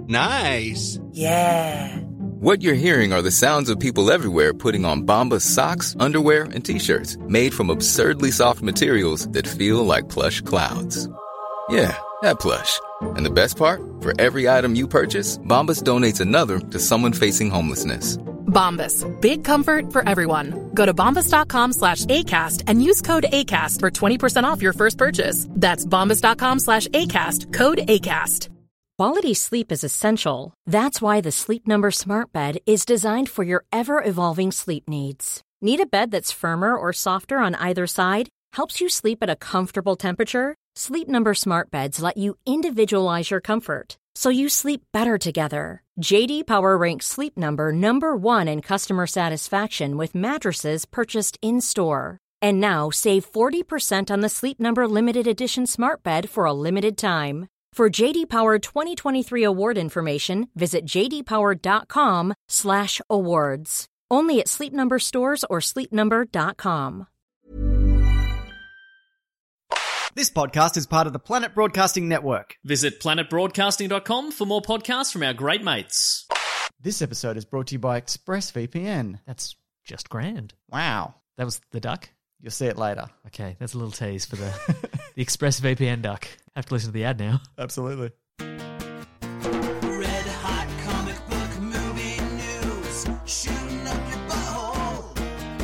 Nice. Yeah. What you're hearing are the sounds of people everywhere putting on Bombas socks, underwear, and T-shirts made from absurdly soft materials that feel like plush clouds. Yeah, that plush. And the best part? For every item you purchase, Bombas donates another to someone facing homelessness. Bombas. Big comfort for everyone. Go to bombas.com/ACAST and use code ACAST for 20% off your first purchase. That's bombas.com/ACAST. Code ACAST. Quality sleep is essential. That's why the Sleep Number Smart Bed is designed for your ever-evolving sleep needs. Need a bed that's firmer or softer on either side? Helps you sleep at a comfortable temperature? Sleep Number Smart Beds let you individualize your comfort, so you sleep better together. J.D. Power ranks Sleep Number number 1 in customer satisfaction with mattresses purchased in-store. And now save 40% on the Sleep Number Limited Edition Smart Bed for a limited time. For J.D. Power 2023 award information, visit jdpower.com/awards. Only at Sleep Number stores or sleepnumber.com. This podcast is part of the Planet Broadcasting Network. Visit planetbroadcasting.com for more podcasts from our great mates. This episode is brought to you by ExpressVPN. That's just grand. Wow. That was the duck? You'll see it later. Okay, that's a little tease for the ExpressVPN duck. Have to listen to the ad now. Absolutely. Red hot comic book movie news, shooting up your butthole.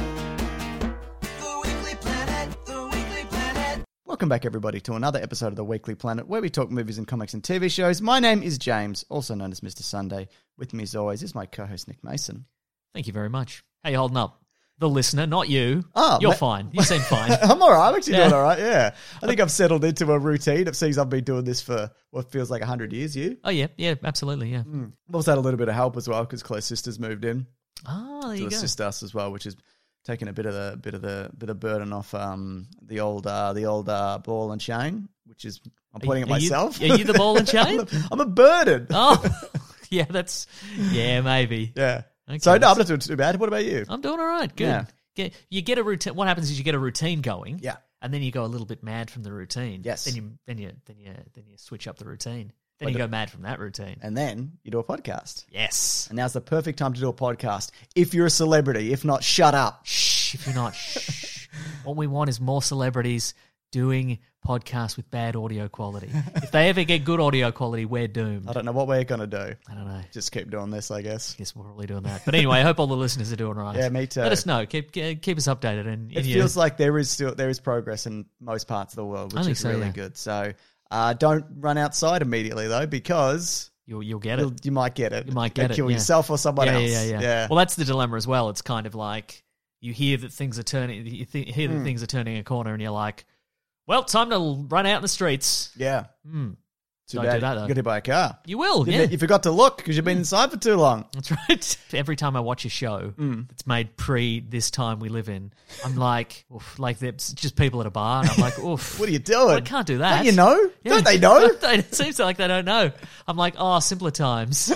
The Weekly Planet, the Weekly Planet. Welcome back, everybody, to another episode of the Weekly Planet, where we talk movies and comics and TV shows. My name is James, also known as Mr. Sunday. With me, as always, is my co-host, Nick Mason. Thank you very much. How you holding up? The listener, not you. Oh, You're fine. You seem fine. I'm all right. I'm actually doing all right, yeah. I think I've settled into a routine. It seems I've been doing this for what feels like 100 years. You? Oh, yeah, absolutely, yeah. I've also had a little bit of help as well because Claire's sister's moved in Oh, there to you go. assist us as well, which is taking a bit of the burden off the old ball and chain, which is I'm pointing at myself. Are you the ball and chain? I'm a burden. Oh, yeah, maybe. Yeah. Okay, So no, I'm not doing too bad. What about you? I'm doing all right. Good. Yeah. You get a routine. What happens is you get a routine going. Yeah. And then you go a little bit mad from the routine. Yes. Then you switch up the routine. Then you go mad from that routine. And then you do a podcast. Yes. And now's the perfect time to do a podcast. If you're a celebrity, if not, shut up. Shh. If you're not, shh. What we want is more celebrities doing podcasts with bad audio quality. If they ever get good audio quality, we're doomed. I don't know what we're going to do. I don't know. Just keep doing this, I guess. Guess we're probably doing that. But anyway, I hope all the listeners are doing right. Yeah, me too. Let us know. Keep us updated. And It feels like there is progress in most parts of the world, which is really good. So don't run outside immediately, though, because you'll get it. You might get it. You might get it. Kill yourself or someone else. Yeah. Well, that's the dilemma as well. It's kind of like you hear that things are turning. Hear that things are turning a corner, and you're like, "Well, time to run out in the streets." Yeah. Too Don't bad. do that, though. You got to buy a car. You will, You forgot to look because you've been inside for too long. That's right. Every time I watch a show that's made pre this time we live in, I'm like, oof, like there's just people at a bar, and I'm like, oof. What are you doing? Well, I can't do that. Don't you know? Yeah. Don't they know? It seems like they don't know. I'm like, oh, simpler times.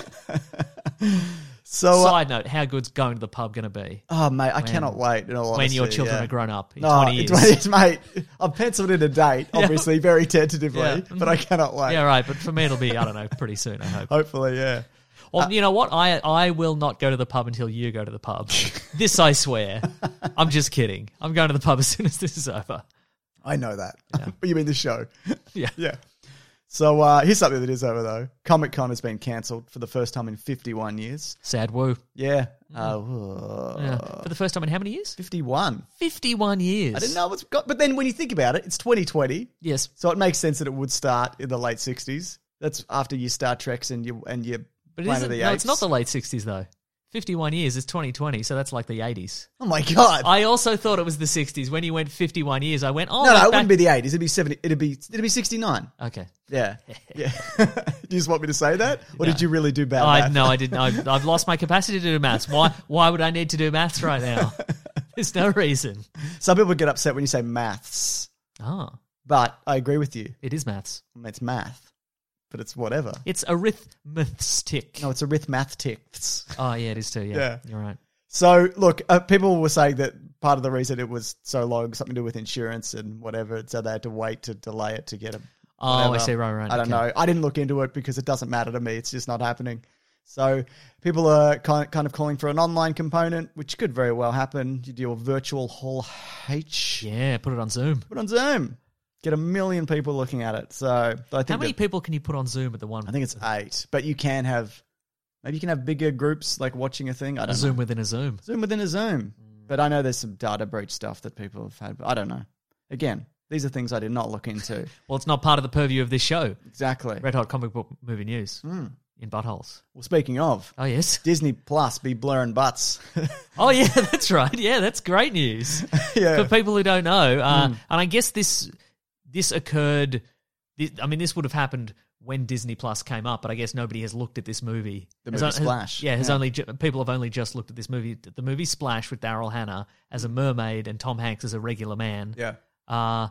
So, Side note, how good's going to the pub going to be? Oh, mate, I cannot wait. In all When honesty, your children yeah. are grown up in No, 20 years. in 20 years, mate. I've penciled in a date, obviously, very tentatively, Yeah. but I cannot wait. Yeah, right. But for me, it'll be, I don't know, pretty soon, I hope. Hopefully, yeah. Well, you know what? I will not go to the pub until you go to the pub. This I swear. I'm just kidding. I'm going to the pub as soon as this is over. I know that. But you mean the show? Yeah. Yeah. So here's something that is over, though. Comic-Con has been cancelled for the first time in 51 years. Sad woo. Yeah. Yeah. For the first time in how many years? 51. 51 years. I didn't know what's got, but then when you think about it, it's 2020. Yes. So it makes sense that it would start in the late 60s. That's after your Star Treks and your But Planet of the Apes. it's not the late 60s, though. 51 years is 2020, so that's like the 80s. Oh, my God. I also thought it was the 60s. When you went 51 years, I went, oh, No, like it back- wouldn't be the 80s. It'd be 70. It'd be 69. Okay. Yeah. Yeah. You just want me to say that? Or No. did you really do bad math? No, I didn't. I've lost my capacity to do maths. Why would I need to do maths right now? There's no reason. Some people get upset when you say maths, Oh, but I agree with you. it is maths. It's math, but it's whatever. It's arithmetic. No, it's arithmatics. Oh, yeah, it is too. Yeah, Yeah. You're right. So, look, people were saying that part of the reason it was so long, something to do with insurance and whatever, so they had to wait to delay it to get a Oh, I whatever. see, right. I don't know. I didn't look into it because it doesn't matter to me. It's just not happening. So people are kind of calling for an online component, which could very well happen. You do a virtual Hall H. Yeah, put it on Zoom. Put on Zoom. Get 1 million people looking at it. So I think How many people can you put on Zoom at the one? I think it's 8. But you can have, maybe you can have bigger groups like watching a thing. I don't Zoom know. within a Zoom. Zoom within a Zoom. But I know there's some data breach stuff that people have had. But I don't know. Again, these are things I did not look into. Well, it's not part of the purview of this show. Exactly. Red Hot Comic Book Movie News in buttholes. Well, speaking of, Oh, yes. Disney Plus be blurring butts. Oh, yeah, that's right. Yeah, that's great news. Yeah. For people who don't know. And I guess this occurred... this would have happened when Disney Plus came up, but I guess nobody has looked at this movie. The movie Splash. People have only just looked at this movie. The movie Splash with Daryl Hannah as a mermaid and Tom Hanks as a regular man. Yeah.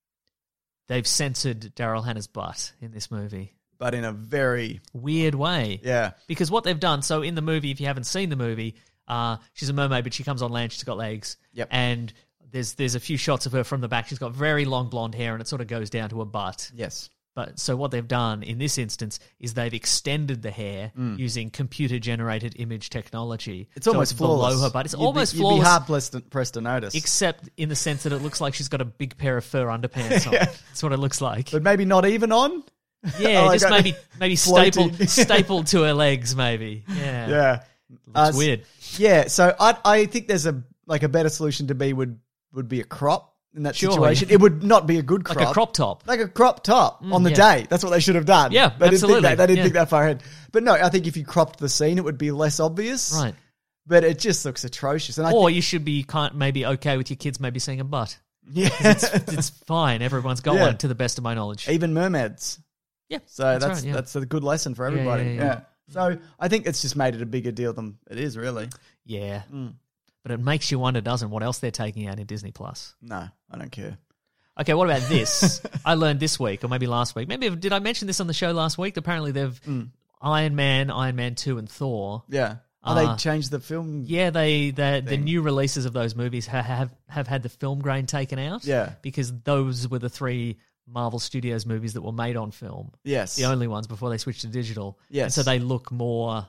They've censored Daryl Hannah's butt in this movie. But in a very... Weird way. Yeah. Because what they've done, so in the movie, if you haven't seen the movie, she's a mermaid, but she comes on land, she's got legs. Yep. And there's a few shots of her from the back. She's got very long blonde hair, and it sort of goes down to her butt. Yes. But so what they've done in this instance is they've extended the hair using computer-generated image technology. It's almost flawless. Below her butt. It's You'd almost be, flawless. You'd be hard pressed to notice. Except in the sense that it looks like she's got a big pair of fur underpants on. That's what it looks like. But maybe not even on? Yeah, Oh, just okay. maybe Floating. stapled to her legs, maybe. Yeah. Yeah. Looks weird. Yeah, so I think there's a better solution to be would be a crop in that Sure, situation. yeah. It would not be a good crop. Like a crop top. Like a crop top on the yeah. day. That's what they should have done. Yeah, they absolutely. Didn't think that. They didn't Yeah. think that far ahead. But no, I think if you cropped the scene, it would be less obvious. Right. But it just looks atrocious. And Or you should be maybe okay with your kids maybe seeing a butt. yeah, It's fine. Everyone's got Yeah. one, to the best of my knowledge. even mermaids. Yeah. So right, yeah. that's a good lesson for everybody. yeah. So I think it's just made it a bigger deal than it is, really. Yeah. But it makes you wonder, doesn't, what else they're taking out in Disney Plus. No, I don't care. Okay, what about this? I learned this week, or maybe last week. Maybe did I mention this on the show last week? Apparently they've Iron Man 2, and Thor. Yeah. They changed the film. Yeah, the new releases of those movies have had the film grain taken out. Yeah. Because those were the 3 Marvel Studios movies that were made on film. Yes. The only ones before they switched to digital. Yes. And so they look more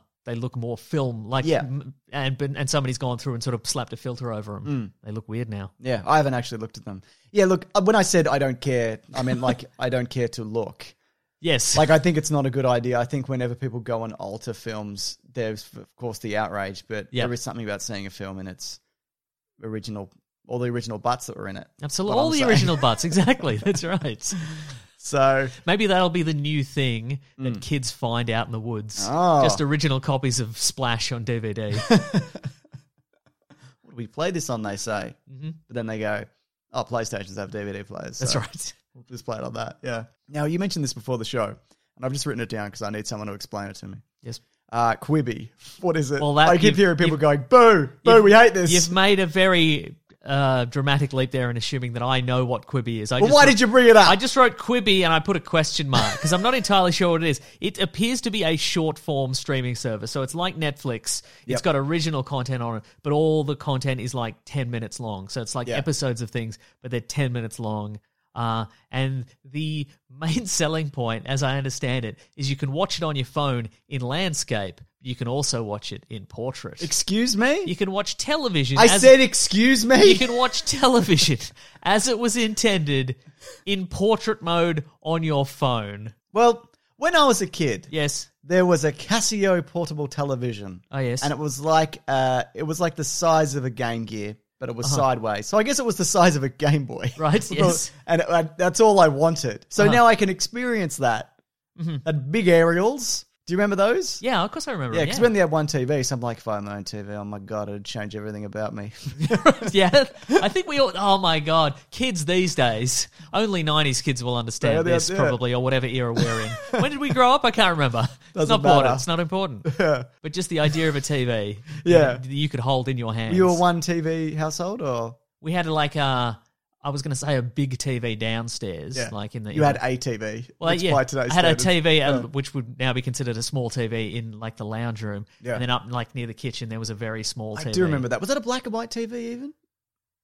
film like. Yeah. And somebody's gone through and sort of slapped a filter over them. They look weird now. Yeah, I haven't actually looked at them. Yeah, look, when I said I don't care, I mean, like, I don't care to look. Yes. Like, I think it's not a good idea. I think whenever people go and alter films, there's, of course, the outrage, but Yep. there is something about seeing a film and its original, all the original butts that were in it. Absolutely. What All I'm the saying. original butts. Exactly. That's right. So, Maybe that'll be the new thing that kids find out in the woods. Oh. Just original copies of Splash on DVD. we play this on, they say. Mm-hmm. But then they go, oh, PlayStations have DVD players. That's so right. We'll just play it on that, yeah. Now, you mentioned this before the show, and I've just written it down because I need someone to explain it to me. Yes. Quibi. What is it? Well, that- I keep you've- hearing people you've- going, boo, we hate this. You've made a very dramatic leap there in assuming that I know what Quibi is. Well, why did you bring it up? I just wrote Quibi and I put a question mark because I'm not entirely sure what it is. It appears to be a short-form streaming service. So it's like Netflix. Yep. It's got original content on it, but all the content is like 10 minutes long. So it's like Yeah. episodes of things, but they're 10 minutes long. And the main selling point, as I understand it, is you can watch it on your phone in landscape. You can also watch it in portrait. Excuse me? You can watch television. I said excuse me? You can watch television as it was intended in portrait mode on your phone. Well, when I was a kid, Yes. there was a Casio portable television. Oh, yes. And it was like the size of a Game Gear, but it was sideways. So I guess it was the size of a Game Boy. Right, yes. And that's all I wanted. So now I can experience that. At big aerials. Do you remember those? Yeah, of course I remember. Yeah, because when they had one TV, so I'm like, if I had my own TV, oh my God, it'd change everything about me. Yeah, I think we all... Oh, my God. Kids these days, only 90s kids will understand Yeah, this, yeah. probably, or whatever era we're in. When did we grow up? I can't remember. It's Doesn't not important. matter. It's not important. But just the idea of a TV Yeah. that you could hold in your hands. You were one TV household, or We had like I was going to say a big TV downstairs, like in the... you had a TV? Well, Let's yeah, by today's I had a standards. TV, which would now be considered a small TV in like the lounge room. Yeah. And then up like near the kitchen, there was a very small TV. I do remember that. Was that a black and white TV even?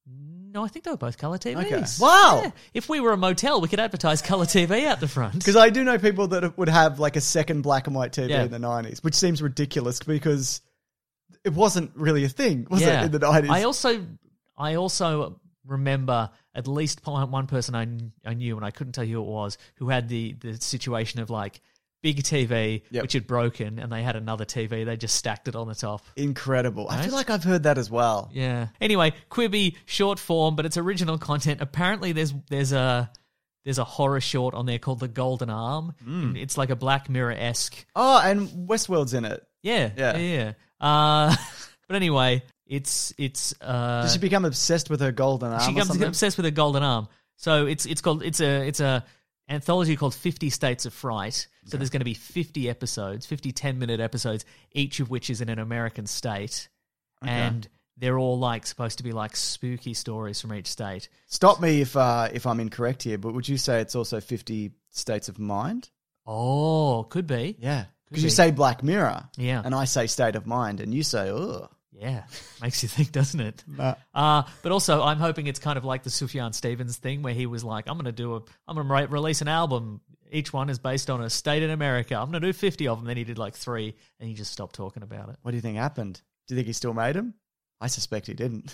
No, I think they were both colour TVs. Okay. Wow. Yeah. If we were a motel, we could advertise colour TV out the front. Because I do know people that would have like a second black and white TV Yeah. in the 90s, which seems ridiculous because it wasn't really a thing, was it, in the 90s? I also remember at least one person I knew, and I couldn't tell you who it was, who had the situation of like big TV, Yep. which had broken, and they had another TV. They just stacked it on the top. Incredible. I Right? feel like I've heard that as well. Yeah. Anyway, Quibi, short form, but it's original content. Apparently, there's a horror short on there called The Golden Arm. It's like a Black Mirror-esque. Oh, and Westworld's in it. Yeah. But anyway, it's Did she become obsessed with her golden arm she or becomes something? obsessed with her golden arm. So it's a anthology called 50 States of Fright. So there's going to be 50 episodes, 50 10-minute episodes, each of which is in an American state, and they're all like supposed to be like spooky stories from each state. Stop me if I'm incorrect here, but would you say it's also 50 states of mind? Oh, could be. Yeah. Could Because you be. say Black Mirror. Yeah. And I say state of mind, and you say, ugh. Yeah, makes you think, doesn't it? Nah. But also, I'm hoping it's kind of like the Sufjan Stevens thing, where he was like, "I'm going to release an album. Each one is based on a state in America. I'm going to do 50 of them." Then he did like 3, and he just stopped talking about it. What do you think happened? Do you think he still made them? I suspect he didn't.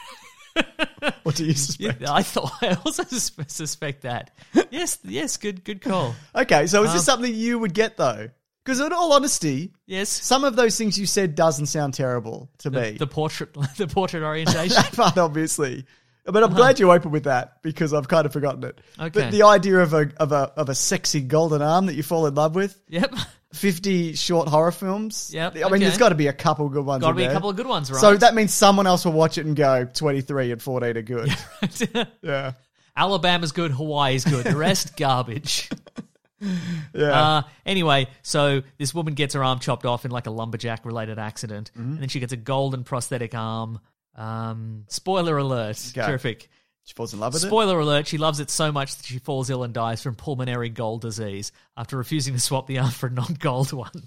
What do you suspect? Yeah, I also suspect that. Yes, good call. Okay, so is this something you would get, though? Because in all honesty, Yes, some of those things you said doesn't sound terrible to me. the portrait orientation. That part, obviously. But I'm glad you opened with that because I've kind of forgotten it. Okay. But the idea of a sexy golden arm that you fall in love with, Yep, 50 short horror films. Yep, I mean, okay. there's got to be a couple good ones. got to in be a there. couple of good ones, right? So that means someone else will watch it and go 23 and 14 are good. Yeah. Alabama's good, Hawaii's good. The rest garbage. Yeah. Anyway, so this woman gets her arm chopped off in like a lumberjack-related accident, Mm-hmm. and then she gets a golden prosthetic arm. Spoiler alert. Okay. Terrific. She falls in love with it. Spoiler alert, she loves it so much that she falls ill and dies from pulmonary gold disease after refusing to swap the arm for a non-gold one.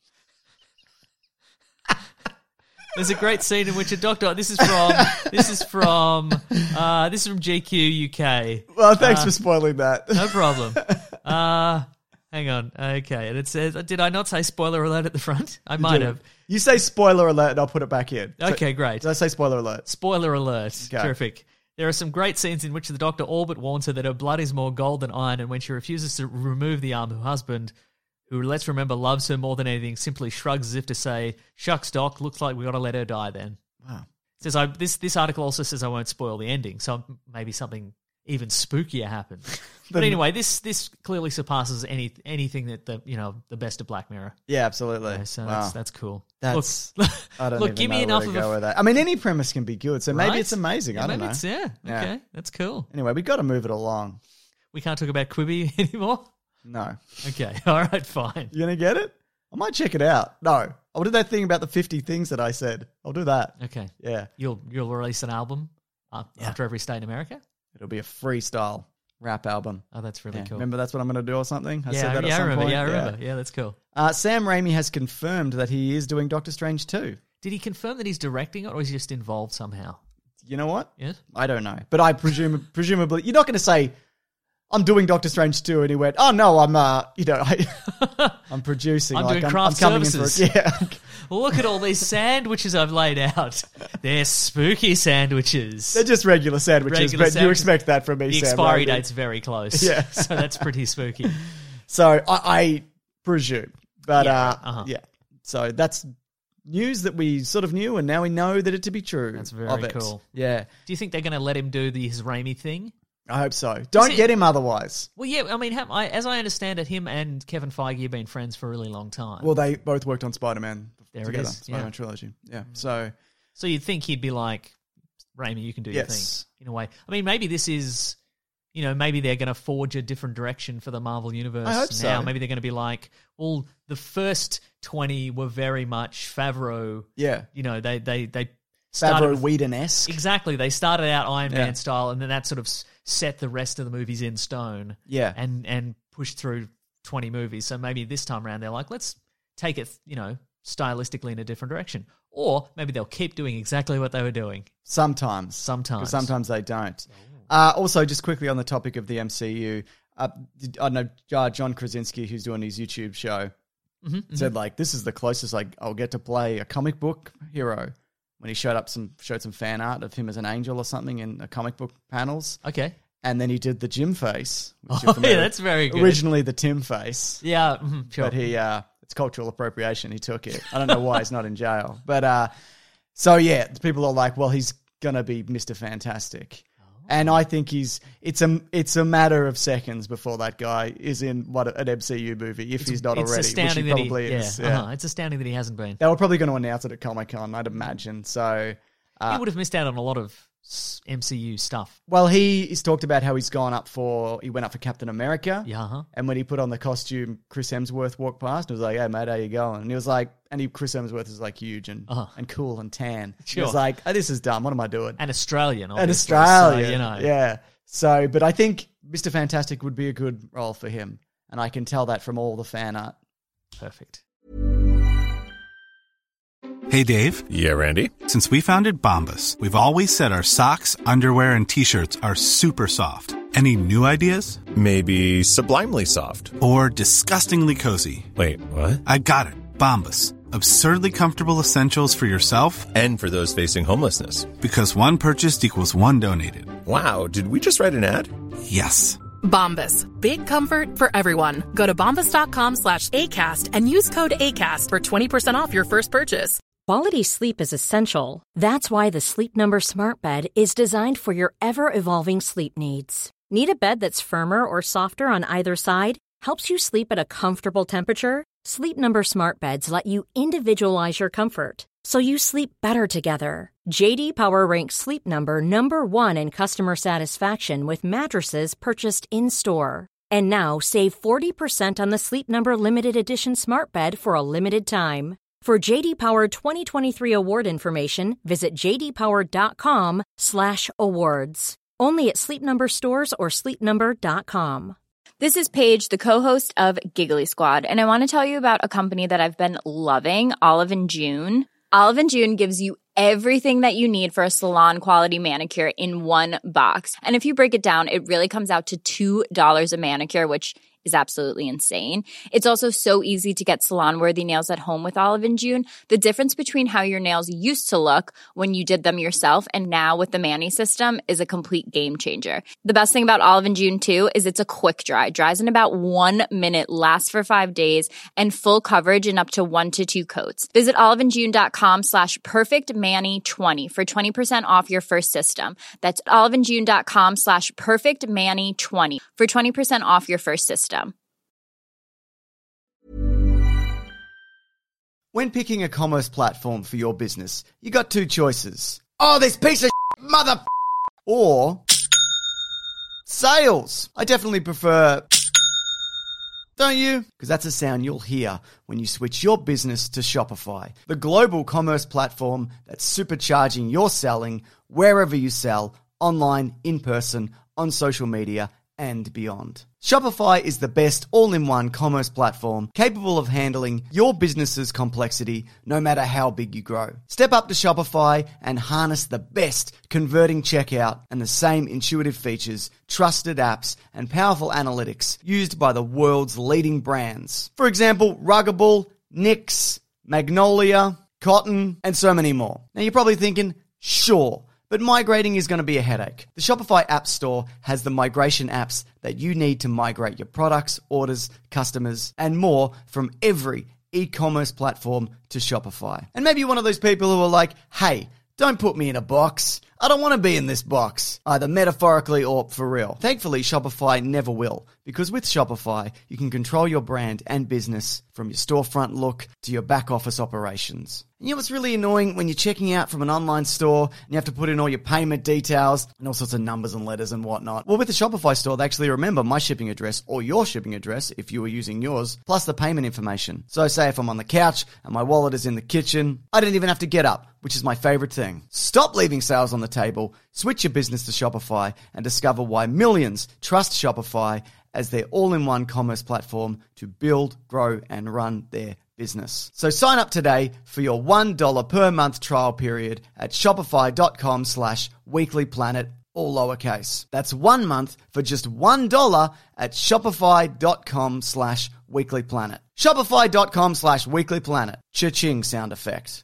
There's a great scene in which a doctor. This is from GQ UK. Well, thanks for spoiling that. No problem. Hang on. Okay, and it says, did I not say spoiler alert at the front? I might have. You say spoiler alert and I'll put it back in. Okay, great. Did I say spoiler alert? Spoiler alert. Okay. Terrific. There are some great scenes in which the doctor all but warns her that her blood is more gold than iron, and when she refuses to remove the arm, her husband, who, let's remember, loves her more than anything, simply shrugs as if to say, "Shucks, Doc, looks like we got to let her die then." Wow. It says this article also says I won't spoil the ending, so maybe something even spookier happens. But anyway, this clearly surpasses anything that the best of Black Mirror. Yeah, absolutely. Yeah, so Wow. that's cool. That's Look, I don't look, even give me know enough where to of go a with that. I mean, any premise can be good, so maybe right? it's amazing. Yeah, I don't maybe know. it's Yeah. Okay, that's cool. Anyway, we got to move it along. We can't talk about Quibi anymore. No. Okay, all right, fine. You gonna get it? I might check it out. No. I'll do that thing about the 50 things that I said. I'll do that. Okay, Yeah. you'll release an album after every state in America. It'll be a freestyle rap album. Oh, that's really Yeah. cool. Remember that's what I'm going to do or something? I said yeah, that at I some remember. point. Yeah, I remember. Yeah, that's cool. Sam Raimi has confirmed that he is doing Doctor Strange 2. Did he confirm that he's directing it, or is he just involved somehow? You know what? Yes. I don't know. But I presumably, you're not going to say, I'm doing Doctor Strange 2, and he went, oh no, I'm producing. I'm doing I'm craft coming services. in for it. Yeah. Look at all these sandwiches I've laid out. They're spooky sandwiches. They're just regular sandwiches, Regular but you sandwiches. expect that from me, The Sam expiry Raimi. date's very close. Yeah. So that's pretty spooky. So I presume. But Yeah, yeah. So that's news that we sort of knew, and now we know that it to be true. That's very of it. cool. Yeah. Do you think they're going to let him do his Raimi thing? I hope so. Don't it- get him otherwise. Well, yeah, I mean, as I understand it, him and Kevin Feige have been friends for a really long time. Well, they both worked on Spider-Man There it together. is, Spider-Man yeah. trilogy. Yeah. So So you'd think he'd be like, Raimi, you can do your thing, Yes. in a way. I mean, maybe this is, maybe they're going to forge a different direction for the Marvel Universe I hope now. so. Maybe they're going to be like, well, the first 20 were very much Favreau. yeah. They started Favreau with- Whedon-esque. Exactly. They started out Iron Yeah. Man style, and then that sort of set the rest of the movies in stone. Yeah. And pushed through 20 movies. So maybe this time around they're like, let's take it, stylistically in a different direction. Or maybe they'll keep doing exactly what they were doing. Sometimes. 'Cause sometimes they don't. Also, just quickly on the topic of the MCU, I know John Krasinski, who's doing his YouTube show, said, like, this is the closest I'll get to play a comic book hero. When he showed some fan art of him as an angel or something in a comic book panels. Okay. And then he did the Jim face. Which Oh, yeah, that's very good. Originally the Tim face. Yeah, sure. But it's cultural appropriation. He took it. I don't know why he's not in jail. But, so yeah, people are like, well, he's going to be Mr. Fantastic. And I think it's a matter of seconds before that guy is in an MCU movie, if he's not already, which he probably is. Yeah. It's astounding that he hasn't been. They were probably going to announce it at Comic-Con, I'd imagine. So He would have missed out on a lot of MCU stuff. Well, he's talked about how he went up for Captain America. Yeah. And when he put on the costume, Chris Hemsworth walked past and was like, hey, mate, how you going? And he was like, Chris Hemsworth is like huge and cool and tan. Sure. He was like, oh, this is dumb. What am I doing? And Australian, obviously. And Australian. So, you know. Yeah. So, but I think Mr. Fantastic would be a good role for him. And I can tell that from all the fan art. Perfect. Hey, Dave. Yeah, Randy. Since we founded Bombas, we've always said our socks, underwear, and T-shirts are super soft. Any new ideas? Maybe sublimely soft. Or disgustingly cozy. Wait, what? I got it. Bombas. Absurdly comfortable essentials for yourself and for those facing homelessness. Because one purchased equals one donated. Wow, did we just write an ad? Yes. Bombas. Big comfort for everyone. Go to bombas.com/ACAST and use code ACAST for 20% off your first purchase. Quality sleep is essential. That's why the Sleep Number Smart Bed is designed for your ever-evolving sleep needs. Need a bed that's firmer or softer on either side? Helps you sleep at a comfortable temperature? Sleep Number Smart Beds let you individualize your comfort, so you sleep better together. J.D. Power ranks Sleep Number #1 in customer satisfaction with mattresses purchased in-store. And now, save 40% on the Sleep Number Limited Edition Smart Bed for a limited time. For J.D. Power 2023 award information, visit jdpower.com/awards. Only at Sleep Number stores or sleepnumber.com. This is Paige, the co-host of Giggly Squad, and I want to tell you about a company that I've been loving, Olive & June. Olive & June gives you everything that you need for a salon-quality manicure in one box. And if you break it down, it really comes out to $2 a manicure, which is absolutely insane. It's also so easy to get salon-worthy nails at home with Olive & June. The difference between how your nails used to look when you did them yourself and now with the Mani system is a complete game changer. The best thing about Olive & June, too, is it's a quick dry. Dries in about 1 minute, lasts for 5 days, and full coverage in up to 1 to 2 coats. Visit oliveandjune.com/perfectmani20 for 20% off your first system. That's oliveandjune.com/perfectmani20 for 20% off your first system. When picking a commerce platform for your business, you got two choices. Oh, this piece of mother or sales. I definitely prefer, don't you? Because that's a sound you'll hear when you switch your business to Shopify, the global commerce platform that's supercharging your selling wherever you sell, online, in person, on social media, and beyond. Shopify is the best all-in-one commerce platform capable of handling your business's complexity no matter how big you grow. Step up to Shopify and harness the best converting checkout and the same intuitive features, trusted apps, and powerful analytics used by the world's leading brands. For example, Ruggable, NYX, Magnolia, Cotton, and so many more. Now you're probably thinking, sure, but migrating is going to be a headache. The Shopify App Store has the migration apps that you need to migrate your products, orders, customers, and more from every e-commerce platform to Shopify. And maybe you're one of those people who are like, hey, don't put me in a box. I don't want to be in this box, either metaphorically or for real. Thankfully, Shopify never will, because with Shopify, you can control your brand and business from your storefront look to your back office operations. And you know what's really annoying when you're checking out from an online store and you have to put in all your payment details and all sorts of numbers and letters and whatnot? Well, with the Shopify store, they actually remember my shipping address or your shipping address if you were using yours, plus the payment information. So say if I'm on the couch and my wallet is in the kitchen, I don't even have to get up, which is my favorite thing. Stop leaving sales on the table, switch your business to Shopify, and discover why millions trust Shopify as their all-in-one commerce platform to build, grow, and run their business. So sign up today for your $1 per month trial period at shopify.com/weeklyplanet, all lowercase. That's 1 month for just $1 at shopify.com/weeklyplanet. Shopify.com/weeklyplanet. Cha-ching sound effect.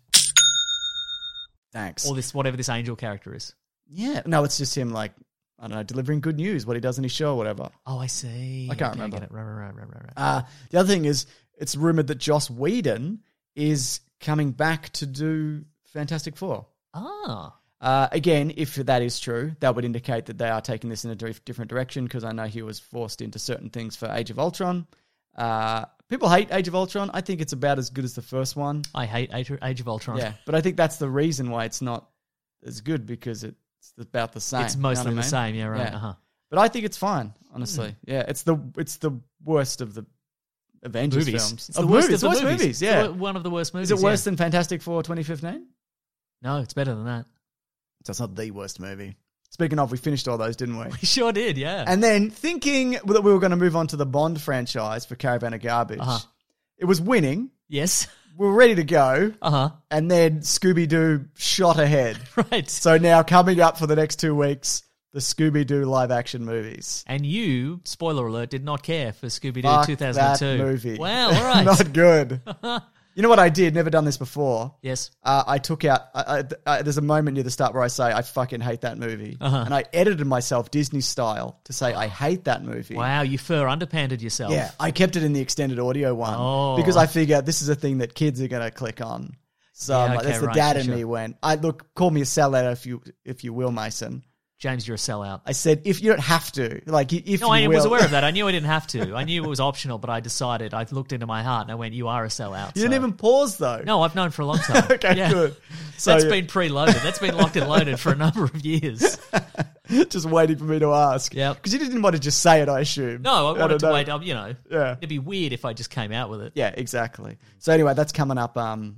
Thanks. Or this, whatever this angel character is. Yeah. No, it's just him, like, I don't know, delivering good news, what he does in his show or whatever. Oh, I see. I can't Okay, remember. get it. Right. The other thing is, it's rumored that Joss Whedon is coming back to do Fantastic Four. Ah. Again, if that is true, that would indicate that they are taking this in a different direction, because I know he was forced into certain things for Age of Ultron. People hate Age of Ultron. I think it's about as good as the first one. I hate Age of Ultron. Yeah, but I think that's the reason why it's not as good, because it's about the same. It's mostly you know what the I mean? same, yeah, right. Yeah. Uh-huh. But I think it's fine, honestly. Yeah, it's the worst of the Avengers Movies. films. It's the worst It's of the worst movies. yeah. It's one of the worst movies. Is it worse yeah. than Fantastic Four 2015? No, it's better than that. So it's not the worst movie. Speaking of, we finished all those, didn't we? We sure did, yeah. And then thinking that we were going to move on to the Bond franchise for Caravan of Garbage, it was winning. Yes. We were ready to go. Uh-huh. And then Scooby-Doo shot ahead. Right. So now coming up for the next 2 weeks, the Scooby-Doo live-action movies. And you, spoiler alert, did not care for Scooby-Doo Fuck 2002. that movie. Wow, all right. Not good. You know what I did? Never done this before. Yes. I took out... there's a moment near the start where I say, I fucking hate that movie. And I edited myself Disney style to say, I hate that movie. Wow, you fur underpanded yourself. Yeah, I kept it in the extended audio one. Oh. Because I figure this is a thing that kids are going to click on. So Yeah, I'm like, okay, that's the right, dad sure, in sure. me went, look, call me a sellout if you will, Mason. James, you're a sellout. I said, if you don't have to, like, if No, you I will. was aware of that. I knew I didn't have to. I knew it was optional, but I decided. I looked into my heart and I went, you are a sellout. You didn't even pause, though. No, I've known for a long time. Okay, Yeah. good. So That's been preloaded. That's been locked and loaded for a number of years. just waiting for me to ask. Yep. Because you didn't want to just say it, I assume. No, I wanted don't to know. wait. Yeah. It'd be weird if I just came out with it. Yeah, exactly. So anyway, that's coming up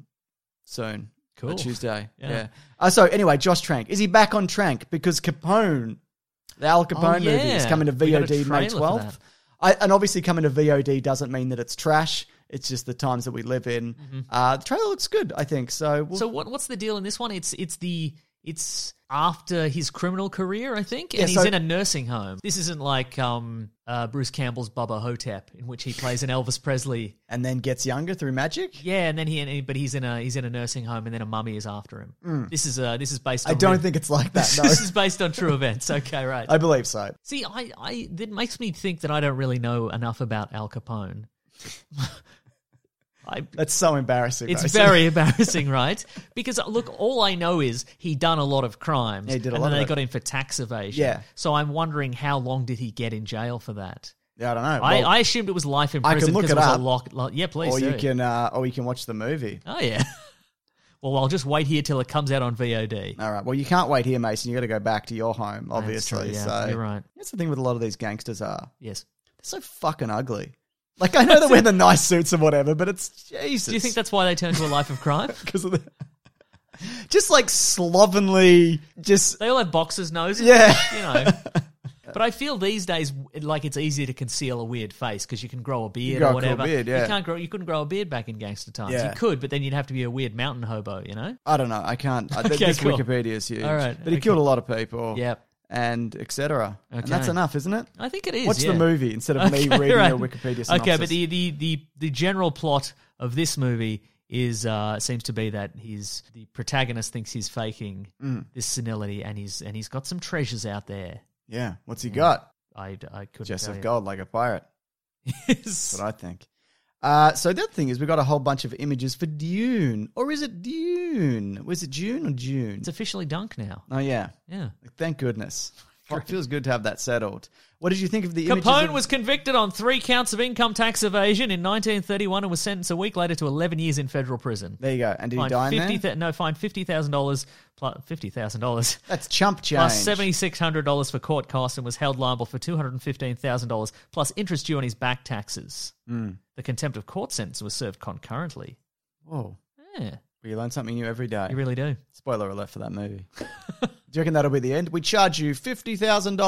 soon. Cool. On Tuesday. Yeah. So anyway, Josh Trank. Is he back on Trank? Because Capone, the Al Capone movie, is coming to We got a VOD May trailer for 12th. And obviously coming to VOD doesn't mean that it's trash. It's just the times that we live in. The trailer looks good, I think. So, So what's the deal in this one? It's after his criminal career, I think, and Yeah, he's so- in a nursing home. This isn't like Bruce Campbell's Bubba Hotep, in which he plays an Elvis Presley. and then gets younger through magic. Yeah, and then he's in a nursing home, and then a mummy is after him. This is based on I don't think it's like that. No, this is based on true events. Okay, right. I believe so. See, that makes me think that I don't really know enough about Al Capone. That's so embarrassing. It's though. very embarrassing, right? Because look, all I know is he done a lot of crimes. Yeah, he did a and lot then of they it. got him for tax evasion. Yeah. So I'm wondering how long did he get in jail for that? Yeah, I don't know. I Well, assumed it was life in I prison can look because it it was up. a lock. Yeah, please. or do. you can watch the movie. Oh yeah. Well, I'll just wait here till it comes out on VOD. All right. Well, you can't wait here, Mason. You got to go back to your home, That's obviously. true, yeah. So You're right. That's the thing with a lot of these gangsters are. Yes. They're so fucking ugly. Like, I know they wear the nice suits and whatever, but it's Jesus. Do you think that's why they turned to a life of crime? because of the just like slovenly, just They all have boxers' noses. Yeah. You know. But I feel these days, like, it's easier to conceal a weird face because you can grow a beard grow or a cool whatever. beard, yeah. You couldn't grow a beard back in gangster times. Yeah. You could, but then you'd have to be a weird mountain hobo, you know? I don't know. I can't. Okay, this cool. Wikipedia is huge. All right, But he okay. killed a lot of people. Yep. And etc. And Okay. that's enough, isn't it? I think it is. Watch yeah. the movie instead of me Okay, reading right. a Wikipedia synopsis. Okay, but the general plot of this movie is seems to be that the protagonist thinks he's faking this senility, and he's got some treasures out there. Yeah. What's he got? I couldn't Chest tell of you. gold like a pirate. Yes. That's what I think. So the other thing is we got a whole bunch of images for Dune. Or is it Dune? Was it June or June? It's officially Dunk now. Oh, yeah. Yeah. Thank goodness. It feels good to have that settled. What did you think of the images? Capone of- was convicted on 3 counts of income tax evasion in 1931 and was sentenced a week later to 11 years in federal prison. There you go. And did he Fined die in there? No, fined $50,000 plus $50,000 That's chump change. plus $7,600 for court costs, and was held liable for $215,000 plus interest due on his back taxes. The contempt of court sentence was served concurrently. Whoa. Yeah. You learn something new every day. You really do. Spoiler alert for that movie. Do you reckon that'll be the end? We charge you $50,000 and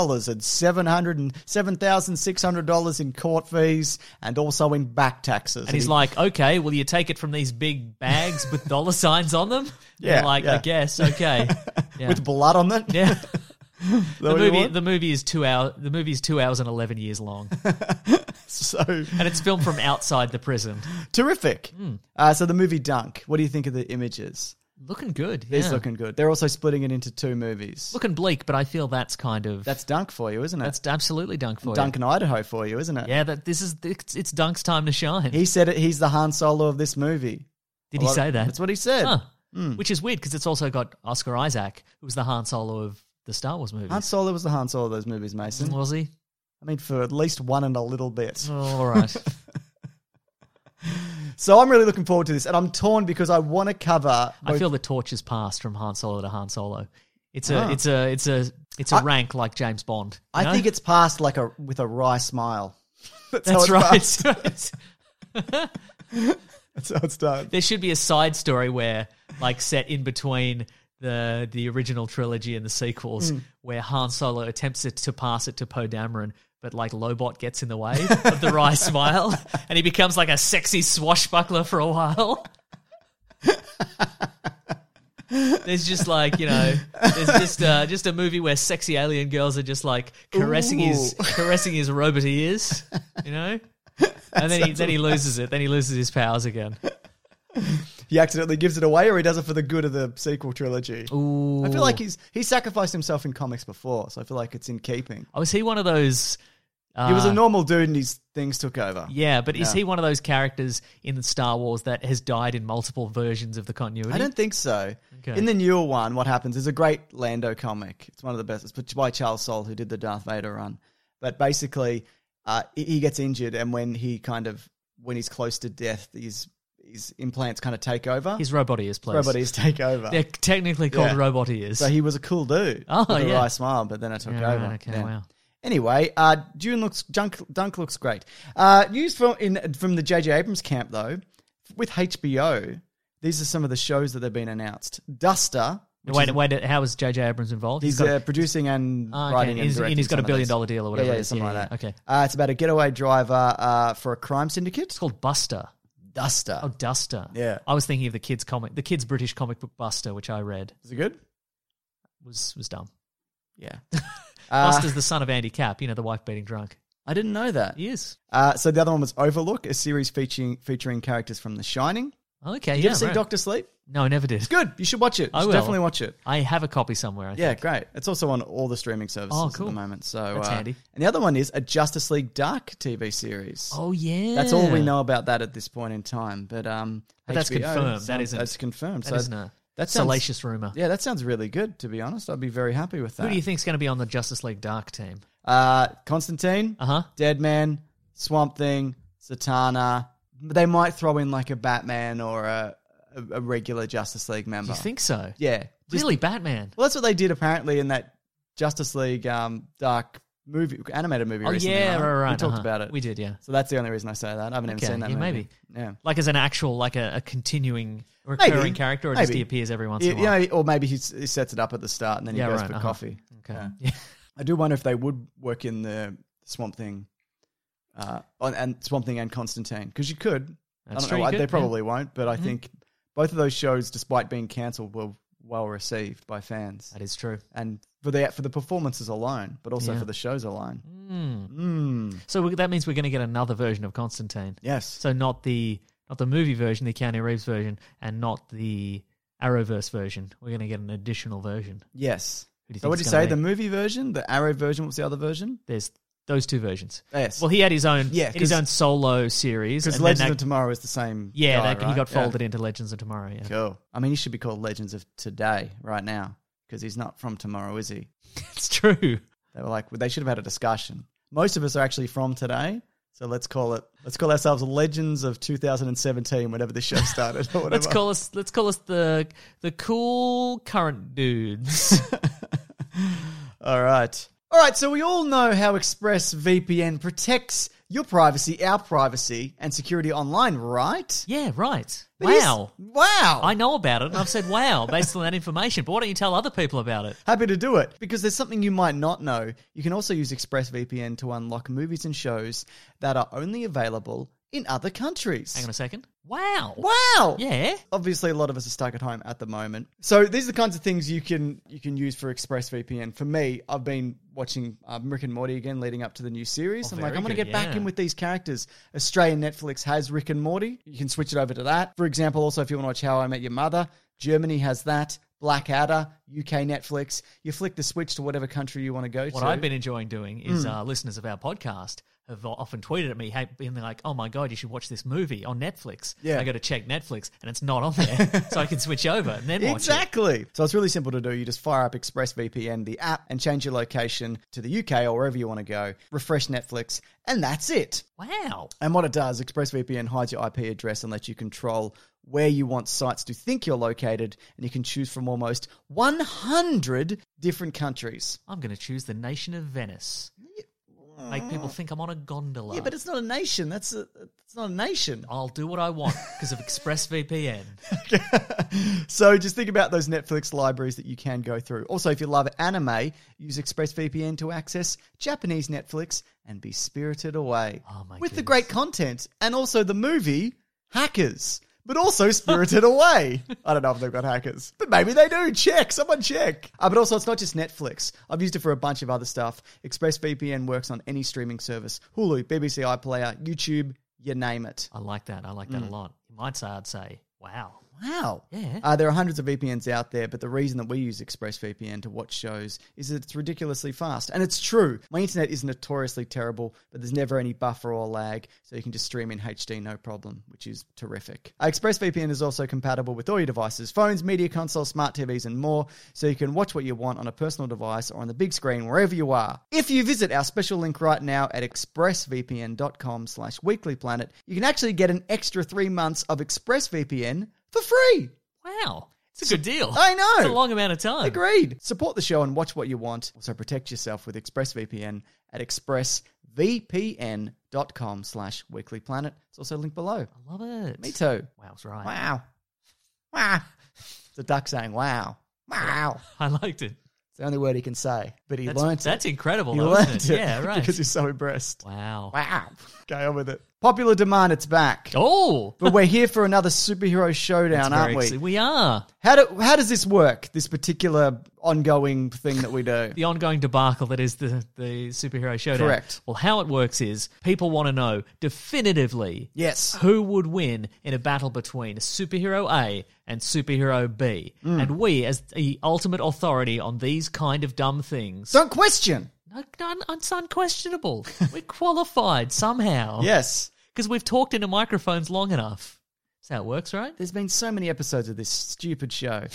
$7,600 in court fees and also in back taxes. And he's like, okay, will you take it from these big bags with dollar signs on them? Yeah, You're like, yeah. I guess, okay. Yeah. with blood on them? Yeah. what you want? The movie is 2 hours. The movie is 2 hours and 11 years long, So and it's filmed from outside the prison. terrific. So the movie Dunk. What do you think of the images? Looking good. It's yeah. looking good. They're also splitting it into 2 movies. Looking bleak, but I feel that's kind of That's Dunk for you, isn't it? that's absolutely Dunk for Dunk in Idaho for you, isn't it? you. Yeah, it's Dunk's time to shine. He said it. He's the Han Solo of this movie. Did he say that? That's what he said. Huh. Which is weird because it's also got Oscar Isaac, who was the Han Solo of the Star Wars movies. Han Solo was the Han Solo of those movies, Mason. Was he? I mean, for at least one and a little bit. Oh, all right. So I'm really looking forward to this, and I'm torn because I want to cover. I feel the torch has passed from Han Solo to Han Solo. It's Ah. a rank like James Bond. you know? I think it's passed like with a wry smile. how that's it's right. passed. That's how it's done. There should be a side story where, like, set in between the original trilogy and the sequels, where Han Solo attempts to pass it to Poe Dameron, but like Lobot gets in the way of the wry smile, and he becomes like a sexy swashbuckler for a while. There's just like, there's just a movie where sexy alien girls are just like caressing his robot ears, and then he loses it. Then he loses his powers again. He accidentally gives it away, or he does it for the good of the sequel trilogy. Ooh. I feel like he's sacrificed himself in comics before, so I feel like it's in keeping. Oh, is he one of those? He was a normal dude, and his things took over. Yeah, but is he one of those characters in Star Wars that has died in multiple versions of the continuity? I don't think so. Okay. In the newer one, what happens is a great Lando comic. It's one of the best. It's by Charles Soule, who did the Darth Vader run. But basically, he gets injured, and when he's close to death, his implants kind of take over. His robot ears, please. Robot ears take over. They're technically called Yeah. robot ears. So he was a cool dude with a wry smile, but then it took Yeah, over. right, okay, Yeah. wow. Anyway, Dunk looks great. News from the J.J. Abrams camp, though, with HBO, these are some of the shows that have been announced. Duster. Wait, how is J.J. Abrams involved? He's producing and writing and directing. And he's got a some of $1 those. billion deal or whatever. Yeah, it is. something like that. Okay. It's about a getaway driver for a crime syndicate. It's called Buster. Duster. Oh, Duster. Yeah. I was thinking of the kids' British comic book Buster, which I read. Is it good? Was dumb. Yeah. Buster's the son of Andy Capp, the wife-beating drunk. I didn't know that. He is. So the other one was Overlook, a series featuring characters from The Shining. Okay, Did you ever see Dr. Sleep? No, I never did. It's good. You should watch it. I You should will. definitely watch it. I have a copy somewhere, I Yeah, think. great. It's also on all the streaming services Oh, cool. at the moment. So That's handy. And the other one is a Justice League Dark TV series. Oh, yeah. That's all we know about that at this point in time. But that's HBO confirmed. That's confirmed. That isn't a that sounds- salacious rumour. Yeah, that sounds really good, to be honest. I'd be very happy with that. Who do you think's going to be on the Justice League Dark team? Constantine, Uh-huh. Deadman, Swamp Thing, Zatanna. They might throw in like a Batman or a regular Justice League member. Do you think so? Yeah. Really, Batman? Well, that's what they did apparently in that Justice League Dark movie, animated movie recently. Yeah, right. We talked about it. We did, yeah. So that's the only reason I say that. I haven't even seen that movie. Maybe. Yeah. Like as an actual, like a continuing, recurring Maybe. character, or just Maybe. he appears every once in a while? Or maybe he sets it up at the start and then he Yeah, goes right, for uh-huh. coffee. Okay. Yeah. I do wonder if they would work in the Swamp Thing and Swamp Thing and Constantine, because you could. That's I true, don't know. you They could, probably won't, but I think both of those shows, despite being cancelled, were well received by fans. That is true. And for the performances alone, but also Yeah. for the shows alone. So that means we're going to get another version of Constantine. Yes. So not the movie version, the Keanu Reeves version, and not the Arrowverse version. We're going to get an additional version. Yes. Who do you So what think did you it's say? gonna The be? movie version, the Arrow version. What was the other version? There's those two versions. Yes. Well, he had his own. Yeah, he had his own solo series. Because and Legends then of Tomorrow is the same. Yeah, guy, he right? got Yeah. folded into Legends of Tomorrow. Yeah, Cool. I mean, he should be called Legends of Today right now because he's not from tomorrow, is he? it's true. They were like, they should have had a discussion. Most of us are actually from today, so let's call ourselves Legends of 2017, whenever this show started or whatever. Let's call us the cool current dudes. All right. So we all know how ExpressVPN protects your privacy, our privacy, and security online, right? Yeah, right. But here's- Wow. Wow. I know about it, and I've said wow based on that information. But why don't you tell other people about it? Happy to do it. Because there's something you might not know. You can also use ExpressVPN to unlock movies and shows that are only available in other countries. Hang on a second. Wow. Wow. Yeah. Obviously, a lot of us are stuck at home at the moment. So these are the kinds of things you can use for ExpressVPN. For me, I've been watching Rick and Morty again leading up to the new series. I'm like, very I'm going to good, get back in with these characters. Australian Netflix has Rick and Morty. You can switch it over to that. For example, also, if you want to watch How I Met Your Mother, Germany has that. Blackadder, UK Netflix. You flick the switch to whatever country you want to go to. What I've been enjoying doing is listeners of our podcast have often tweeted at me, being like, oh my God, you should watch this movie on Netflix. Yeah. I go to check Netflix and it's not on there. So I can switch over and then watch it. Exactly. So it's really simple to do. You just fire up ExpressVPN, the app, and change your location to the UK or wherever you want to go. Refresh Netflix, and that's it. Wow. And what it does, ExpressVPN hides your IP address and lets you control where you want sites to think you're located, and you can choose from almost 100 different countries. I'm going to choose the nation of Venice. Make people think I'm on a gondola. Yeah, but it's not a nation. It's not a nation. I'll do what I want because of ExpressVPN. So just think about those Netflix libraries that you can go through. Also, if you love anime, use ExpressVPN to access Japanese Netflix and be spirited away. Oh my with the goodness. great content and also the movie Hackers. But also Spirited Away. I don't know if they've got hackers, but maybe they do. Check. Someone check. But also, it's not just Netflix. I've used it for a bunch of other stuff. ExpressVPN works on any streaming service. Hulu, BBC iPlayer, YouTube, you name it. I like that. I like that a lot. You might say, I'd say, wow. Wow. Yeah. There are hundreds of VPNs out there, but the reason that we use ExpressVPN to watch shows is that it's ridiculously fast. And it's true. My internet is notoriously terrible, but there's never any buffer or lag, so you can just stream in HD no problem, which is terrific. ExpressVPN is also compatible with all your devices, phones, media consoles, smart TVs, and more, so you can watch what you want on a personal device or on the big screen wherever you are. If you visit our special link right now at expressvpn.com/weeklyplanet, you can actually get an extra 3 months of ExpressVPN for free. Wow. It's a good deal. I know. It's a long amount of time. Agreed. Support the show and watch what you want. Also protect yourself with ExpressVPN at expressvpn.com/weeklyplanet. It's also linked below. I love it. Me too. Wow, that's right. Wow. Wow. It's a duck saying wow. Wow. I liked it. It's the only word he can say, but he learnt it. That's incredible, He though, learnt isn't it? it. Yeah, right. Because he's so impressed. Wow. Wow. Okay, on with it. Popular demand, it's back. Oh! But we're here for another superhero showdown, aren't we? We are. How does this work, this particular ongoing thing that we do? The ongoing debacle that is the superhero showdown. Correct. Well, how it works is people want to know definitively Yes. who would win in a battle between superhero A and superhero B. And we, as the ultimate authority on these kind of dumb things... Don't question. No, it's unquestionable. We're qualified somehow. Yes. Because we've talked into microphones long enough. That's how it works, right? There's been so many episodes of this stupid show.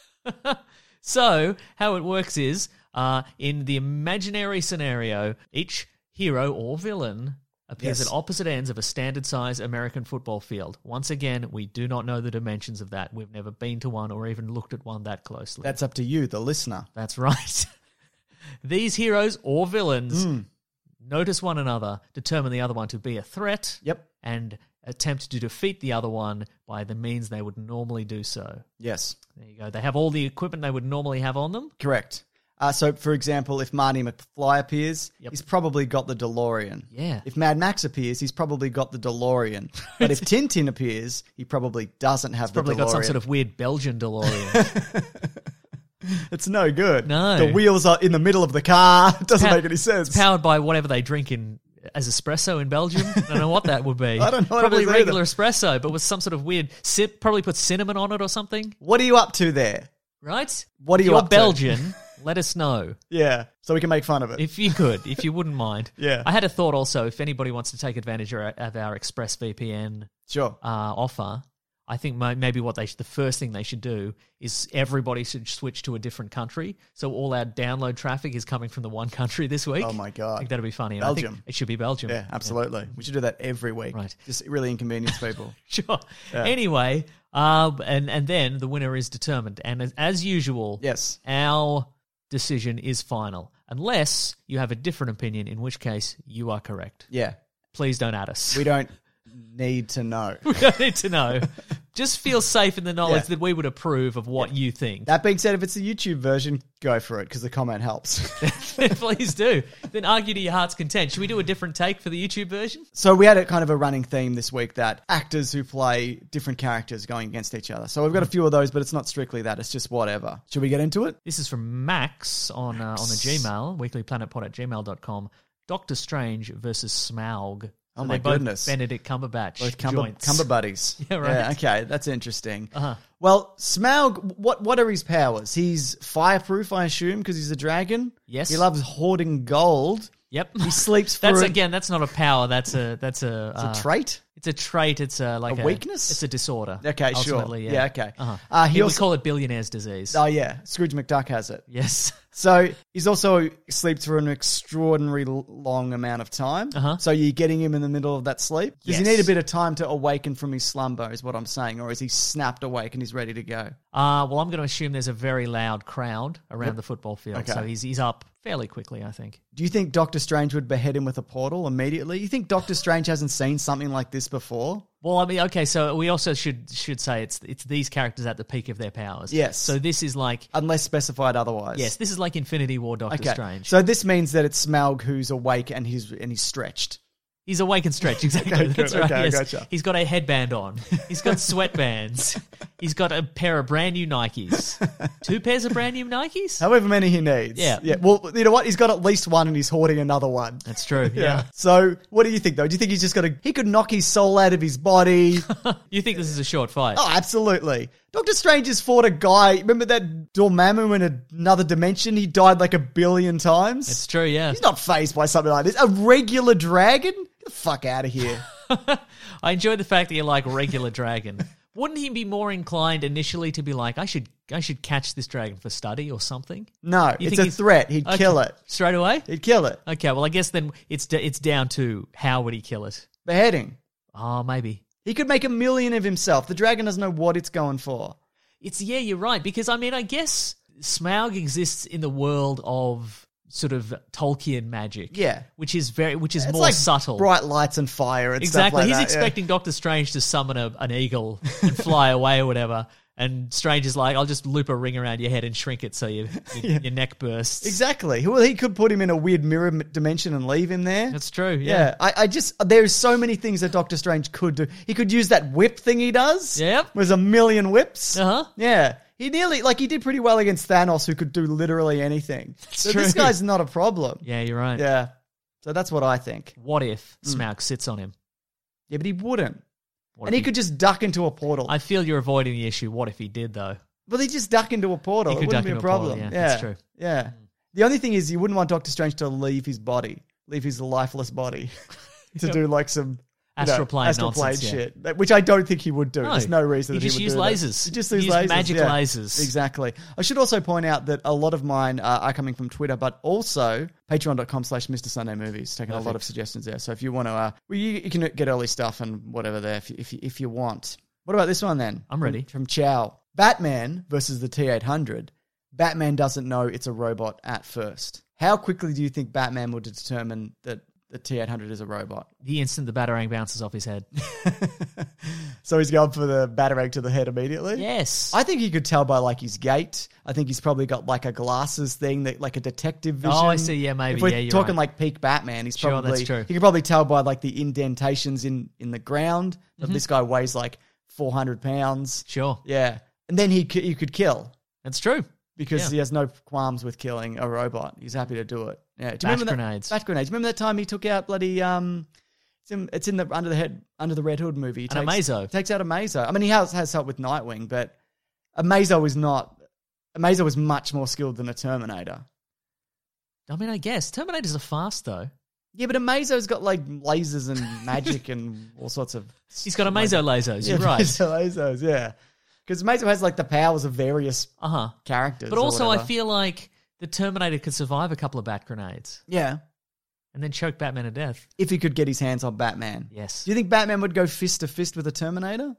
So, how it works is, in the imaginary scenario, each hero or villain appears Yes. at opposite ends of a standard-size American football field. Once again, we do not know the dimensions of that. We've never been to one or even looked at one that closely. That's up to you, the listener. That's right. These heroes or villains notice one another, determine the other one to be a threat, Yep. and attempt to defeat the other one by the means they would normally do so. Yes. There you go. They have all the equipment they would normally have on them. Correct. So, for example, if Marty McFly appears, Yep. he's probably got the DeLorean. Yeah. If Mad Max appears, he's probably got the DeLorean. But if Tintin appears, he probably doesn't have the Probably DeLorean. got some sort of weird Belgian DeLorean. It's no good. No. The wheels are in the middle of the car. It doesn't make any sense. It's powered by whatever they drink as espresso in Belgium. I don't know what that would be. I don't know what Probably it is regular either. espresso, but with some sort of weird sip. Probably put cinnamon on it or something. What are you up to there? Right? What are If you you're up to? Belgian, let us know. Yeah, so we can make fun of it. If you could, if you wouldn't mind. Yeah. I had a thought also, if anybody wants to take advantage of our ExpressVPN Sure. offer, I think maybe the first thing they should do is everybody should switch to a different country. So all our download traffic is coming from the one country this week. Oh my God. I think that'd be funny. And I think Belgium. it should be Belgium. Yeah, absolutely. We should do that every week. Right. Just really inconvenience people. Sure. Yeah. Anyway, and then the winner is determined. And as usual, Yes. our decision is final. Unless you have a different opinion, in which case you are correct. Yeah. please don't add us. We don't need to know. We don't need to know. Just feel safe in the knowledge that we would approve of what you think. That being said, if it's a YouTube version, go for it because the comment helps. Please do. Then argue to your heart's content. Should we do a different take for the YouTube version? So we had a kind of a running theme this week that actors who play different characters going against each other. So we've got a few of those, but it's not strictly that. It's just whatever. Should we get into it? This is from Max on the Gmail, weeklyplanetpod@gmail.com. Doctor Strange versus Smaug. Oh So my they're both goodness. Benedict Cumberbatch Both joints. Cumber buddies. Yeah, right. okay, that's interesting. Uh-huh. Well, Smaug, what are his powers? He's fireproof, I assume, because he's a dragon. Yes. He loves hoarding gold. Yep. He sleeps for That's not a power. That's a a trait. It's a trait. It's like A weakness? It's a disorder. Okay, ultimately, sure. Yeah. Okay. Uh-huh. He We also call it billionaire's disease. Oh yeah, Scrooge McDuck has it. Yes. So he's also sleeps for an extraordinary long amount of time. Uh-huh. So you're getting him in the middle of that sleep. Does he Yes. need a bit of time to awaken from his slumber? Is what I'm saying, or is he snapped awake and he's ready to go? Well, I'm going to assume there's a very loud crowd around the football field, Okay. so he's up fairly quickly, I think. Do you think Doctor Strange would behead him with a portal immediately? You think Doctor Strange hasn't seen something like this before? Well, I mean, okay, so we also should say it's these characters at the peak of their powers. Yes. So this is like Unless specified otherwise. yes, this is like Infinity War Doctor Okay. Strange. So this means that it's Smaug who's awake and he's stretched. He's awake and stretched, exactly. Okay, That's good. right. Okay, yes. gotcha. He's got a headband on. He's got sweatbands. He's got a pair of brand new Nikes. 2 pairs of brand new Nikes? However many he needs. Yeah. Well, you know what? He's got at least one and he's hoarding another one. That's true. Yeah. So what do you think though? Do you think he's just he could knock his soul out of his body? You think this is a short fight? Oh, absolutely. Doctor Strange has fought a guy. Remember that Dormammu in another dimension? He died like 1 billion times. It's true, yeah. He's not fazed by something like this. A regular dragon? Get the fuck out of here. I enjoy the fact that you like regular dragon. Wouldn't he be more inclined initially to be like, I should catch this dragon for study or something? No, You it's think a he's- threat. He'd Okay. kill it. Straight away? He'd kill it. Okay, well, I guess then it's down to how would he kill it? Beheading. Oh, maybe. He could make 1 million of himself. The dragon doesn't know what it's going for. You're right, because I mean, I guess Smaug exists in the world of sort of Tolkien magic. Yeah. Which is more like subtle. Bright lights and fire and stuff Exactly. like He's that. expecting Doctor Strange to summon an eagle and fly away or whatever. And Strange is like, I'll just loop a ring around your head and shrink it so your neck bursts. Exactly. Well, he could put him in a weird mirror dimension and leave him there. That's true, Yeah. There's so many things that Doctor Strange could do. He could use that whip thing he does. Yep. There's 1 million whips. Uh-huh. Yeah. He did pretty well against Thanos, who could do literally anything. So true. this guy's not a problem. Yeah, you're right. Yeah. So that's what I think. What if Smaug sits on him? Yeah, but he wouldn't. What And if he could just duck into a portal. I feel you're avoiding the issue. What if he did, though? Well, he just duck into a portal. He It could wouldn't duck be a into a portal, problem. yeah, that's true. Yeah. The only thing is you wouldn't want Doctor Strange to leave his body, leave his lifeless body to do like some Astral plane astral plane nonsense, yeah. shit, which I don't think he would do. No. There's no reason He that he just would use do lasers. That. He just He use use lasers. magic yeah. lasers. Exactly. I should also point out that a lot of mine are coming from Twitter, but also patreon.com/Mr. Sunday Movies, taking a lot of suggestions there. So if you want to, you can get early stuff and whatever there if you want. What about this one then? I'm ready. From Chow. Batman versus the T-800. Batman doesn't know it's a robot at first. How quickly do you think Batman would determine that the T-800 is a robot? The instant the batarang bounces off his head. So he's going for the batarang to the head immediately? Yes. I think you could tell by like his gait. I think he's probably got like a glasses thing, that like a detective vision. Oh, I see. Yeah, maybe. If we're Yeah, you're talking right. like peak Batman, he's Sure, probably that's true. You could probably tell by like the indentations in the ground that Mm-hmm. this guy weighs like 400 pounds. Sure. Yeah, and then you could kill That's true. because Yeah. he has no qualms with killing a robot. He's happy to do it. Yeah, do you Bat remember that? grenades. Bat grenades. Remember that time he took out bloody it's in the under the Red Hood movie. He And Amazo. takes out Amazo. I mean, he has help with Nightwing, but Amazo was much more skilled than a Terminator. I mean, I guess. Terminators are fast, though. Yeah, but Amazo's got like lasers and magic and all sorts of. He's got Amazo lasers. Yeah, You're right. Lasers, yeah. Because Amazo has like the powers of various Uh-huh. characters. But or also, I whatever. feel like the Terminator could survive a couple of bat grenades yeah, and then choke Batman to death. if he could get his hands on Batman. Yes. Do you think Batman would go fist to fist with a Terminator?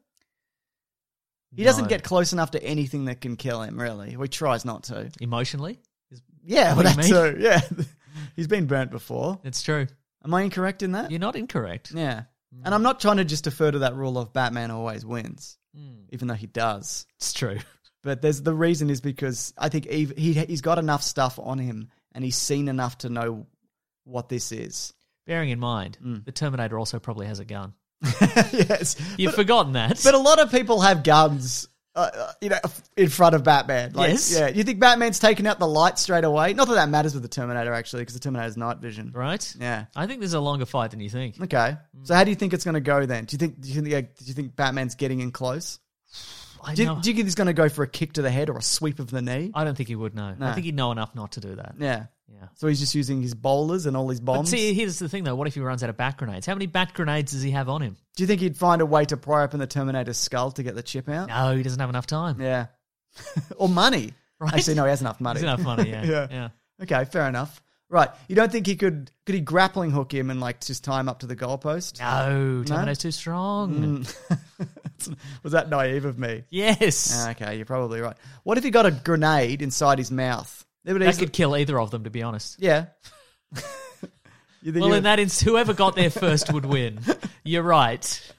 He doesn't No. get close enough to anything that can kill him, really. He tries not to. Emotionally? Yeah, What well, do that you mean? too. Yeah. He's been burnt before. It's true. Am I incorrect in that? You're not incorrect. Yeah. And I'm not trying to just defer to that rule of Batman always wins, even though he does. It's true. But the reason is because I think he's got enough stuff on him and he's seen enough to know what this is. Bearing in mind, the Terminator also probably has a gun. Yes. You've forgotten that. But a lot of people have guns, in front of Batman. Yes. Yeah. You think Batman's taken out the light straight away? Not that matters with the Terminator, actually, because the Terminator's night vision. Right? Yeah. I think there's a longer fight than you think. Okay. So how do you think it's going to go then? Do you think Batman's getting in close? Do you think he's going to go for a kick to the head or a sweep of the knee? I don't think he would know. No. I think he'd know enough not to do that. Yeah. Yeah. So he's just using his bowlers and all his But bombs? see, here's the thing though. What if he runs out of bat grenades? How many bat grenades does he have on him? Do you think he'd find a way to pry open the Terminator's skull to get the chip out? No, he doesn't have enough time. Yeah. Or money. Right? Actually, no, he has enough money. He's enough money, yeah. Yeah. Okay, fair enough. Right. You don't think could he grappling hook him and just tie him up to the goalpost? No, Terminator's too strong. Was that naive of me? Yes. Okay, you're probably right. What if he got a grenade inside his mouth? That could kill either of them, to be honest. Yeah. You think Well, in that instance, whoever got there first would win. You're right.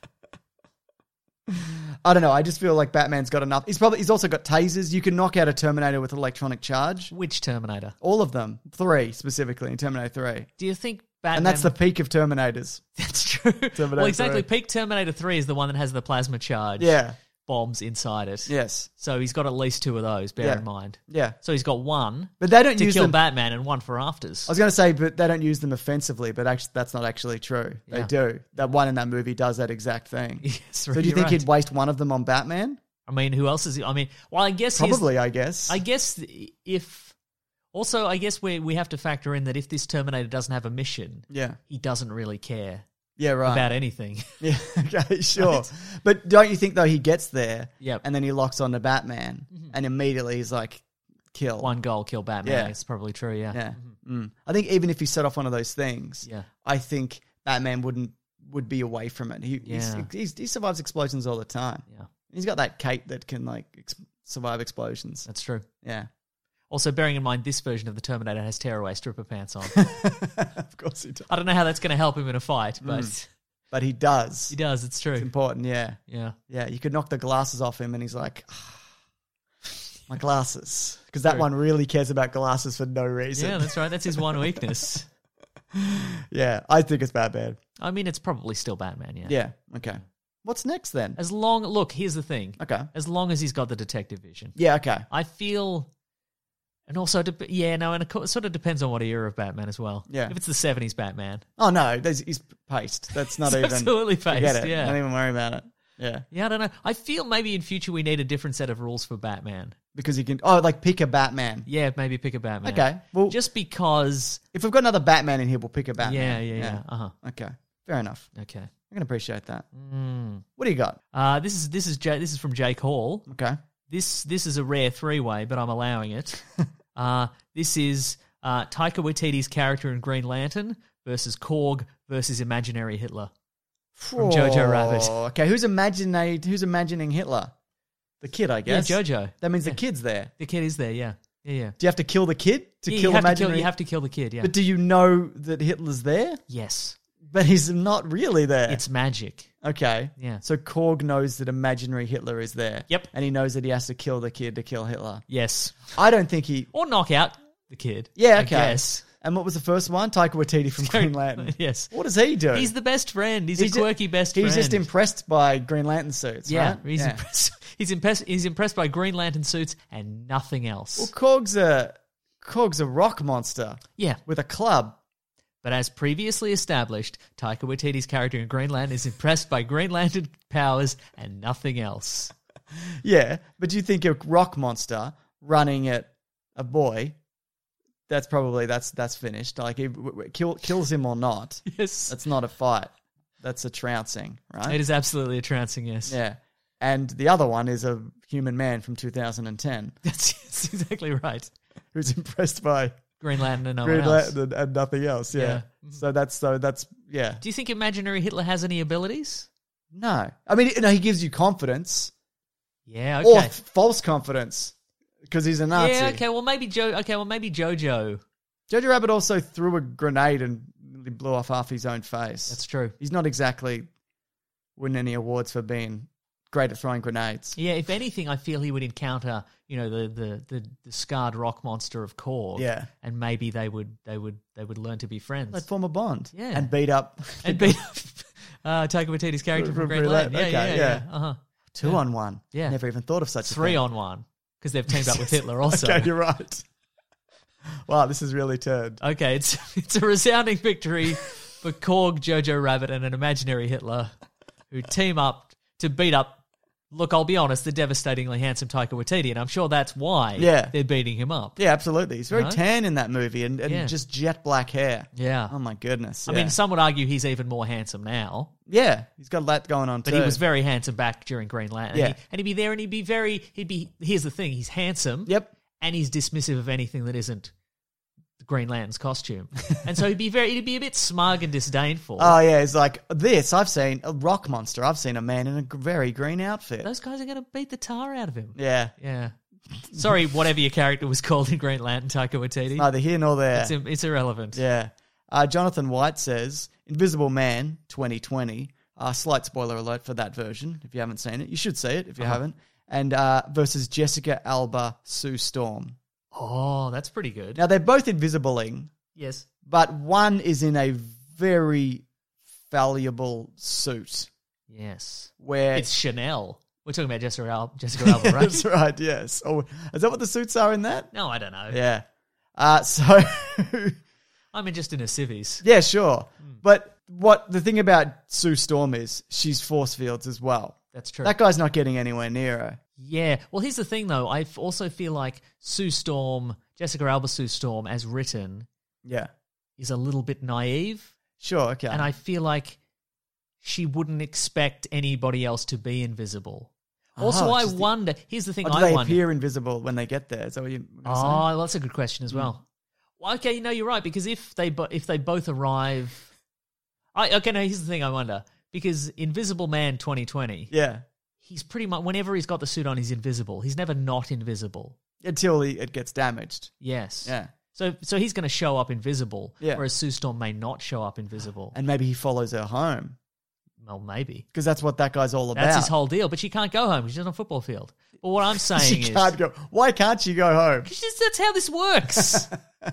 I don't know. I just feel like Batman's got enough. He's also got tasers. You can knock out a Terminator with electronic charge. Which Terminator? All of them. 3 specifically in Terminator 3. Do you think Batman... And that's the peak of Terminators. That's true. Terminator Well, exactly. 3. Peak Terminator 3 is the one that has the plasma charge. Yeah. Bombs inside it. Yes. So he's got at least 2 of those, bear in mind. Yeah. So he's got 1 But they don't to use kill them. Batman and 1 for afters. I was going to say, but they don't use them offensively, but actually, that's not actually true. Yeah. They do. That one in that movie does that exact thing. Yes, So do you think he'd waste one of them on Batman? I mean, who else is he? I mean, well, I guess Probably, I guess. I guess if... Also, I guess we have to factor in that if this Terminator doesn't have a mission, Yeah. he doesn't really care Yeah, right. about anything. Yeah, okay, sure. But don't you think, though, he gets there Yep. and then he locks on to Batman and immediately he's like, kill. 1 goal, kill Batman. Yeah. It's probably true, yeah. Yeah. I think even if he set off one of those things, Yeah. I think Batman would be away from it. He survives explosions all the time. Yeah. He's got that cape that can survive explosions. That's true. Yeah. Also, bearing in mind, this version of the Terminator has tearaway stripper pants on. Of course he does. I don't know how that's going to help him in a fight, but But he does. he does. It's true. It's important, yeah. Yeah. Yeah, you could knock the glasses off him and he's like, my glasses. Because that True. one really cares about glasses for no reason. Yeah, that's right. That's his one weakness. Yeah, I think it's Batman. I mean, it's probably still Batman, yeah. Yeah, okay. What's next then? As long... Look, here's the thing. Okay. As long as he's got the detective vision. Yeah, okay. I feel... And also, and it sort of depends on what era of Batman as well. Yeah. If it's the 70s Batman. Oh, no, he's paste. That's not It's even... absolutely paste, Forget it. yeah. Don't even worry about it. Yeah. Yeah, I don't know. I feel maybe in future we need a different set of rules for Batman. Because you can... Oh, like pick a Batman. Yeah, maybe pick a Batman. Okay, well... Just because... If we've got another Batman in here, we'll pick a Batman. Yeah. Uh-huh. Okay, fair enough. Okay. I can appreciate that. What do you got? This is from Jake Hall. Okay. This is a rare 3-way, but I'm allowing it. This is Taika Waititi's character in Green Lantern versus Korg versus imaginary Hitler from Jojo Rabbit. Okay, who's imagining Hitler? The kid, I guess. Yeah, Jojo. That means the kid's there. The kid is there, yeah. Yeah. Do you have to kill the kid to Yeah, kill imaginary? you have to kill the kid, yeah. But do you know that Hitler's there? Yes. But he's not really there. It's magic. Okay. Yeah. So Korg knows that imaginary Hitler is there. Yep. And he knows that he has to kill the kid to kill Hitler. Yes. I don't think he... Or knock out the kid. Yeah, I okay. guess. And what was the first one? Taika Waititi from Green Lantern. Yes. What does he do? He's the best friend. He's a quirky best friend. He's just impressed by Green Lantern suits, Yeah, right? he's impressed. He's impressed by Green Lantern suits and nothing else. Well, Korg's a rock monster. Yeah. With a club. But as previously established, Taika Waititi's character in Green Lantern is impressed by Green Lantern powers and nothing else. Yeah, but do you think a rock monster running at a boy, that's finished. Like, he kills him or not. Yes. That's not a fight. That's a trouncing, right? It is absolutely a trouncing, yes. Yeah. And the other one is a human man from 2010. That's exactly right. Who's impressed by Green Lantern and no Green one else. Lantern and nothing else, yeah. So that's yeah. Do you think imaginary Hitler has any abilities? No. I mean, he gives you confidence. Yeah, okay. Or false confidence. Because he's a Nazi. Yeah, okay, well maybe Jojo. Jojo Rabbit also threw a grenade and He blew off half his own face. That's true. He's not exactly winning any awards for being great at throwing grenades. Yeah, if anything, I feel he would encounter, the scarred rock monster of Korg. Yeah. And maybe they would learn to be friends. They'd form a bond. Yeah. And beat up. Taika Waititi's character from Green Lantern. Lantern. Okay, Yeah. Uh-huh. 2-on-1. Yeah. Never even thought of such a 3 thing. on 1 because they've teamed up with Hitler also. Okay, you're right. Wow, this is really turned. Okay, it's a resounding victory for Korg, Jojo Rabbit, and an imaginary Hitler who team up to beat up, look, I'll be honest, the devastatingly handsome Taika Waititi, and I'm sure that's why they're beating him up. Yeah, absolutely. He's very Right? tan in that movie and just jet black hair. Yeah. Oh, my goodness. I mean, some would argue he's even more handsome now, yeah, he's got that going on but too. he was very handsome back during Green Lantern. Yeah. And he'd be there and here's the thing, he's handsome. Yep. And he's dismissive of anything that isn't Green Lantern's costume. And so he'd be a bit smug and disdainful. Oh, yeah, it's like this. I've seen a rock monster. I've seen a man in a very green outfit. Those guys are going to beat the tar out of him. Yeah. Yeah. Sorry, whatever your character was called in Green Lantern, Taika Waititi. Neither here nor there. It's irrelevant. Yeah. Jonathan White says, Invisible Man 2020. Slight spoiler alert for that version. If you haven't seen it, you should see it if you haven't. And versus Jessica Alba, Sue Storm. Oh, that's pretty good. Now, they're both invisibling, Yes. but one is in a very valuable suit. Yes. Where It's Chanel. We're talking about Jessica Alba, right? That's right, yes. Oh, is that what the suits are in that? No, I don't know. Yeah. So, I'm just in a civvies. yeah, sure. But the thing about Sue Storm is she's force fields as well. That's true. That guy's not getting anywhere near her. Yeah. Well, here's the thing, though. I also feel like Jessica Alba Sue Storm, as written, Yeah. is a little bit naive. Sure, okay. And I feel like she wouldn't expect anybody else to be invisible. Also, I wonder... Here's the thing do I they wonder. appear invisible when they get there? Is that what you're going to say? Oh, that's a good question as well. Well, okay, you're right, because if they both arrive... here's the thing I wonder. Because Invisible Man 2020, Yeah. he's pretty much... Whenever he's got the suit on, he's invisible. He's never not invisible. Until it gets damaged. Yes. Yeah. So he's going to show up invisible, Yeah. whereas Sue Storm may not show up invisible. And maybe he follows her home. Well, maybe. Because that's what that guy's all about. That's his whole deal. But she can't go home. She's on a football field. But what I'm saying She can't go. Why can't she go home? That's how this works.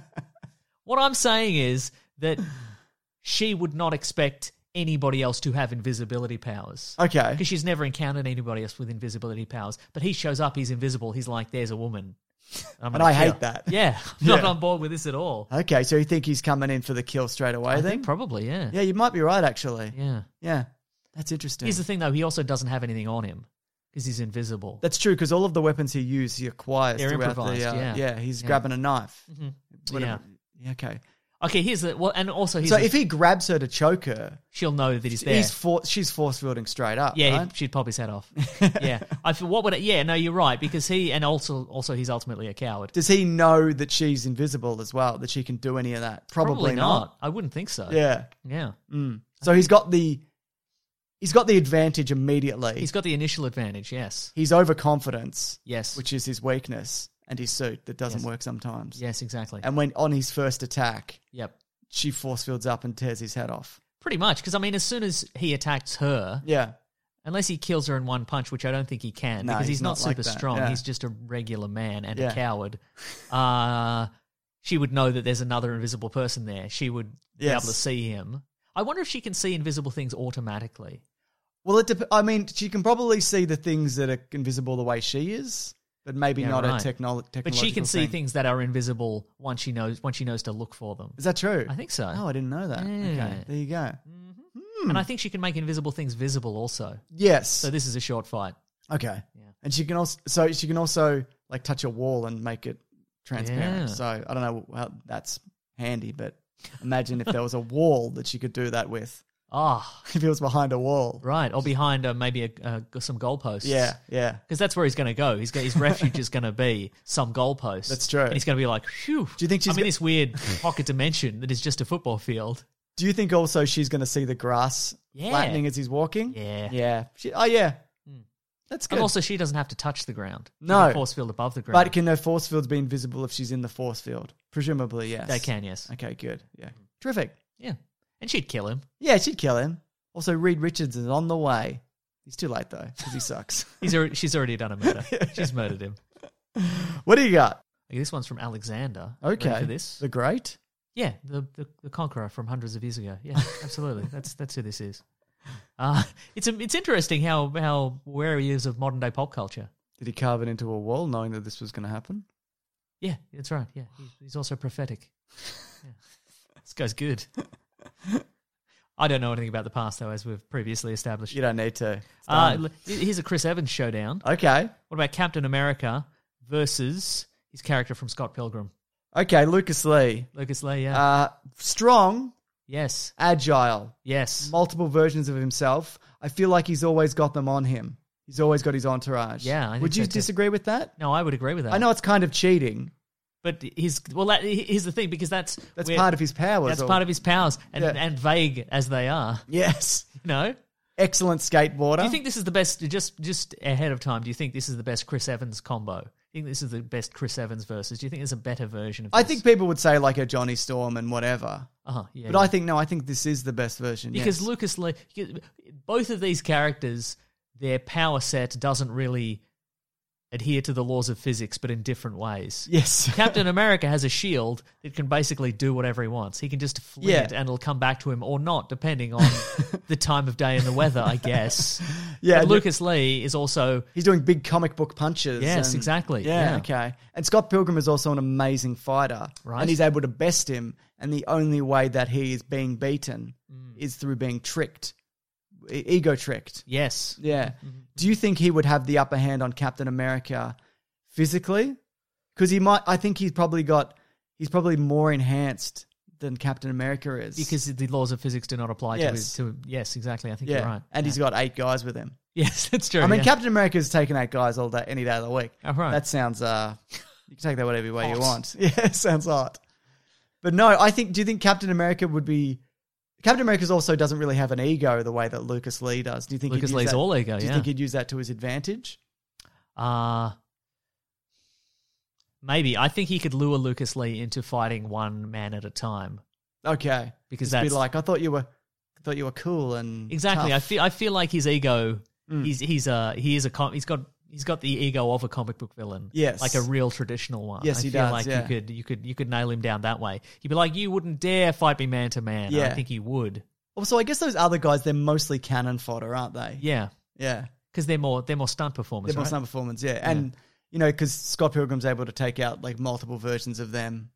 What I'm saying is that she would not expect anybody else to have invisibility powers. Okay. Because she's never encountered anybody else with invisibility powers. But he shows up, he's invisible. He's like, there's a woman. And I hate that. Yeah. I'm not on board with this at all. Okay, so you think he's coming in for the kill straight away I then? think probably, yeah. Yeah, you might be right, actually. Yeah. Yeah. That's interesting. Here's the thing, though. He also doesn't have anything on him because he's invisible. That's true, because all of the weapons he acquires They're throughout improvised, the... he's grabbing a knife. Mm-hmm. Whatever. Yeah, okay. Okay, here's the... Well, and also... So if he grabs her to choke her... she'll know that he's there. She's force-fielding straight up, Yeah, right? she'd pop his head off. Yeah. I feel, what would it... Yeah, no, you're right, because he... And also he's ultimately a coward. Does he know that she's invisible as well, that she can do any of that? Probably not. I wouldn't think so. Yeah. Yeah. So he's got the advantage immediately. He's got the initial advantage, yes. His overconfidence, Yes. which is his weakness, and his suit that doesn't work sometimes. Yes, exactly. And when on his first attack, Yep. she force fields up and tears his head off. Pretty much, because, I mean, as soon as he attacks her... Yeah. Unless he kills her in one punch, which I don't think he can, No, because he's not like super that, strong. yeah. He's just a regular man and Yeah. a coward. She would know that there's another invisible person there. She would be Yes. able to see him. I wonder if she can see invisible things automatically. Well, I mean, she can probably see the things that are invisible the way she is, but maybe Yeah, not right. a technological But she can see thing. things that are invisible once she knows to look for them. Is that true? I think so. Oh, I didn't know that. Yeah. Okay, there you go. And I think she can make invisible things visible also. Yes. So this is a short fight. Okay. Yeah. And she can also like touch a wall and make it transparent. Yeah. So I don't know how that's handy, but imagine if there was a wall that she could do that with. Ah, If he was behind a wall. right. Or behind maybe some goalposts. Yeah, yeah. Because that's where he's going to go. His refuge is going to be some goalposts. That's true. And he's going to be like, phew. Do you think she's I'm in this weird pocket dimension that is just a football field. Do you think also she's going to see the grass Yeah. flattening as he's walking? Yeah. Yeah. Yeah. That's good. And also, she doesn't have to touch the ground. She No. can force field above the ground. But can her force fields be invisible if she's in the force field? Presumably, yes. They can, yes. Okay, good. Yeah. Terrific. Yeah. And she'd kill him. Yeah, she'd kill him. Also, Reed Richards is on the way. He's too late, though, because he sucks. She's already done a murder. She's murdered him. What do you got? Okay, this one's from Alexander. Okay. Ready for this? The Great? Yeah, the Conqueror from hundreds of years ago. Yeah, absolutely. That's who this is. It's interesting how aware he is of modern day pop culture. Did he carve it into a wall knowing that this was going to happen? Yeah, that's right. Yeah, he's also prophetic. Yeah. This guy's good. I don't know anything about the past, though, as we've previously established. You don't need to. Here's a Chris Evans showdown. Okay. What about Captain America versus his character from Scott Pilgrim? Okay, Lucas Lee. Lucas Lee, yeah. Strong, Yes. agile, Yes. multiple versions of himself. I feel like he's always got them on him. He's always got his entourage. Yeah, I think Would you so too. disagree with that? No, I would agree with that. I know it's kind of cheating. But here's the thing, because that's part of his powers. That's part of his powers, and vague as they are. Yes. You know? Excellent skateboarder. Do you think this is the best, just ahead of time, do you think this is the best Chris Evans combo? Do you think this is the best Chris Evans versus? Do you think there's a better version of this? I think people would say like a Johnny Storm and whatever. Yeah. But I think this is the best version. Because yes. Lucas Lee, both of these characters, their power set doesn't really adhere to the laws of physics, but in different ways. Yes. Captain America has a shield that can basically do whatever he wants. He can just fling it and it'll come back to him or not, depending on the time of day and the weather, I guess. Yeah. But Lucas Lee is also... He's doing big comic book punches. Yes, exactly. Yeah, Yeah. okay. And Scott Pilgrim is also an amazing fighter. Right. And he's able to best him. And the only way that he is being beaten is through being tricked. Ego tricked. Yes. Yeah. Do you think he would have the upper hand on Captain America physically? Because I think he's probably more enhanced than Captain America is. Because the laws of physics do not apply to him. Yes, exactly. I think you're right. And he's got 8 guys with him. Yes, that's true. I mean, yeah. Captain America's taken 8 guys all day, any day of the week. Oh, right. That sounds, you can take that whatever way you Hot. want. Yeah, it sounds hot. But no, do you think Captain America would be... Captain America also doesn't really have an ego the way that Lucas Lee does. Do you think Lucas Lee's all ego, Do you think he'd use that to his advantage? Maybe. I think he could lure Lucas Lee into fighting one man at a time. Okay. Because Just be that's... like, I thought you were cool and Exactly. tough. I feel like his ego, he's got the ego of a comic book villain. Yes. Like a real traditional one. Yes, I he feel does, like yeah. you could nail him down that way. You'd be like, you wouldn't dare fight me man to man. Yeah. I think you would. Also, I guess those other guys, they're mostly cannon fodder, aren't they? Yeah. Yeah. Because they're more stunt performers, They're more right? stunt performance, yeah. And, because Scott Pilgrim's able to take out like multiple versions of them,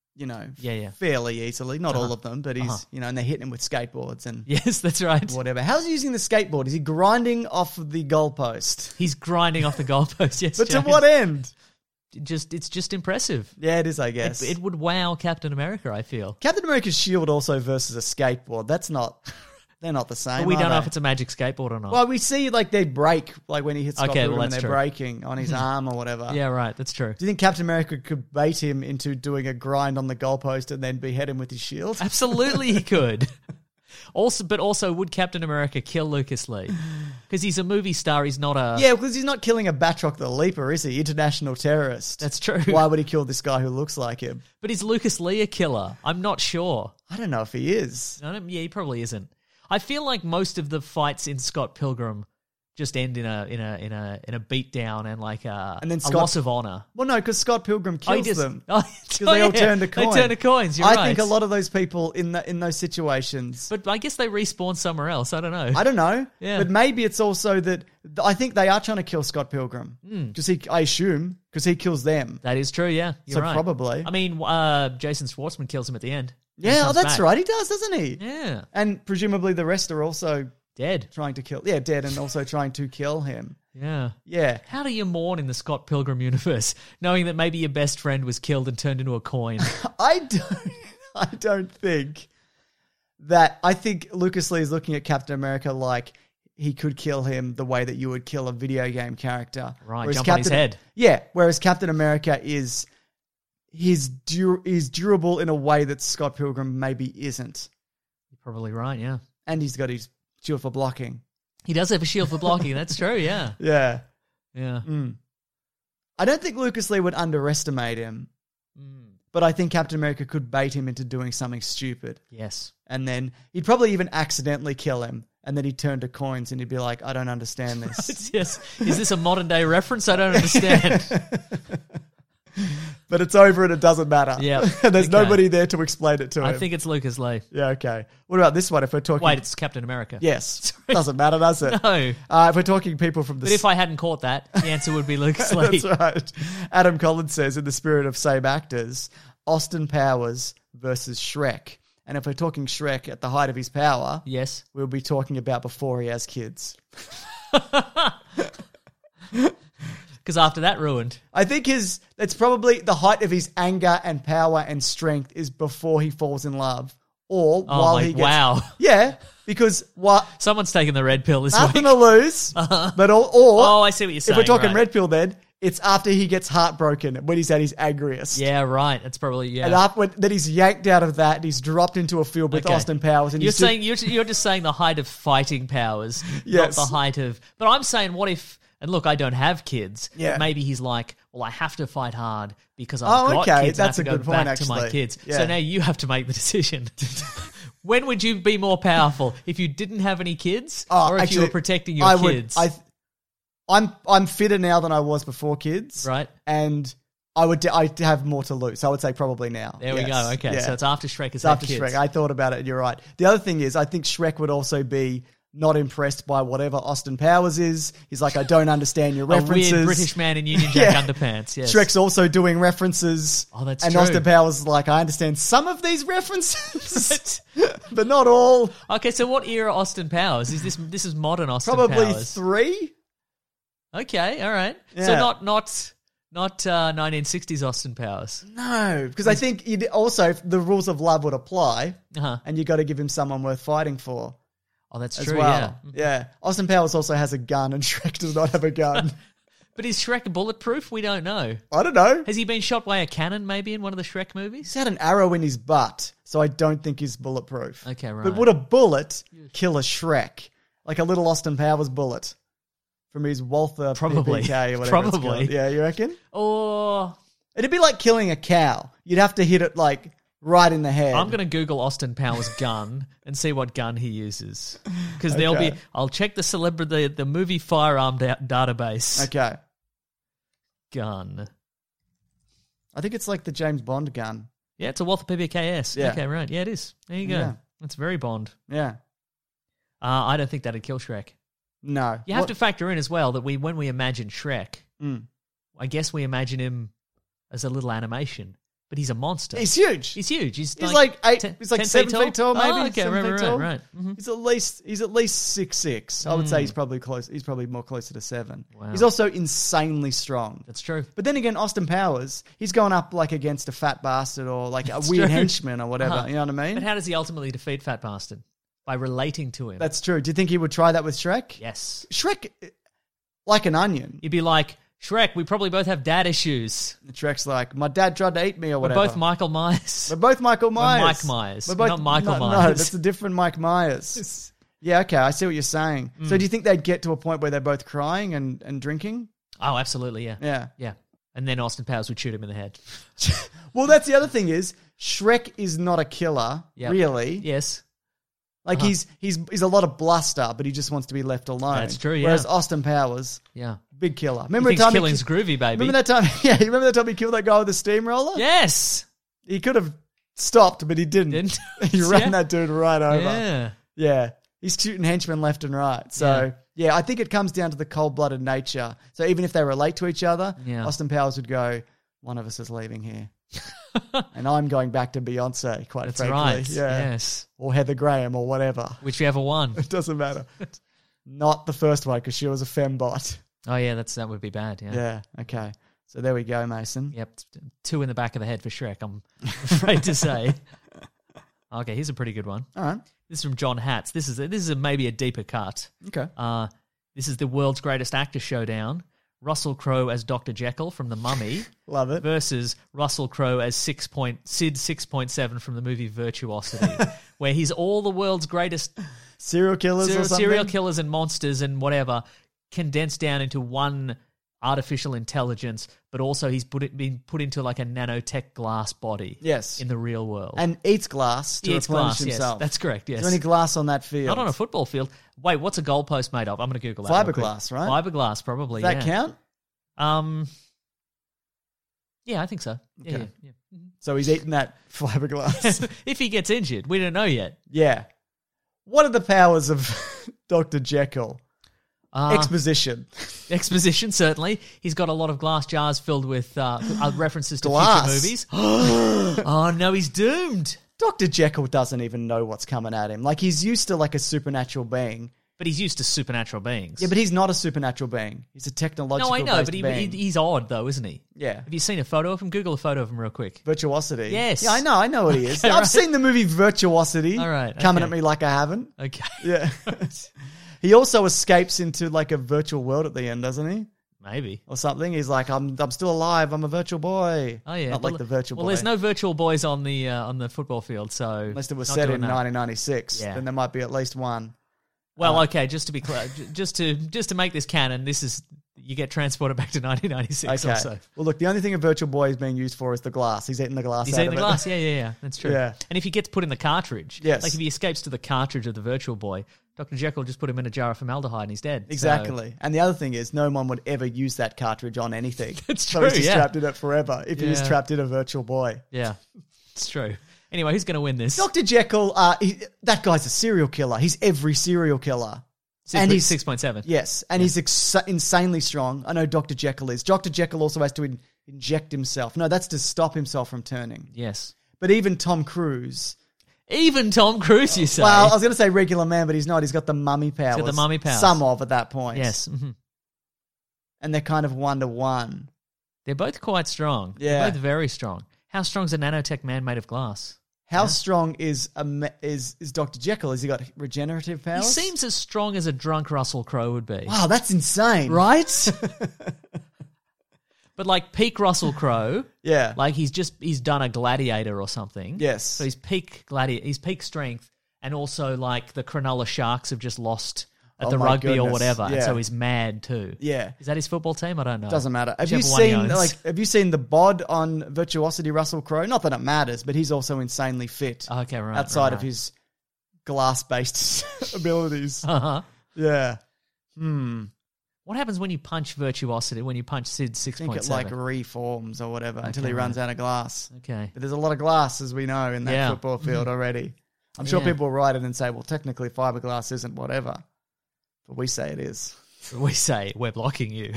fairly easily. Not all of them, but he's, and they're hitting him with skateboards and Yes, that's right. whatever. How's he using the skateboard? Is he grinding off the goalpost? He's grinding off the goalpost, yes. But to James. what end? It's just impressive. Yeah, it is, I guess. It would wow Captain America, I feel. Captain America's shield also versus a skateboard. They're not the same. But we are don't know they? if it's a magic skateboard or not. Well, we see like they break, like when he hits Scott Okay, Pilgrim well, and that's they're true. breaking on his arm or whatever. Yeah, right. That's true. Do you think Captain America could bait him into doing a grind on the goalpost and then behead him with his shield? Absolutely, he could. Also, would Captain America kill Lucas Lee? Because he's a movie star. He's not a... Yeah, because he's not killing a Batroc the Leaper, is he? International terrorist. That's true. Why would he kill this guy who looks like him? But is Lucas Lee a killer? I'm not sure. I don't know if he is. Yeah, he probably isn't. I feel like most of the fights in Scott Pilgrim just end in a beatdown and like a loss of honor. Well, no, because Scott Pilgrim kills them. Because They all turn to coin. They turn to coins. You're I right. think a lot of those people in those situations. But I guess they respawn somewhere else. I don't know. I don't know. Yeah. But maybe it's also that I think they are trying to kill Scott Pilgrim. I assume, because he kills them. That is true, yeah. You're So right. probably. I mean, Jason Schwartzman kills him at the end. He Yeah, comes that's back. right. He does, doesn't he? Yeah. And presumably the rest are also Dead. trying to kill. Yeah, dead and also trying to kill him. Yeah. Yeah. How do you mourn in the Scott Pilgrim universe, knowing that maybe your best friend was killed and turned into a coin? I don't think that. I think Lucas Lee is looking at Captain America like he could kill him the way that you would kill a video game character. Right, Whereas jump on his head. Yeah, whereas Captain America is durable in a way that Scott Pilgrim maybe isn't. You're probably right, yeah. And he's got his shield for blocking. He does have a shield for blocking, that's true, yeah. Yeah. Yeah. I don't think Lucas Lee would underestimate him. but I think Captain America could bait him into doing something stupid. Yes. And then he'd probably even accidentally kill him. And then he'd turn to Coins and he'd be like, I don't understand this. Yes. Is this a modern day reference? I don't understand. But it's over and it doesn't matter. Yeah. And there's Okay. nobody there to explain it to him. I think it's Lucas Lee. Yeah, okay. What about this one? If we're talking... Wait, it's Captain America. Yes. Doesn't matter, does it? No. If we're talking people from the... But if I hadn't caught that, the answer would be Lucas Lee. That's right. Adam Collins says, in the spirit of same actors, Austin Powers versus Shrek. And if we're talking Shrek at the height of his power, Yes. we'll be talking about before he has kids. Because after that ruined. I think it's probably the height of his anger and power and strength is before he falls in love. Or while he gets... Wow. Yeah, because what... Someone's taking the red pill this Nothing week. to lose. But or Oh, I see what you're if saying. we're talking right. red pill then, it's after he gets heartbroken, when he's at his angriest. Yeah, right. It's probably, yeah. And after then he's yanked out of that, and he's dropped into a field with Okay. Austin Powers. And You're he's saying you're just saying the height of fighting powers, Yes. not the height of. But I'm saying, what if? And look, I don't have kids. Yeah. But maybe he's like, well, I have to fight hard because I've got okay. kids. and I have That's a to go good point, back to my actually. kids. Yeah. So now you have to make the decision. When would you be more powerful? If you didn't have any kids, or if you were protecting your kids? I'm fitter now than I was before kids, Right. And I'd have more to lose. So I would say probably now. There we Yes. go. Okay, Yeah. so it's after Shrek has It's had after kids. Shrek. I thought about it, and you're right. The other thing is, I think Shrek would also be not impressed by whatever Austin Powers is. He's like, I don't understand your A references. weird British man in Union Jack Yeah. underpants. Yes. Shrek's also doing references. Oh, that's and true. Austin Powers is like, I understand some of these references, but not all. Okay, so what era Austin Powers is this? This is modern Austin Probably Powers. 3. Okay, all right. Yeah. So not 1960s Austin Powers. No, because I think also the rules of love would apply, Uh-huh. and you got to give him someone worth fighting for Oh, that's as true. well. Yeah. Yeah. Austin Powers also has a gun, and Shrek does not have a gun. But is Shrek bulletproof? We don't know. I don't know. Has he been shot by a cannon maybe in one of the Shrek He's movies? had an arrow in his butt, so I don't think he's bulletproof. Okay, right. But would a bullet kill a Shrek? Like a little Austin Powers bullet from his Walther Probably. PPK or whatever it's Probably. called. Yeah, you reckon? Or It'd be like killing a cow. You'd have to hit it like right in the head. I'm going to Google Austin Powers gun and see what gun he uses. Because there'll Okay. be... I'll check the celebrity, the movie firearm database. Okay. Gun. I think it's like the James Bond gun. Yeah, it's a Walther PPKS. Yeah. Okay, right. Yeah, it is. There you go. Yeah. That's very Bond. Yeah. I don't think that'd kill Shrek. No. You have to factor in as well that when we imagine Shrek, I guess we imagine him as a little animation, but he's a monster. He's huge. He's huge. He's like 8. 10 He's like 10 7 feet tall, maybe. Oh, okay, 7 feet right, tall. right. Mhm. He's at least 6'6". I would say he's probably close. He's probably more closer to 7. Wow. He's also insanely strong. That's true. But then again, Austin Powers, he's going up like against a fat bastard or like a weird true. henchman or whatever. Uh-huh. You know what I mean? But how does he ultimately defeat Fat Bastard? By relating to him. That's true. Do you think he would try that with Shrek? Yes. Shrek, like an onion. You'd be like, Shrek, we probably both have dad issues. And Shrek's like, my dad tried to eat me or We're whatever. both Michael Myers. We're both Michael Myers. Mike Myers. We're both, Not Michael No, Myers. that's a different Mike Myers. Yeah, okay, I see what you're saying. So do you think they'd get to a point where they're both crying and drinking? Oh, absolutely, yeah. Yeah. Yeah. And then Austin Powers would shoot him in the head. Well, that's the other thing is, Shrek is not a killer, Yep. really. Yes. Like he's a lot of bluster, but he just wants to be left alone. That's true, yeah. Whereas Austin Powers, Yeah. big killer. He Remember thinks the time killing's groovy, baby. Remember that time? Yeah, you remember that time he killed that guy with the steamroller? Yes. He could have stopped, but he didn't. Didn't. He ran Yeah. that dude right over. Yeah. Yeah. He's shooting henchmen left and right. So, yeah, I think it comes down to the cold-blooded nature. So even if they relate to each other, Yeah. Austin Powers would go, one of us is leaving here. And I'm going back to Beyonce, quite That's frankly. right. Yeah. Yes. Or Heather Graham or whatever. Whichever one. It doesn't matter. Not the first one, because she was a fembot. Oh, yeah, that would be bad, yeah. Yeah, okay. So there we go, Mason. Yep. 2 in the back of the head for Shrek, I'm afraid to say. Okay, here's a pretty good one. All right. This is from John Hatz. This is maybe a deeper cut. Okay. This is the world's greatest actor showdown. Russell Crowe as Dr. Jekyll from The Mummy Love it. versus Russell Crowe as Sid 6.7 from the movie Virtuosity, where he's all the world's greatest Serial killers or something? serial killers and monsters and whatever condensed down into one artificial intelligence, but also he's been put into like a nanotech glass body. Yes. In the real world. And eats glass to He eats replenish glass, yes. himself. That's correct, yes. Is there any glass on that field? Not on a football field. Wait, what's a goalpost made of? I'm going to Google that. real quick. Fiberglass, right? Fiberglass, probably. Does that count? Yeah, I think so. Yeah, Okay. yeah. So he's eating that fiberglass. If he gets injured, we don't know yet. Yeah. What are the powers of Dr. Jekyll? Uh, Exposition. Exposition, certainly. He's got a lot of glass jars filled with references to Glass. future movies. Oh, no, he's doomed. Dr. Jekyll doesn't even know what's coming at him. Like, he's used to like a supernatural being. But he's used to supernatural beings. Yeah, but he's not a supernatural being. He's a technological No, I know, but being. he's odd, though, isn't he? Yeah. Have you seen a photo of him? Google a photo of him real quick. Virtuosity. Yes. Yeah, I know what he is. Okay, I've right. seen the movie Virtuosity. All right, Coming okay. at me like I haven't. Okay. Yeah. He also escapes into like a virtual world at the end, doesn't he? Maybe. Or something. He's like, I'm still alive. I'm a virtual boy. Oh, yeah. Not like the virtual boy. Well, there's no virtual boys on the football field, so... Unless it was not set doing in that. 1996. Yeah. Then there might be at least one. Well, okay, just to be clear, just to make this canon, this is... You get transported back to 1996 Okay. or so. Well, look, the only thing a virtual boy is being used for is the glass. He's eating the glass He's out eating of the it. glass, yeah. That's true. Yeah. And if he gets put in the cartridge, Yes. like if he escapes to the cartridge of the virtual boy, Dr. Jekyll just put him in a jar of formaldehyde and he's dead. So- Exactly. And the other thing is, no one would ever use that cartridge on anything. That's So true, he's just yeah. trapped in it forever if he was Yeah. trapped in a virtual boy. yeah, it's true. Anyway, who's going to win this? Dr. Jekyll, that guy's a serial killer. He's every serial killer. And he's 6.7. Yes, and he's insanely strong. I know Dr. Jekyll is. Dr. Jekyll also has to inject himself. No, that's to stop himself from turning. Yes. But even Tom Cruise... Even Tom Cruise, you say? Well, I was going to say regular man, but he's not. He's got the mummy powers. got the mummy powers. Some of at that point. Yes. Mhm. And they're kind of 1-to-1. They're both quite strong. Yeah. They're both very strong. How strong is a nanotech man made of glass? How strong is Dr. Jekyll? Has he got regenerative powers? He seems as strong as a drunk Russell Crowe would be. Wow, that's insane. Right? But like peak Russell Crowe, Yeah. like he's done a Gladiator or something. Yes. So he's peak strength, and also like the Cronulla Sharks have just lost at Oh the my rugby or goodness. whatever, and Yeah. so he's mad too. Yeah. Is that his football team? I don't know. Doesn't matter. Have you Whichever one he seen owns. have you seen the bod on Virtuosity Russell Crowe? Not that it matters, but he's also insanely fit. Okay, right. Outside of right. his glass-based abilities. Uh-huh. Yeah. What happens when you punch Virtuosity? When you punch Sid I think 6.7? it like reforms or whatever until he right. runs out of glass. Okay. But there's a lot of glass, as we know, in that Yeah. football field already. I'm sure Yeah. people will write it and say, well, technically fiberglass isn't whatever. But we say it is. We say we're blocking you.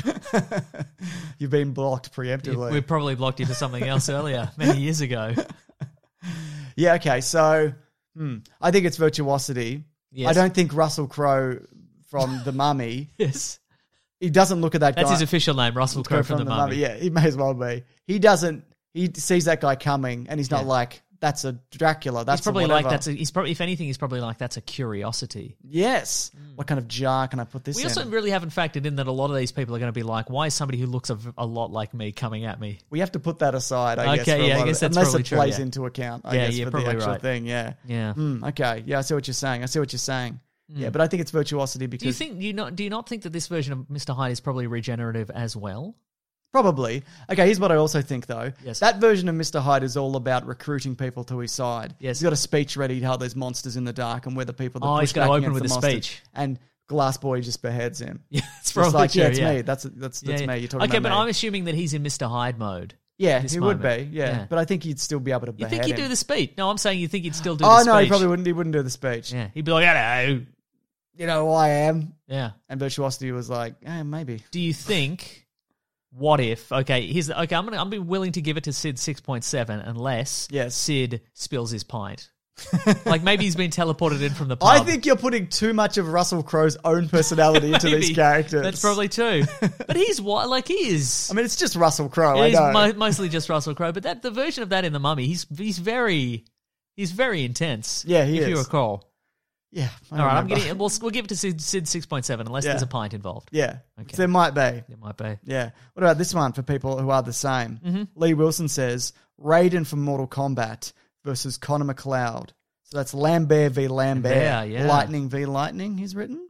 You've been blocked preemptively. We probably blocked you for something else earlier, many years ago. Yeah, okay. So I think it's Virtuosity. Yes. I don't think Russell Crowe from The Mummy, Yes. he doesn't look at that That's guy. his official name, Russell Crowe from The Mummy. Yeah, he may as well be. He sees that guy coming and he's not Yeah. like, that's a Dracula. That's He's probably a like whatever. he's probably, if anything, he's probably like that's a curiosity. Yes. What kind of jar can I put this We in? also really haven't factored in that a lot of these people are going to be like, why is somebody who looks a lot like me coming at me? We have to put that aside, I guess. Okay, for a yeah, I lot guess of, that's unless probably it true, plays yeah. into account, I Yeah, guess, you're for the probably actual right. thing, yeah. Yeah. Okay, yeah, I see what you're saying. Yeah, but I think it's Virtuosity because... Do you not think that this version of Mr. Hyde is probably regenerative as well? Probably. Okay, here's what I also think, though. Yes. That version of Mr. Hyde is all about recruiting people to his side. Yes. He's got a speech ready how there's monsters in the dark and we're the people that Oh, push he's gonna back open against with the a monsters. speech. And Glass Boy just beheads him. Yeah, it's It's probably like, true. yeah, it's yeah. me. That's Yeah. me. You're talking okay, about but me. I'm assuming that he's in Mr. Hyde mode. Yeah, this he would moment. be, yeah. But I think he'd still be able to You behead think he'd him. do the speech? No, I'm saying you think he'd still do the Oh, speech. no, he probably wouldn't. He wouldn't do the speech. Yeah, he'd be like, hello. You know who I am? Yeah. And Virtuosity was like, maybe. Do you think... What if? Okay, I'm be willing to give it to Sid 6.7 unless Yes. Sid spills his pint. Like maybe he's been teleported in from the pub. I think you're putting too much of Russell Crowe's own personality into these Maybe. characters. That's probably true. But he's what? Like he is. I mean, it's just Russell Crowe. It is I know. mostly just Russell Crowe. But the version of that in The Mummy, he's very intense. Yeah, he if you is. recall. Yeah. I All right, remember. we'll give it to Sid 6.7 unless Yeah. there's a pint involved. Yeah. Okay. There might be. It might be. Yeah. What about this one for people who are the same? Mm-hmm. Lee Wilson says Raiden from Mortal Kombat versus Connor McLeod. So that's Lambert v. Lambert. Yeah, yeah. Lightning v. Lightning, he's written.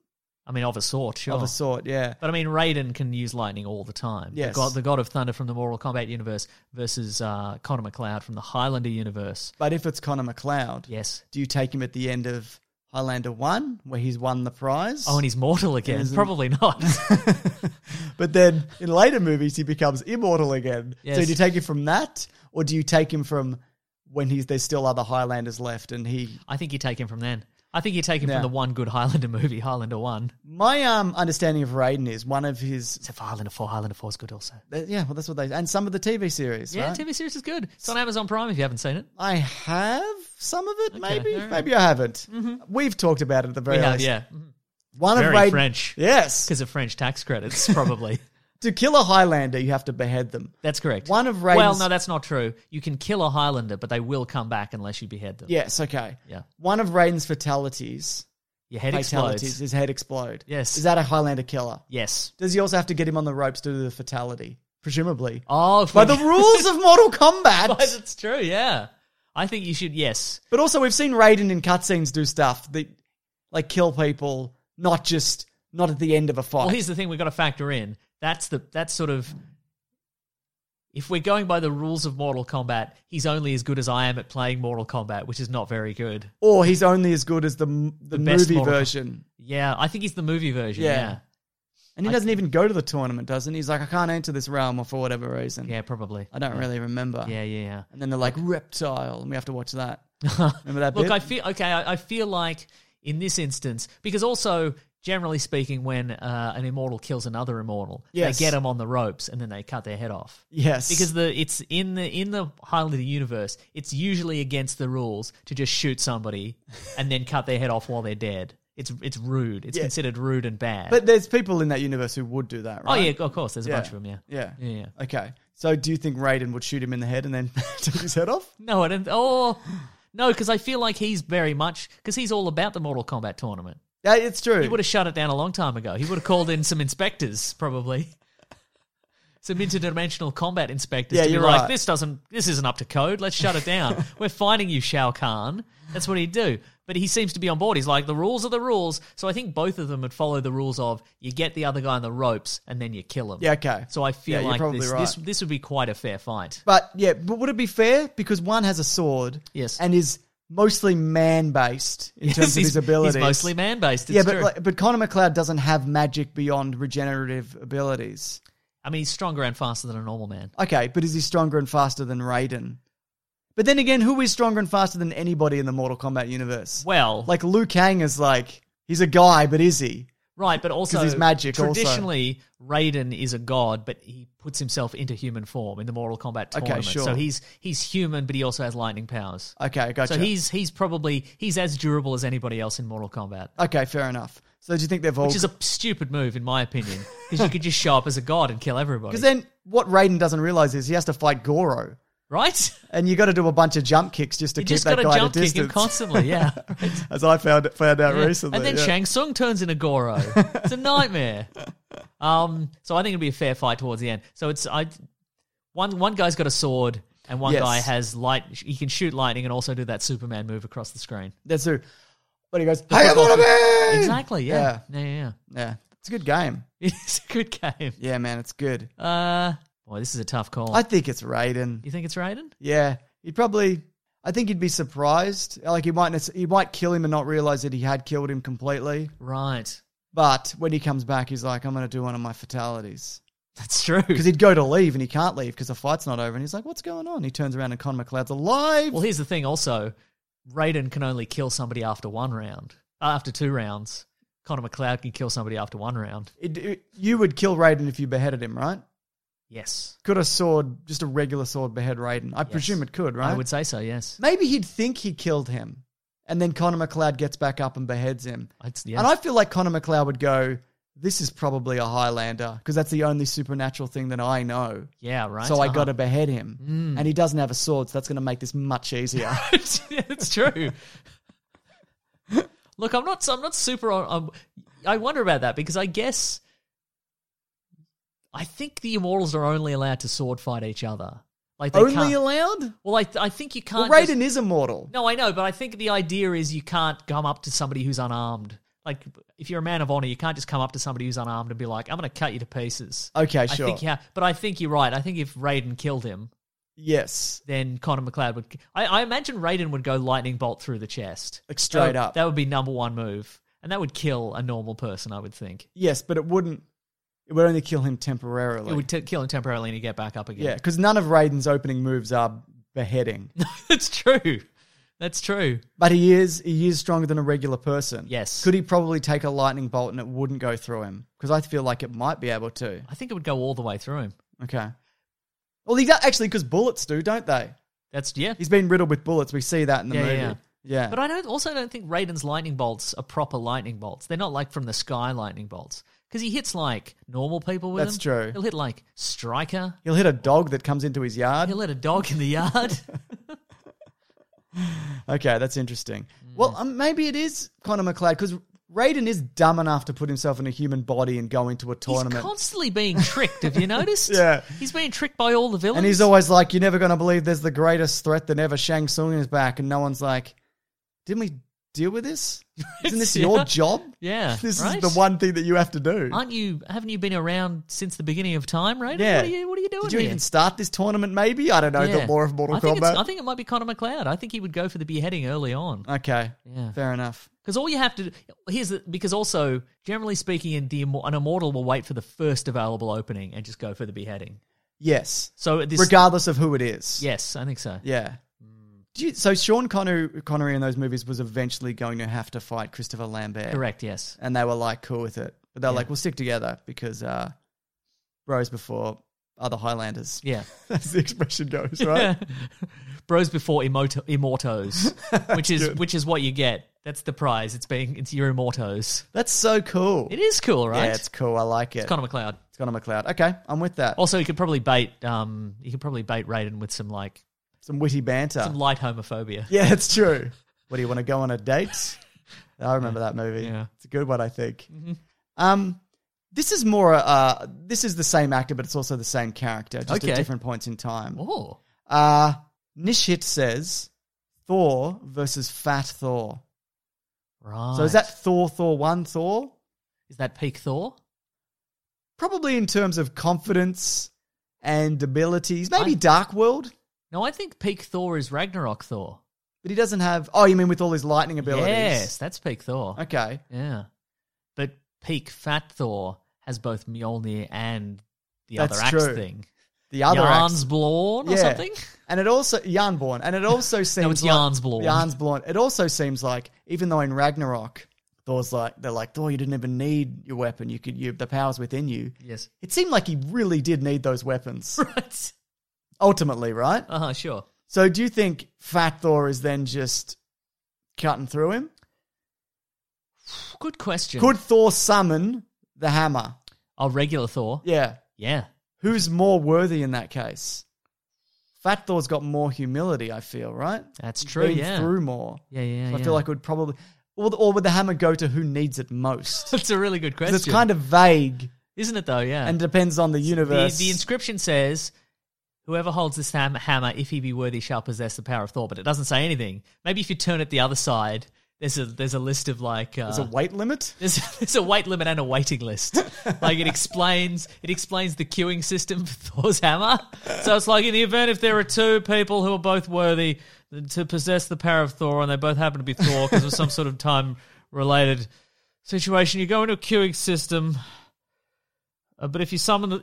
I mean, of a sort, sure. Of a sort, yeah. But I mean, Raiden can use lightning all the time. Yes. The God of Thunder from the Mortal Kombat universe versus Connor McLeod from the Highlander universe. But if it's Connor McLeod, Yes. do you take him at the end of Highlander 1, where he's won the prize? Oh, and he's mortal again. Probably not. But then in later movies, he becomes immortal again. Yes. So do you take him from that, or do you take him from when there's still other Highlanders left and he... I think you take him from then. I think you take him Yeah. from the one good Highlander movie, Highlander 1. My understanding of Raiden is one of his... Except for Highlander 4. Highlander 4 is good also. Yeah, well, that's what they... And some of the TV series, Yeah, right? TV series is good. It's on Amazon Prime if you haven't seen it. I have some of it, maybe. all right. Maybe I haven't. We've talked about it at the very We have, least. yeah. One Very of Raiden... French. Yes. Because of French tax credits, probably. To kill a Highlander, you have to behead them. That's correct. One of Raiden's... Well, no, that's not true. You can kill a Highlander, but they will come back unless you behead them. Yes, okay. Yeah. One of Raiden's fatalities... Your head fatalities, explodes. his head explode. Yes. Is that a Highlander killer? Yes. Does he also have to get him on the ropes to do the fatality? Presumably. Oh, By the rules of Mortal Kombat. That's true, yeah. I think you should, yes. But also we've seen Raiden in cutscenes do stuff that, like, kill people, not at the end of a fight. Well, here's the thing we've got to factor in. That's sort of... If we're going by the rules of Mortal Kombat, he's only as good as I am at playing Mortal Kombat, which is not very good. Or he's only as good as the best movie Mortal version. Yeah, I think he's the movie version, yeah. And he doesn't even go to the tournament, doesn't he? He's like, I can't enter this realm or for whatever reason. Yeah, probably. I don't really remember. Yeah. And then they're like, reptile, and we have to watch that. Remember that bit? Look, I feel like in this instance, because also... Generally speaking, when an immortal kills another immortal, Yes. they get them on the ropes and then they cut their head off. Yes. Because it's in the Highlander universe, it's usually against the rules to just shoot somebody and then cut their head off while they're dead. It's rude. It's considered rude and bad. But there's people in that universe who would do that, right? Oh yeah, of course. There's a bunch of them. Yeah. Yeah. Okay. So do you think Raiden would shoot him in the head and then take his head off? No, I don't. Oh no, because I feel like he's very much because he's all about the Mortal Kombat tournament. Yeah, it's true. He would have shut it down a long time ago. He would have called in some inspectors, probably. Some interdimensional combat inspectors to be you're like, right. this isn't up to code. Let's shut it down. We're finding you, Shao Kahn. That's what he'd do. But he seems to be on board. He's like, the rules are the rules. So I think both of them would follow the rules of you get the other guy on the ropes and then you kill him. Yeah, okay. So I feel you're like probably right. this would be quite a fair fight. But would it be fair? Because one has a sword Yes. and is mostly man-based in terms of his abilities. He's mostly man-based. It's Yeah, true. but Connor McLeod doesn't have magic beyond regenerative abilities. I mean, he's stronger and faster than a normal man. Okay, but is he stronger and faster than Raiden? But then again, who is stronger and faster than anybody in the Mortal Kombat universe? Well, Like, Liu Kang is like, he's a guy, but is he? right, but also 'Cause he's magic also. Traditionally, Raiden is a god, but he puts himself into human form in the Mortal Kombat tournament. sure. So he's human, but he also has lightning powers. Okay, gotcha. So he's as durable as anybody else in Mortal Kombat. Okay, fair enough. So do you think they've all... Which is a stupid move, in my opinion, because you could just show up as a god and kill everybody. Because then what Raiden doesn't realize is he has to fight Goro. Right? And you got to do a bunch of jump kicks just to You keep just that got to guy at a jump kick him distance. constantly, yeah. As I found out Yeah. recently. And then yeah. Shang Tsung turns into Goro. It's a nightmare. So I think it'll be a fair fight towards the end. So it's one guy's got a sword and one Yes. guy has light. He can shoot lightning and also do that Superman move across the screen. That's who. But he goes, hey, I'm Exactly. Yeah. Yeah. Yeah. It's a good game. It's a good game. Yeah, man, it's good. Boy, this is a tough call. I think it's Raiden. You think it's Raiden? Yeah. I think he'd be surprised. Like, he might kill him and not realize that he had killed him completely. Right. But when he comes back, he's like, I'm going to do one of my fatalities. That's true. Because he'd go to leave and he can't leave because the fight's not over. And he's like, what's going on? He turns around and Conor McLeod's alive. Well, here's the thing also. Raiden can only kill somebody after 1 round. After 2 rounds. Conor McLeod can kill somebody after 1 round. You would kill Raiden if you beheaded him, right? Yes. Could a sword, just a regular sword, behead Raiden? I presume it could, right? I would say so, yes. Maybe he'd think he killed him. And then Conor McLeod gets back up and beheads him. Yes. And I feel like Conor McLeod would go, this is probably a Highlander because that's the only supernatural thing that I know. Yeah, right. So I got to behead him. And he doesn't have a sword, so that's going to make this much easier. Yeah, that's true. Look, I'm not super. I wonder about that because I guess I think the Immortals are only allowed to sword fight each other. Like they Only can't, allowed? Well, I think you can't. Well, Raiden just- is immortal. No, I know, but I think the idea is you can't come up to somebody who's unarmed Like, if you're a man of honor, you can't just come up to somebody who's unarmed and be like, I'm going to cut you to pieces. Okay, sure. But I think you're right. I think if Raiden killed him, yes, then Conor McLeod would... I imagine Raiden would go lightning bolt through the chest. Like straight up. That would be number one move. And that would kill a normal person, I would think. Yes, but it wouldn't... It would only kill him temporarily. It would kill him temporarily and he'd get back up again. Yeah, because none of Raiden's opening moves are beheading. That's true. That's true. But he is stronger than a regular person. Yes. Could he probably take a lightning bolt and it wouldn't go through him? Because I feel like it might be able to. I think it would go all the way through him. Okay. Well, he actually, because bullets do, don't they? Yeah. He's been riddled with bullets. We see that in the movie. Yeah. But I also don't think Raiden's lightning bolts are proper lightning bolts. They're not like from the sky lightning bolts. Because he hits like normal people with them. That's true. He'll hit like Stryker. He'll hit a dog that comes into his yard. He'll let a dog in the yard. Okay, that's interesting. Well, maybe it is Conor McLeod, because Raiden is dumb enough to put himself in a human body and go into a tournament. He's constantly being tricked, have you noticed? Yeah. He's being tricked by all the villains. And he's always like, you're never going to believe there's the greatest threat than ever. Shang Tsung is back. And no one's like, didn't we deal with this? Isn't this your job? Yeah. This right? is the one thing that you have to do. Haven't you been around since the beginning of time, Raiden? Yeah. What are you doing Did you here? even start this tournament, maybe? I don't know, the lore of Mortal Kombat. I think it might be Conor McLeod. I think he would go for the beheading early on. Okay. Yeah. Fair enough. Because all you have to do... Because also, generally speaking, an Immortal will wait for the first available opening and just go for the beheading. Yes. So regardless of who it is. Yes, I think so. Yeah. So Sean Connery in those movies was eventually going to have to fight Christopher Lambert. Correct, yes. And they were like cool with it. But they're like, we'll stick together because bros before other Highlanders. Yeah. That's the expression goes, right? Bros before immortos, which is what you get. That's the prize. It's your immortos. That's so cool. It is cool, right? Yeah, it's cool. I like it. It's Conor McLeod. It's Conor McLeod. Okay, I'm with that. Also, you could probably bait Raiden with some witty banter. Some light homophobia. Yeah, it's true. What, do you want to go on a date? I remember that movie. Yeah. It's a good one, I think. Mm-hmm. This is more, this is the same actor, but it's also the same character, just at different points in time. Oh. Nishit says, Thor versus Fat Thor. Right. So is that Thor 1 Thor? Is that peak Thor? Probably in terms of confidence and abilities. Maybe Dark World. No, I think peak Thor is Ragnarok Thor. But he doesn't have... Oh, you mean with all his lightning abilities? Yes, that's peak Thor. Okay. Yeah. But peak Fat Thor has both Mjolnir and the That's other axe true. thing. The other Jarnsblorn or something? And it also... Jarnborn. And it also seems no, it's like... Jarnsblorn. Jarnsblorn. It also seems like, even though in Ragnarok, they're like, Thor, you didn't even need your weapon. The power's within you. Yes. It seemed like he really did need those weapons. Right. Ultimately, right? Uh-huh, sure. So do you think Fat Thor is then just cutting through him? Good question. Could Thor summon the hammer? Oh, regular Thor? Yeah. Yeah. Who's more worthy in that case? Fat Thor's got more humility, I feel, right? That's true, Been yeah. through more. Yeah. So I feel like it would probably... Or would the hammer go to who needs it most? That's a really good question. It's kind of vague. Isn't it, though? Yeah. And depends on the universe. The inscription says... Whoever holds this hammer, if he be worthy, shall possess the power of Thor. But it doesn't say anything. Maybe if you turn it the other side, there's a list of like... there's a weight limit? There's a weight limit and a waiting list. Like it explains the queuing system for Thor's hammer. So it's like in the event if there are two people who are both worthy to possess the power of Thor and they both happen to be Thor because of some sort of time-related situation, you go into a queuing system. But if you've summoned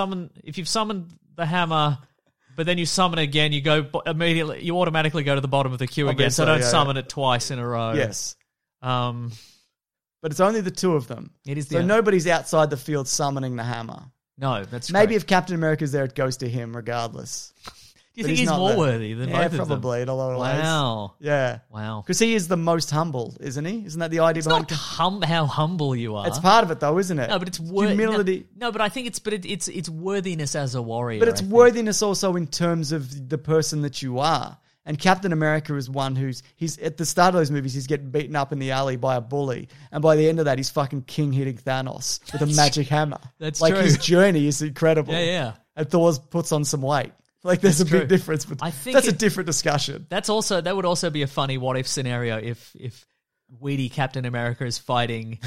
the hammer... But then you summon again, you automatically go to the bottom of the queue again, so don't summon it twice in a row. Yes. But it's only the two of them. It is so nobody's outside the field summoning the hammer. No, that's Maybe correct. if Captain America's there, it goes to him regardless. Do you think he's more worthy than both of them? Probably in a lot of ways. Wow. Yeah. Wow. Because he is the most humble, isn't he? Isn't that the idea behind it? How humble you are. It's part of it, though, isn't it? No, but it's humility. No, but I think it's worthiness as a warrior. But it's worthiness also in terms of the person that you are. And Captain America is one he's at the start of those movies, he's getting beaten up in the alley by a bully. And by the end of that, he's fucking king hitting Thanos with a magic hammer. That's like true. His journey is incredible. Yeah. And Thor puts on some weight. Like there's a big difference. But I think that's a different discussion. That would also be a funny what if scenario if Weedy Captain America is fighting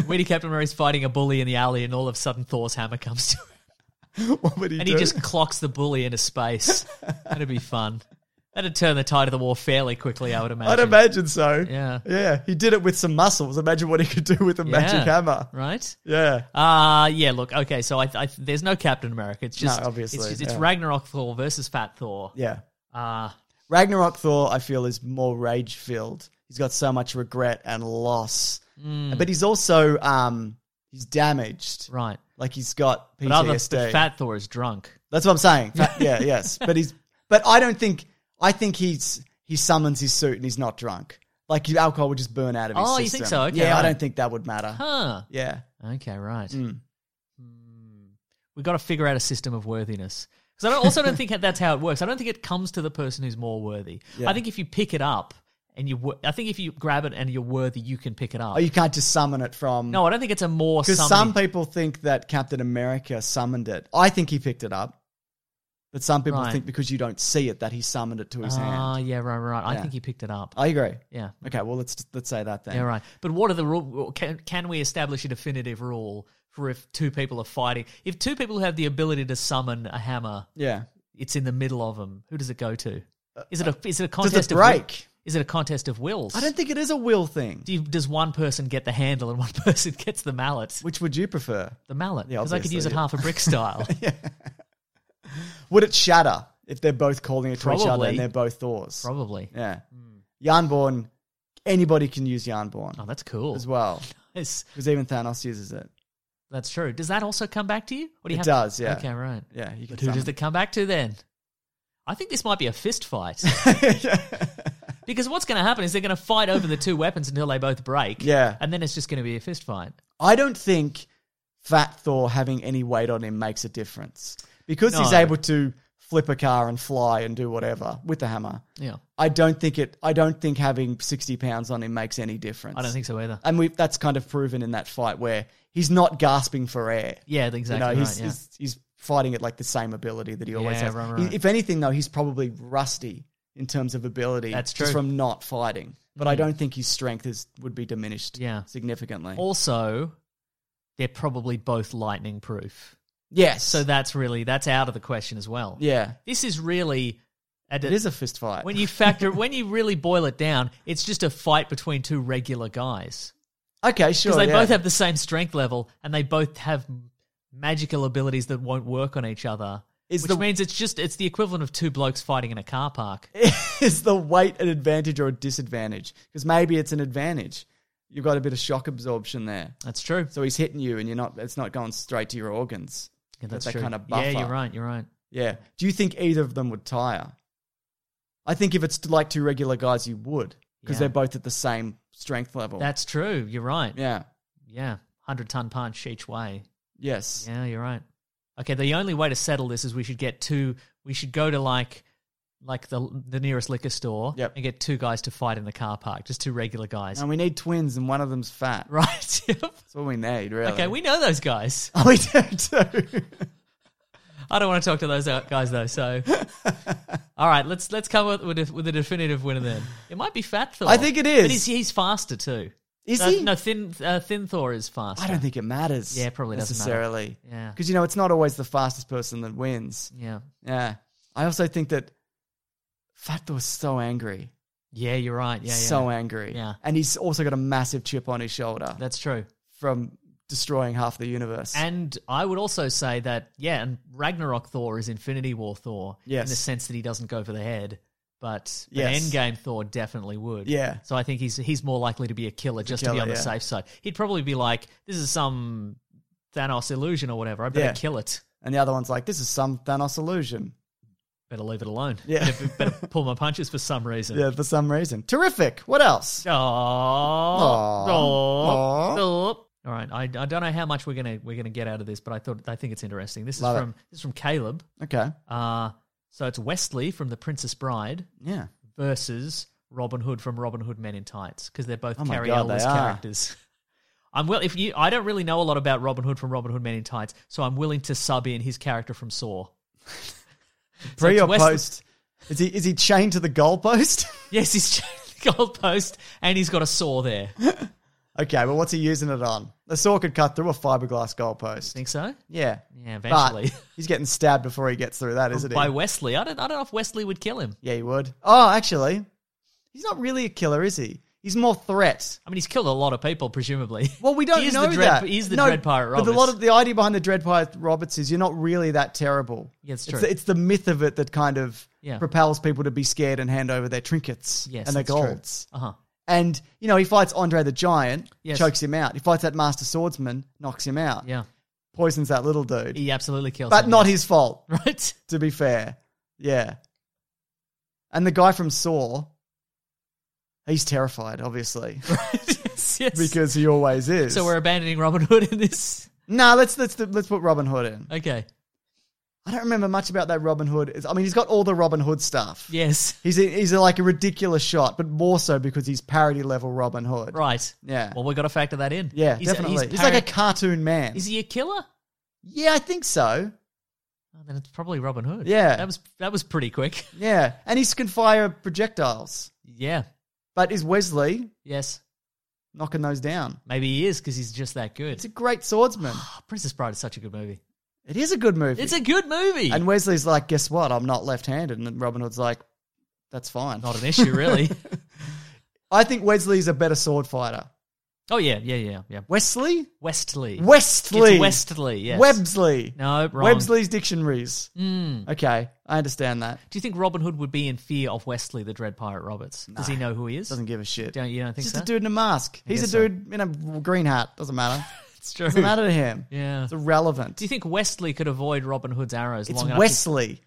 a bully in the alley, and all of a sudden Thor's hammer comes to him. What would he And do? he just clocks the bully into space. That'd be fun. That'd turn the tide of the war fairly quickly, I would imagine. I'd imagine so. Yeah. Yeah. He did it with some muscles. Imagine what he could do with a magic hammer. Right? Yeah. Yeah, look, okay, so I there's no Captain America. It's just, No, obviously, it's yeah. Ragnarok Thor versus Fat Thor. Yeah. Uh, Ragnarok Thor, I feel, is more rage-filled. He's got so much regret and loss. But he's also, he's damaged. right. Like he's got PTSD. But Fat Thor is drunk. That's what I'm saying. Yes. But I don't think, I think he summons his suit and he's not drunk. Like alcohol would just burn out of his system. Oh, you think so? Okay, yeah, I right. don't think that would matter. Huh. Yeah. Okay, right. We've got to figure out a system of worthiness. Because I also don't think that's how it works. I don't think it comes to the person who's more worthy. Yeah. I think if you pick it up and I think if you grab it and you're worthy, you can pick it up. Oh, you can't just summon it from... No, I don't think it's a more Because summoning- some people think that Captain America summoned it. I think he picked it up. But some people Right. think because you don't see it that he summoned it to his hand. Yeah, right. I Yeah. think he picked it up. I agree. Yeah. Okay, well, let's say that then. Yeah, right. But what are the rules? Can we establish a definitive rule for if two people are fighting? If two people have the ability to summon a hammer, Yeah. it's in the middle of them. Who does it go to? Is it a Does contest it of will? break? Is it a contest of wills? I don't think it is a will thing. Does one person get the handle and one person gets the mallet? Which would you prefer? The mallet, Yeah, because I could use it obviously, half a brick style. Would it shatter if they're both calling it to each other Probably. and they're both Thors? Probably. Yeah. Yarnborn, anybody can use Yarnborn Oh, that's cool. as well. It's- Because even Thanos uses it. that's true. Does that also come back to you? Or do you It have does, yeah. Okay, right. Yeah, you can But who does summon- it come back to then? I think this might be a fist fight. Because what's going to happen is they're going to fight over the two weapons until they both break. Yeah. And then it's just going to be a fist fight. I don't think Fat Thor having any weight on him makes a difference. Because he's No. able to flip a car and fly and do whatever with the hammer. Yeah. I don't think having 60 pounds on him makes any difference. I don't think so either. And that's kind of proven in that fight where he's not gasping for air. Yeah, exactly You know, right, yeah. he's fighting at like the same ability that he always Yeah, has. right. If anything, though, he's probably rusty in terms of ability. That's just true. from not fighting. But I don't think his strength would be diminished Yeah. significantly. Also, they're probably both lightning proof. Yes. So that's out of the question as well. Yeah. This is really... It is a fist fight. When you really boil it down, it's just a fight between two regular guys. Okay, sure. Because they yeah. both have the same strength level and they both have magical abilities that won't work on each other. Which means it's the equivalent of two blokes fighting in a car park. Is the weight an advantage or a disadvantage? Because maybe it's an advantage. You've got a bit of shock absorption there. That's true. So he's hitting you and it's not going straight to your organs. Yeah, that's that true. kind of buffer. Yeah, you're right. Yeah. Do you think either of them would tire? I think if it's like two regular guys, you would. Because Yeah. they're both at the same strength level. That's true. You're right. Yeah. Yeah. 100-ton punch each way. Yes. Yeah, you're right. Okay, the only way to settle this is we should go to like the nearest liquor store and get two guys to fight in the car park, just two regular guys. And we need twins and one of them's fat. Right. That's what we need, really. Okay, we know those guys. Oh, we do too. I don't want to talk to those guys though. So, all right, let's come up with a definitive winner then. It might be Fat Thor. I think it is. But he's faster too. Is he? No, Thin Thor is faster. I don't think it matters. Yeah, it probably doesn't necessarily. matter. Yeah. Because, it's not always the fastest person that wins. Yeah. Yeah. I also think that Fat Thor's so angry. Yeah, you're right. Yeah, So angry. Yeah. And he's also got a massive chip on his shoulder. That's true. From destroying half the universe. And I would also say that, and Ragnarok Thor is Infinity War Thor. Yes. In the sense that he doesn't go for the head. But Yes. Endgame Thor definitely would. Yeah. So I think he's more likely to be a killer just to be on the safe side. He'd probably be like, this is some Thanos illusion or whatever. I better kill it. And the other one's like, this is some Thanos illusion. Better leave it alone. Yeah. Better pull my punches for some reason. Yeah, for some reason. Terrific. What else? All right. I don't know how much we're gonna get out of this, but I think it's interesting. This is from Caleb. Okay. So it's Wesley from The Princess Bride. Yeah. Versus Robin Hood from Robin Hood Men in Tights, because they're both my Carrie God, Ellis they are. characters. I don't really know a lot about Robin Hood from Robin Hood Men in Tights, so I'm willing to sub in his character from Saw. Pre it's or Wesley- post? Is he chained to the goalpost? Yes, he's chained to the goalpost, and he's got a saw there. Okay, well, what's he using it on? The saw could cut through a fiberglass goalpost. Think so? Yeah. Yeah, eventually. But he's getting stabbed before he gets through that, isn't he? By Wesley. I don't know if Wesley would kill him. Yeah, he would. Oh, actually, he's not really a killer, is he? He's more threat. I mean, he's killed a lot of people, presumably. Well, we don't know that. He's the Dread Pirate Roberts. But the idea behind the Dread Pirate Roberts is you're not really that terrible. Yeah, it's true. It's the myth of it that kind of Yeah. propels people to be scared and hand over their trinkets Yes, and their that's true. golds. Uh-huh. And, you know, he fights Andre the Giant, Yes. chokes him out. He fights that Master Swordsman, knocks him out. Yeah. Poisons that little dude. He absolutely kills But him. not yes. his fault, Right? to be fair. Yeah. And the guy from Saw, he's terrified, obviously, yes, yes. because he always is. So we're abandoning Robin Hood in this? No, let's put Robin Hood in. Okay. I don't remember much about that Robin Hood. I mean, he's got all the Robin Hood stuff. Yes. He's like a ridiculous shot, but more so because he's parody level Robin Hood. Right. Yeah. Well, we've got to factor that in. Yeah, definitely. He's like a cartoon man. Is he a killer? Yeah, I think so. Oh, then it's probably Robin Hood. Yeah. That was pretty quick. Yeah, and he can fire projectiles. Yeah. But is Wesley Yes. knocking those down? Maybe he is because he's just that good. It's a great swordsman. Oh, Princess Bride is such a good movie. It is a good movie. It's a good movie. And Wesley's like, guess what? I'm not left-handed. And then Robin Hood's like, that's fine. Not an issue, really. I think Wesley's a better sword fighter. Oh, yeah. Wesley? Westley. Westley. It's Westley, yes. Websley. No, wrong. Websley's dictionaries. Okay, I understand that. Do you think Robin Hood would be in fear of Wesley, the Dread Pirate Roberts? Does he know who he is? Doesn't give a shit. You don't think He's so? just a dude in a mask. He's a guess so. dude in a green hat. Doesn't matter. It's true. Doesn't matter to him. Yeah. It's irrelevant. Do you think Westley could avoid Robin Hood's arrows It's long enough? Wesley.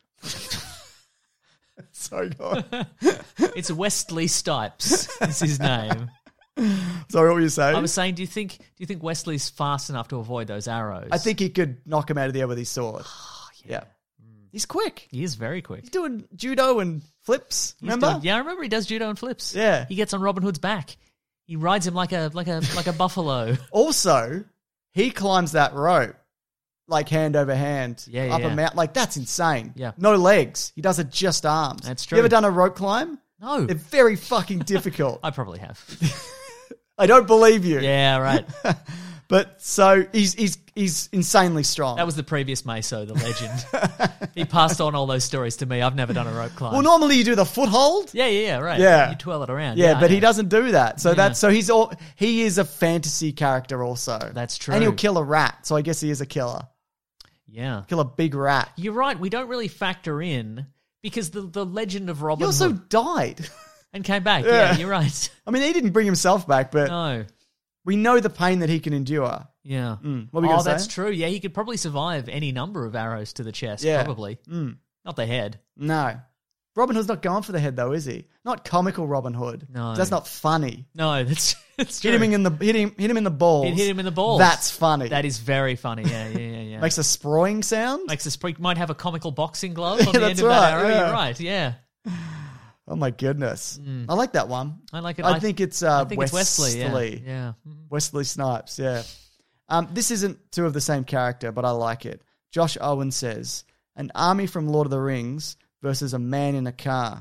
Sorry, go on. It's Westley Stipes. Is his name. Sorry, what were you saying? I was saying, do you think Wesley's fast enough to avoid those arrows? I think he could knock him out of the air with his sword. Yeah. He's quick. he is very quick. He's doing judo and flips. He's Remember? doing- yeah, I remember he does judo and flips. Yeah. He gets on Robin Hood's back. He rides him like a buffalo. Also, he climbs that rope like hand over hand Yeah, up yeah. a mountain. Like, that's insane. Yeah. No legs. He does it just arms. That's You ever true. done a rope climb? No. They're very fucking difficult. I probably have. I don't believe you. Yeah, right. But so he's insanely strong. That was the previous Meso, the legend. He passed on all those stories to me. I've never done a rope climb. well, normally you do the foothold. Yeah, right. Yeah. You twirl it around. Yeah, but I he know. doesn't do that. So Yeah. he is a fantasy character also. That's true. And he'll kill a rat. So I guess he is a killer. Yeah. Kill a big rat. You're right. We don't really factor in because the legend of He Robin also Hood died. and came back. Yeah. Yeah, you're right. I mean, he didn't bring himself back, but No. we know the pain that he can endure. Yeah. What were you gonna that's say? true. Yeah, he could probably survive any number of arrows to the chest. Yeah. Probably. Not the head. No. Robin Hood's not going for the head, though, is he? Not comical Robin Hood. No. That's not funny. No, that's true. Hit him in the balls. He'd hit him in the balls. That's funny. That is very funny. Yeah. Makes a sproing sound. Makes a spring. Might have a comical boxing glove on Yeah, the that's end of that right, arrow. yeah. You're right. Yeah. Oh my goodness. I like that one. I like it. I think it's I think it's Wesley. Yeah. Wesley Snipes, yeah. This isn't two of the same character, but I like it. Josh Owen says, an army from Lord of the Rings versus a man in a car.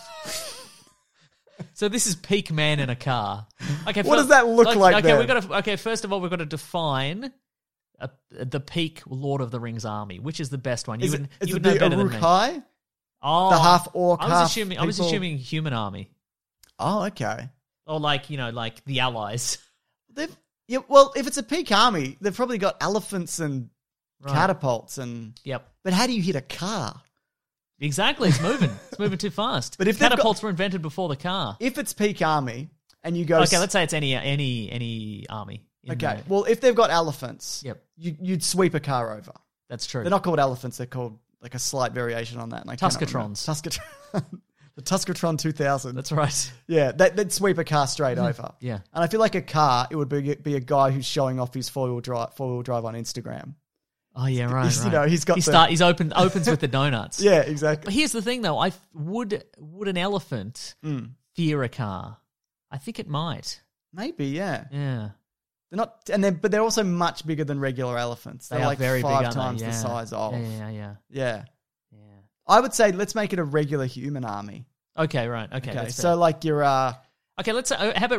So this is peak man in a car. Okay. What does that look like Okay, then? we got to. Okay, first of all, we've got to define the peak Lord of the Rings army. Which is the best one? You Is would it know the better than me. Uruk-hai? Oh, The half orc, I half was people? assuming human army, Oh, okay. or like the allies. Yeah, well, if it's a peak army, they've probably got elephants and Right. catapults and... Yep. But how do you hit a car? Exactly. It's moving. It's moving too fast. But if they've catapults were invented before the car. If it's peak army and you go... Okay, let's say it's any army. in Okay, there. well, if they've got elephants, Yep. you'd sweep a car over. That's true. They're not called elephants, they're called like a slight variation on that. And I cannot remember. Tuscatrons. The Tuscatron 2000. That's right. Yeah, they'd sweep a car straight over. Yeah. And I feel like a car, it would be a guy who's showing off his four-wheel drive on Instagram. Oh yeah, right. He's, right. you know, he's got He's opens with the donuts. Yeah, exactly. But here's the thing, though. Would an elephant fear a car? I think it might. Maybe, yeah. Yeah. They're not, but they're also much bigger than regular elephants. They're They are like very big, 5 aren't they? times the Yeah. size of. Yeah. Yeah. I would say let's make it a regular human army. Okay, right. Okay. Okay, that's so fair. like your Okay, let's how about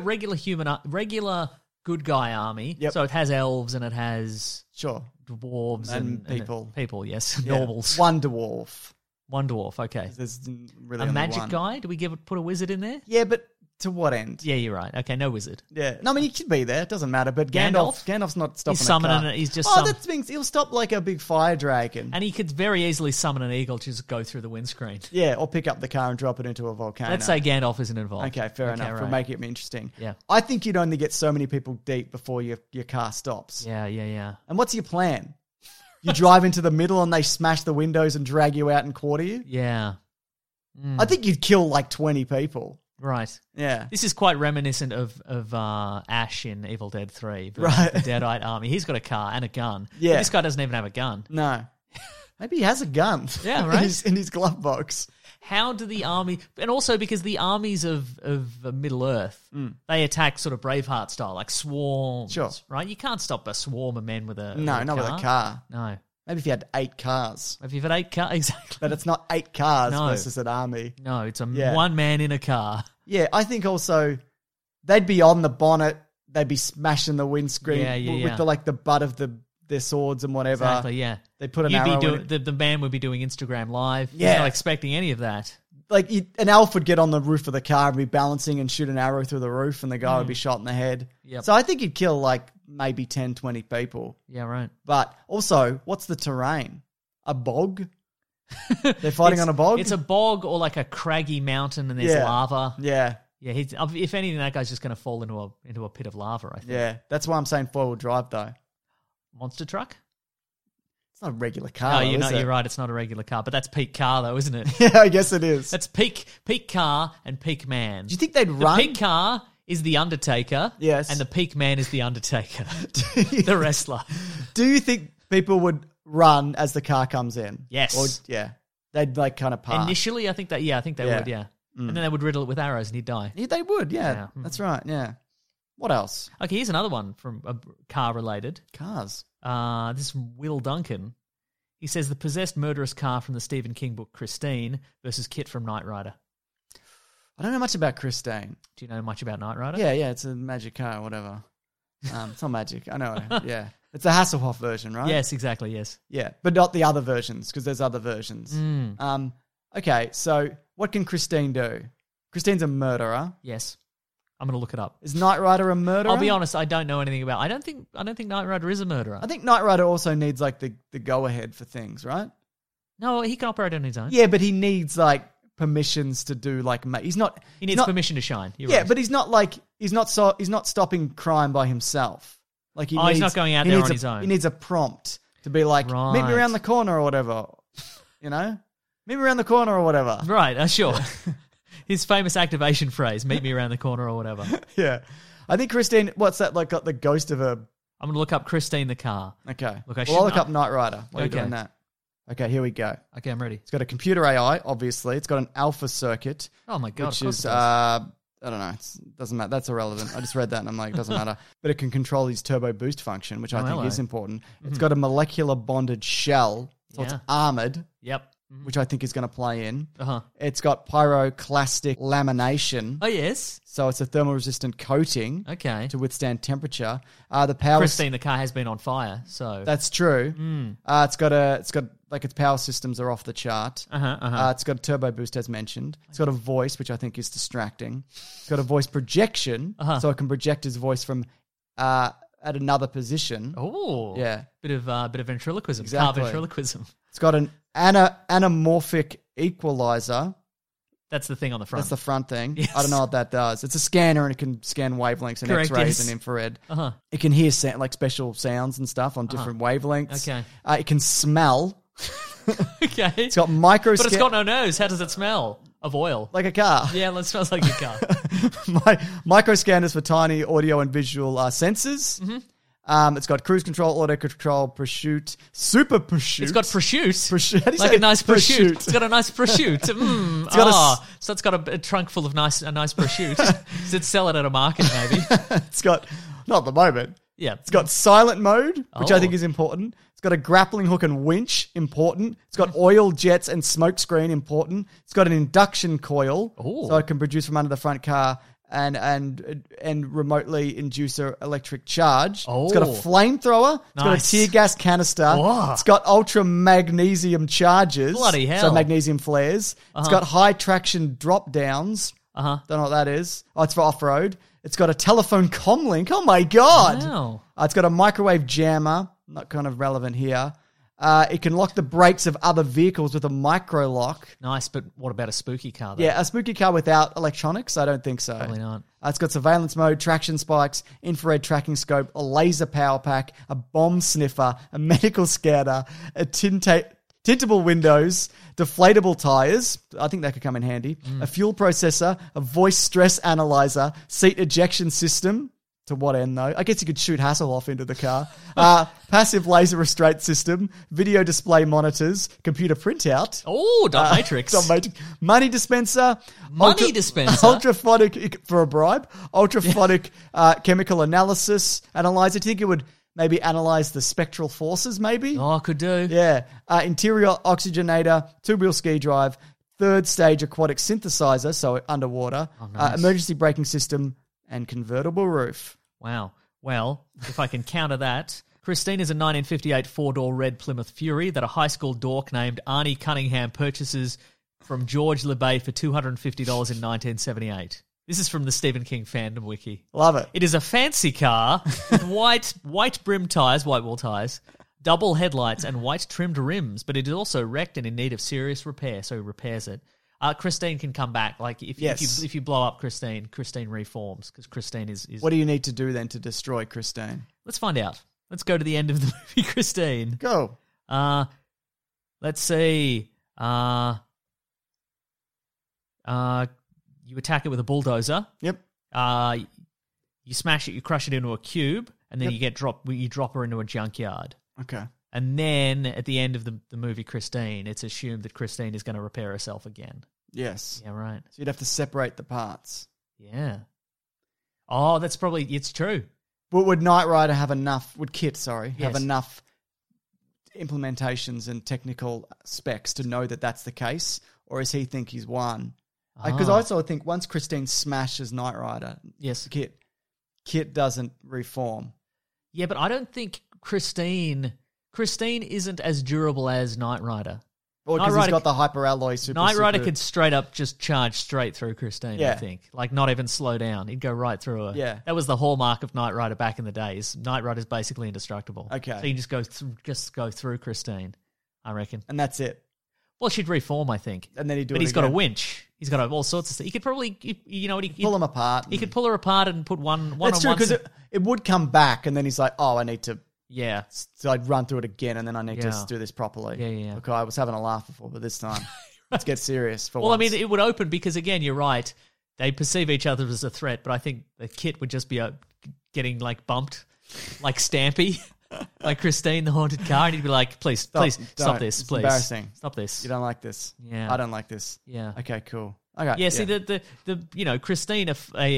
regular good guy army? Yep. So it has elves and it has Sure. dwarves And people. People, yes, Yeah. normals. One dwarf. One dwarf. Okay. There's really A only magic one. guy? Do we put a wizard in there? Yeah, but to what end? Yeah, you're right. Okay, no wizard. Yeah. No, I mean, he could be there. It doesn't matter. But Gandalf? Gandalf's not stopping He's summoning a car. it. He's just Oh, that means he'll stop like a big fire dragon. and he could very easily summon an eagle to just go through the windscreen. Yeah, or pick up the car and drop it into a volcano. Let's say Gandalf isn't involved. Okay, fair enough. right. We'll make it interesting. Yeah. I think you'd only get so many people deep before your car stops. Yeah. And what's your plan? You drive into the middle and they smash the windows and drag you out and quarter you? Yeah. I think you'd kill like 20 people. Right. Yeah. This is quite reminiscent of Ash in Evil Dead 3. Right. The Deadite army. He's got a car and a gun. Yeah. But this guy doesn't even have a gun. No. Maybe he has a gun. Yeah, right. in his glove box. How do the army... And also because the armies of Middle-earth, they attack sort of Braveheart style, like swarms. Sure. Right? You can't stop a swarm of men with a No, not with a car. No. Maybe if you had 8 cars. If you've had 8 cars... Exactly. But it's not 8 cars No. versus an army. No, it's Yeah. one man in a car. Yeah, I think also they'd be on the bonnet. They'd be smashing the windscreen with the butt of their swords and whatever. Exactly, yeah. They put an You'd arrow be in doing, it. the man would be doing Instagram Live. Yeah. He's not expecting any of that. Like an elf would get on the roof of the car and be balancing and shoot an arrow through the roof and the guy would be shot in the head. Yep. So I think he'd kill like maybe 10, 20 people. Yeah, right. But also, what's the terrain? A bog? They're fighting on a bog? It's a bog or like a craggy mountain and there's Yeah. lava. Yeah. Yeah, if anything, that guy's just going to fall into a pit of lava, I think. Yeah. That's why I'm saying 4-wheel drive though. Monster truck? It's not a regular car. No, though, you're is not. it? You're right. It's not a regular car, but that's peak car, though, isn't it? Yeah, I guess it is. That's peak car and peak man. Do you think they'd the run? peak car is the Undertaker. Yes. And the peak man is the Undertaker, the wrestler. Do you think people would run as the car comes in? Yes. Or yeah, they'd like kind of park. Initially, I think they Yeah. would. Yeah. And then they would riddle it with arrows and he'd die. Yeah, they would. Yeah, Yeah. that's right. Yeah. What else? Okay, here's another one from car related. Cars. This is from Will Duncan. He says the possessed murderous car from the Stephen King book Christine versus Kit from Knight Rider. I don't know much about Christine. Do you know much about Knight Rider? Yeah, it's a magic car or whatever. It's not magic. I know. Yeah. It's the Hasselhoff version, right? Yes, exactly, yes. Yeah, but not the other versions because there's other versions. Okay, so what can Christine do? Christine's a murderer. Yes. I'm going to look it up. Is Knight Rider a murderer? I'll be honest, I don't know anything about. I don't think Knight Rider is a murderer. I think Knight Rider also needs like the go ahead for things, right? No, he can operate on his own. Yeah, but he needs like permissions to do like he's not. He needs permission to shine. You're Yeah, right. but he's not stopping crime by himself. Like he Oh, needs, he's not going out he there needs on a- his own. He needs a prompt to be like, meet me Right. around the corner or whatever. You know, meet me around the corner or whatever. Right, sure. His famous activation phrase, meet me around the corner or whatever. Yeah, I think Christine. What's that like? Got the ghost of a. I'm going to look up Christine the car. Okay. Look, I'll look up Knight Rider. While you're Okay. doing that. Okay, here we go. Okay, I'm ready. It's got a computer AI, obviously. It's got an alpha circuit. Oh my God, Which of course is, it does. I don't know. It doesn't matter. That's irrelevant. I just read that and I'm like, it doesn't matter. But it can control his turbo boost function, which I think hello. is important. It's got a molecular bonded shell, so it's Yeah. armored, Yep. which I think is going to play in. Uh-huh. It's got pyroclastic lamination, Oh, yes. so it's a thermal resistant coating Okay. to withstand temperature. The power. Christine the car has been on fire, so. That's true. It's got like its power systems are off the chart. It's got a turbo boost as mentioned. It's got a voice, which I think is distracting. It's got a voice projection, so it can project his voice from at another position. Oh. Yeah. Bit of ventriloquism. Exactly. Car ventriloquism. It's got an anamorphic equalizer. That's the thing on the front. That's the front thing. Yes. I don't know what that does. It's a scanner and it can scan wavelengths and Correct, X-rays yes. and infrared. Uh-huh. It can hear like special sounds and stuff on different wavelengths. Okay. It can smell. Okay. It's got micro. But it's got no nose. How does it smell? Of oil. like a car. Yeah, it smells like a car. Micro scanners for tiny audio and visual sensors. It's got cruise control, auto control, prosciutto, super prosciutto. It's got prosciutto. Prosciutto. How do you Like say a nice prosciutto. prosciutto? It's got a nice prosciutto. got So it's got a trunk full of a nice prosciutto. Does it sell it at a market, maybe? It's got, not at the moment. Yeah. It's got silent mode, which I Oh. think is important. It's got a grappling hook and winch, important. It's got oil jets and smoke screen, important. It's got an induction coil, Ooh. so it can produce from under the front car and remotely induce an electric charge. Oh. It's got a flamethrower. It's got a Nice. tear gas canister. Oh. It's got ultra magnesium charges. Bloody hell. So magnesium flares. It's got high traction drop downs. Uh-huh. Don't know what that is. Oh, it's for off-road. It's got a telephone comm link. Oh my God. Wow. It's got a microwave jammer. Not kind of relevant here. It can lock the brakes of other vehicles with a micro lock. Nice, but what about a spooky car, though? Yeah, a spooky car without electronics? I don't think so. Probably not. It's got surveillance mode, traction spikes, infrared tracking scope, a laser power pack, a bomb sniffer, a medical scanner, a tintable windows, deflatable tires. I think that could come in handy. A fuel processor, a voice stress analyzer, seat ejection system. To what end, though? I guess you could shoot Hasselhoff into the car. Passive laser restraint system, video display monitors, computer printout. Oh, dot matrix. Dot matrix. Money dispenser. Money dispenser? Ultraphonic, for a bribe. Ultraphonic chemical analysis analyzer. Do you think it would maybe analyze the spectral forces, maybe? Oh, could do. Yeah. Interior oxygenator, two-wheel ski drive, third stage aquatic synthesizer, so underwater, nice. emergency braking system, and convertible roof. Wow. Well, if I can counter that, Christine is a 1958 four-door red Plymouth Fury that a high school dork named Arnie Cunningham purchases from George LeBay for $250 in 1978. This is from the Stephen King fandom wiki. Love it. It is a fancy car with white brim tyres, white wall tyres, double headlights, and white trimmed rims, but it is also wrecked and in need of serious repair, so he repairs it. Christine can come back. Like if you blow up Christine reforms because Christine is. What do you need to do then to destroy Christine? Let's find out. Let's go to the end of the movie, Christine. Go. Let's see. You attack it with a bulldozer. Yep. You smash it. You crush it into a cube, and then you drop her into a junkyard. Okay. And then at the end of the movie Christine, it's assumed that Christine is going to repair herself again. Yes. Yeah, right. So you'd have to separate the parts. Yeah. Oh, it's true. But would Knight Rider have enough, have Yes. enough implementations and technical specs to know that that's the case? Or does he think he's won? Because I also think once Christine smashes Knight Rider, yes, Kit doesn't reform. Yeah, but I don't think Christine isn't as durable as Knight Rider. Or because he's got the hyperalloy super. Knight Rider could straight up just charge straight through Christine, Yeah. I think. Like, not even slow down. He'd go right through her. Yeah. That was the hallmark of Knight Rider back in the days. Knight Rider's basically indestructible. Okay. So you just go through Christine, I reckon. And that's it. Well, she'd reform, I think. And then he'd do But it he's got a again. winch. He's got all sorts of stuff. He could probably, Pull them apart. He could pull her apart and put one That's on true, one. because it would come back, and then he's like, oh, I need to... Yeah. So I'd run through it again, and then I need Yeah. to do this properly. Yeah. Okay, I was having a laugh before, but this time, let's get serious for Well, once. I mean, it would open because, again, you're right. They perceive each other as a threat, but I think the Kit would just be getting, like, bumped, like Stampy, like Christine, the haunted car, and he'd be like, please, stop this, It's please. embarrassing. Stop this. You don't like this. Yeah. I don't like this. Yeah. Okay, cool. Okay. Yeah, see, the Christine,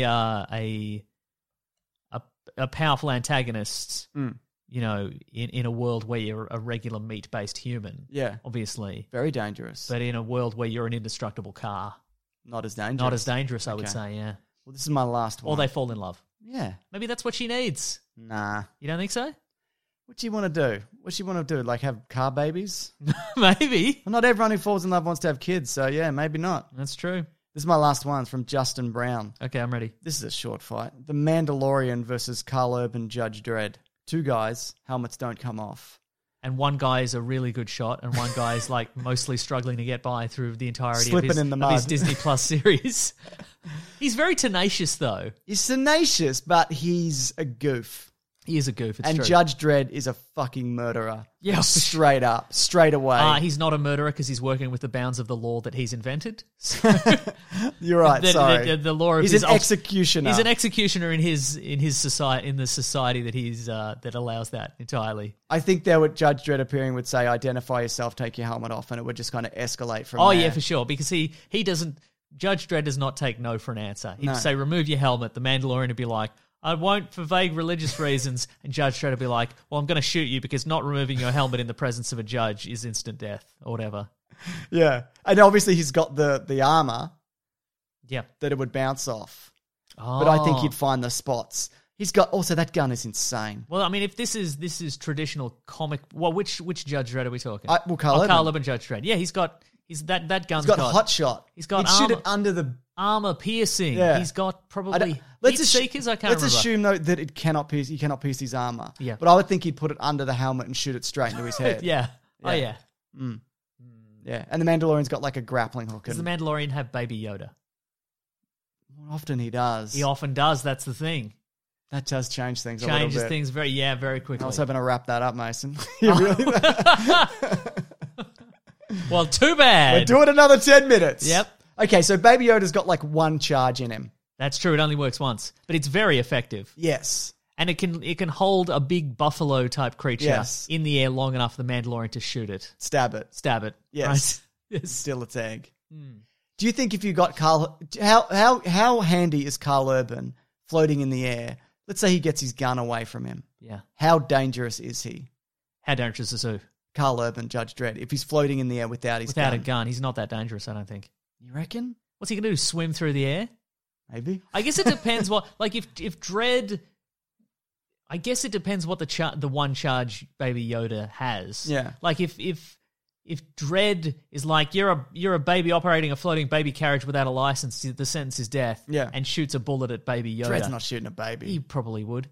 a powerful antagonist, in a world where you're a regular meat-based human. Yeah. Obviously. Very dangerous. But in a world where you're an indestructible car. Not as dangerous. Not as dangerous, I would Okay. say, yeah. Well, this is my last one. Or they fall in love. Yeah. Maybe that's what she needs. Nah. You don't think so? What do you want to do? What do you want to do? Like have car babies? Maybe. Well, not everyone who falls in love wants to have kids, so yeah, maybe not. That's true. This is my last one. It's from Justin Brown. Okay, I'm ready. This is a short fight. The Mandalorian versus Carl Urban Judge Dredd. Two guys, helmets don't come off. And one guy is a really good shot, and one guy is like mostly struggling to get by through the entirety Slipping of his, in the of his mud. Disney Plus series. He's very tenacious, though. He's tenacious, but he's a goof. He is a goof, it's and true. Judge Dredd is a fucking murderer. Yeah. Straight up, straight away. He's not a murderer because he's working with the bounds of the law that he's invented. So You're right, sorry. The law of he's his an executioner. He's an executioner in his society, in the society that he's that allows that entirely. I think there would Judge Dredd appearing would say, identify yourself, take your helmet off, and it would just kind of escalate from there. Yeah, for sure. Because he doesn't... Judge Dredd does not take no for an answer. He'd No. say, remove your helmet. The Mandalorian would be like, I won't for vague religious reasons. And Judge Dredd would be like, well, I'm going to shoot you because not removing your helmet in the presence of a judge is instant death or whatever. Yeah. And obviously he's got the armor Yeah. that it would bounce off. but I think Oh. you'd find the spots. He's got also that gun is insane. Well, I mean, if this is traditional comic, well, which Judge Dredd are we talking? Carl Urban. Carl Urban Judge Dredd. Yeah, that gun's He's got a hot shot. He's got He'd shoot armor- it under the. armor piercing. Yeah. He's got probably Let's heat seekers. I can't let's remember. assume though that it cannot pierce. He cannot pierce his armor. Yeah. but I would think he'd put it under the helmet and shoot it straight into his head. Yeah. Oh Yeah. yeah. yeah. And the Mandalorian's got like a grappling hook. Does the And Mandalorian have Baby Yoda? more often he does. He often does. That's the thing. That does change things. Changes a little bit. things very quickly. I was hoping to wrap that up, Mason. You really? Well, too bad. We're doing another 10 minutes. Yep. Okay, so Baby Yoda's got like one charge in him. That's true. It only works once, but it's very effective. Yes. And it can hold a big buffalo type creature Yes. in the air long enough for the Mandalorian to shoot it, Stab it. Right? Yes. Yes. Still its egg. Do you think if you got Carl, how handy is Carl Urban floating in the air? Let's say he gets his gun away from him. Yeah. How dangerous is he? How dangerous is who? Carl Urban, Judge Dredd, if he's floating in the air without his Without gun. a gun, he's not that dangerous. I don't think. You reckon? What's he gonna do? Swim through the air? Maybe. I guess it depends what. Like if Dredd. I guess it depends what the one charge Baby Yoda has. Yeah. Like if Dredd is like you're a baby operating a floating baby carriage without a license, the sentence is death. Yeah. And shoots a bullet at Baby Yoda. Dredd's not shooting a baby. He probably would.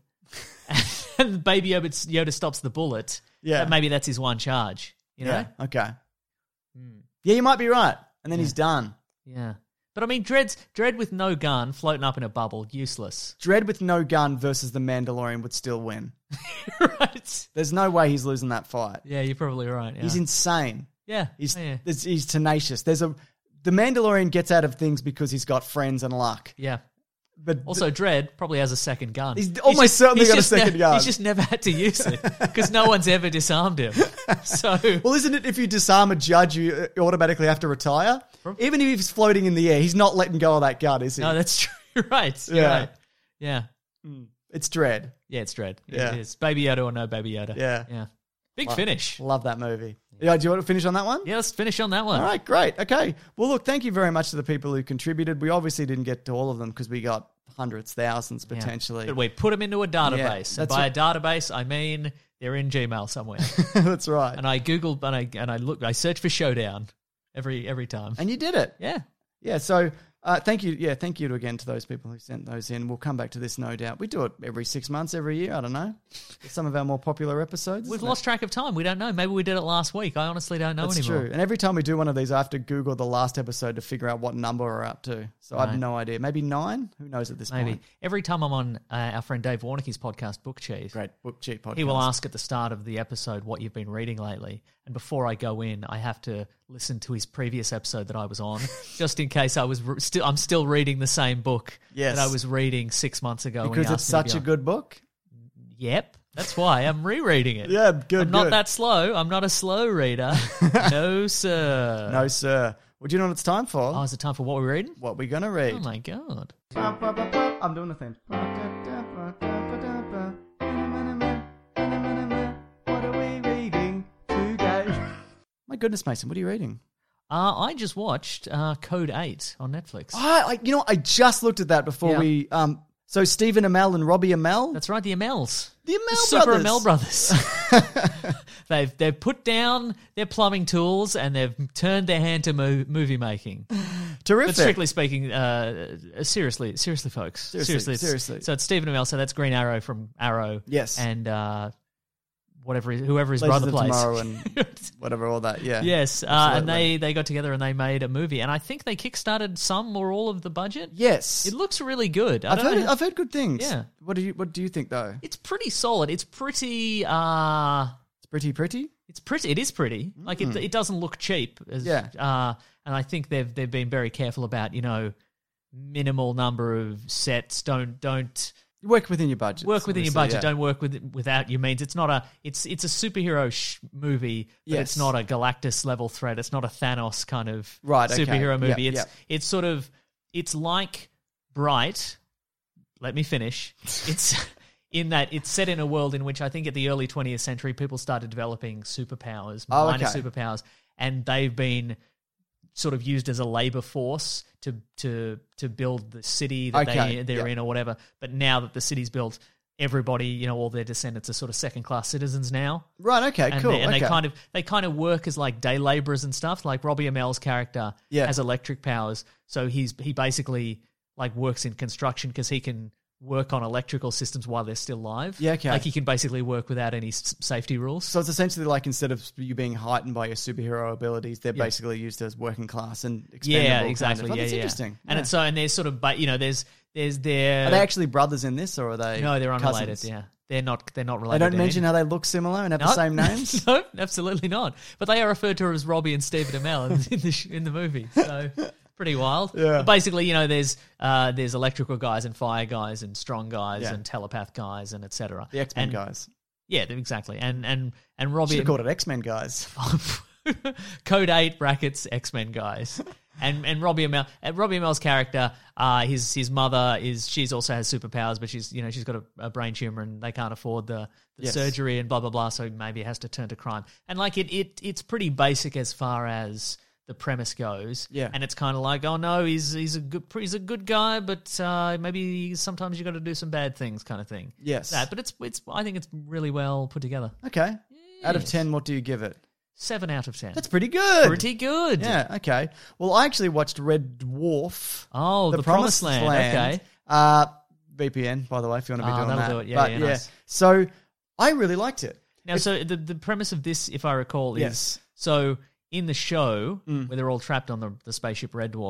And Baby Yoda stops the bullet. Yeah. Maybe that's his one charge. You know. Yeah. Okay. Yeah, you might be right. And then he's done. Yeah. But I mean, Dredd with no gun, floating up in a bubble, useless. Dredd with no gun versus the Mandalorian would still win. Right. There's no way he's losing that fight. Yeah, you're probably right. Yeah. He's insane. Yeah. He's Oh, yeah. he's tenacious. The Mandalorian gets out of things because he's got friends and luck. Yeah. But Also, Dredd probably has a second gun. He's almost certainly got a second gun. He's just never had to use it because no one's ever disarmed him. So, well, isn't it if you disarm a judge, you automatically have to retire? Even if he's floating in the air, he's not letting go of that gun, is he? no, that's true. You're right. You're Yeah. right. Yeah. It's Dredd. Yeah, it's Dredd. Yeah. It is. Baby Yoda or no Baby Yoda. Yeah. Yeah. Big finish. Love that movie. Yeah, do you want to finish on that one? Yeah, let's finish on that one. All right, great. Okay. Well, look, thank you very much to the people who contributed. We obviously didn't get to all of them because we got hundreds, thousands Yeah. potentially. But we put them into a database. Yeah, and that's by right. a database, I mean they're in Gmail somewhere. That's right. And I Googled and I search for Showdown every time. And you did it. Yeah. Yeah, so thank you. Yeah, thank you again to those people who sent those in. We'll come back to this, no doubt. We do it every 6 months, every year. I don't know. Some of our more popular episodes. We've isn't lost track of time. We don't know. Maybe we did it last week. I honestly don't know That's anymore. true. And every time we do one of these, I have to Google the last episode to figure out what number we're up to. So I have Right. no idea. Maybe 9? Who knows at this Maybe. point? Every time I'm on our friend Dave Warnicki's podcast, Book Cheese, Great book cheap podcast. he will ask at the start of the episode what you've been reading lately. And before I go in, I have to listen to his previous episode that I was on, just in case I'm still reading the same book Yes. that I was reading 6 months ago. when he Because it's asked me to be such a on. good book. Yep, that's why I'm rereading it. Yeah, good. I'm not good. that slow. I'm not a slow reader. No, sir. No, sir. Well, do you know what it's time for? Oh, is it time for what we're reading? What we're going to read. Oh, my God. I'm doing the thing. What are we reading today? My goodness, Mason, what are you reading? I just watched Code 8 on Netflix. I just looked at that before Yeah. we. So Stephen Amell and Robbie Amell. That's right, the Amels. The Amell Super brothers. Amell brothers. They've put down their plumbing tools and they've turned their hand to movie making. Terrific. But strictly speaking, seriously, folks. Seriously. So it's Stephen Amell. So that's Green Arrow from Arrow. Yes. And whoever his Legends brother of plays. Tomorrow and whatever, all that. Yeah. Yes, and Absolutely. they got together and they made a movie, and I think they kickstarted some or all of the budget. Yes. It looks really good. I've heard good things. Yeah. What do you think though? It's pretty solid. It's pretty. It's pretty. It's pretty. It is pretty. Like it doesn't look cheap. Yeah. And I think they've been very careful about minimal number of sets. Don't Work within your budget. work within your obviously, budget. yeah. Don't work without your means. It's not a. It's a superhero movie, but Yes. it's not a Galactus level threat. It's not a Thanos kind of Right, okay. superhero movie. Yep, It's sort of. It's like Bright. Let me finish. It's in that it's set in a world in which I think at the early 20th century people started developing superpowers, minor okay. superpowers, and they've been sort of used as a labor force to build the city that they're in or whatever. But now that the city's built, everybody, all their descendants are sort of second-class citizens now. Right, okay, And cool. They okay. they kind of work as like day laborers and stuff. Like Robbie Amell's character has electric powers, so he basically like works in construction because he can work on electrical systems while they're still live. Yeah, okay. Like he can basically work without any safety rules. So it's essentially like instead of you being heightened by your superhero abilities, they're basically used as working class and expendable. Yeah, exactly. Kind of. That's interesting. And it's and there's sort of there's their Are they actually brothers in this, or are they? No, they're unrelated. cousins? Yeah, they're not related. They don't to mention anything. how they look similar and have the same names. No, absolutely not. But they are referred to as Robbie and Stephen Amell in the movie. So pretty wild. Yeah. But basically, there's electrical guys and fire guys and strong guys and telepath guys and etc. The X-Men guys. Yeah, exactly. And Robbie Should have called it X-Men guys. Code 8 brackets X-Men guys. And Robbie Amell's character, his mother she's also has superpowers, but she's got a brain tumor and they can't afford the surgery and blah blah blah, so maybe it has to turn to crime. And like it's pretty basic as far as the premise goes. Yeah. And it's kind of like, oh no, he's a good guy, but maybe sometimes you got to do some bad things, kind of thing. Yes. But it's I think it's really well put together. Okay. Out of Yes. 10, what do you give it? 7 out of 10. That's pretty good. Pretty good. Yeah, okay. Well, I actually watched Red Dwarf. Oh, the Promised Land. Okay. VPN, by the way, if you want to be doing that'll that. do it. Yeah, But, yeah, nice. So I really liked it. Now, so the premise of this, if I recall, is Yes. so in the show where they're all trapped on the spaceship Red Dwarf,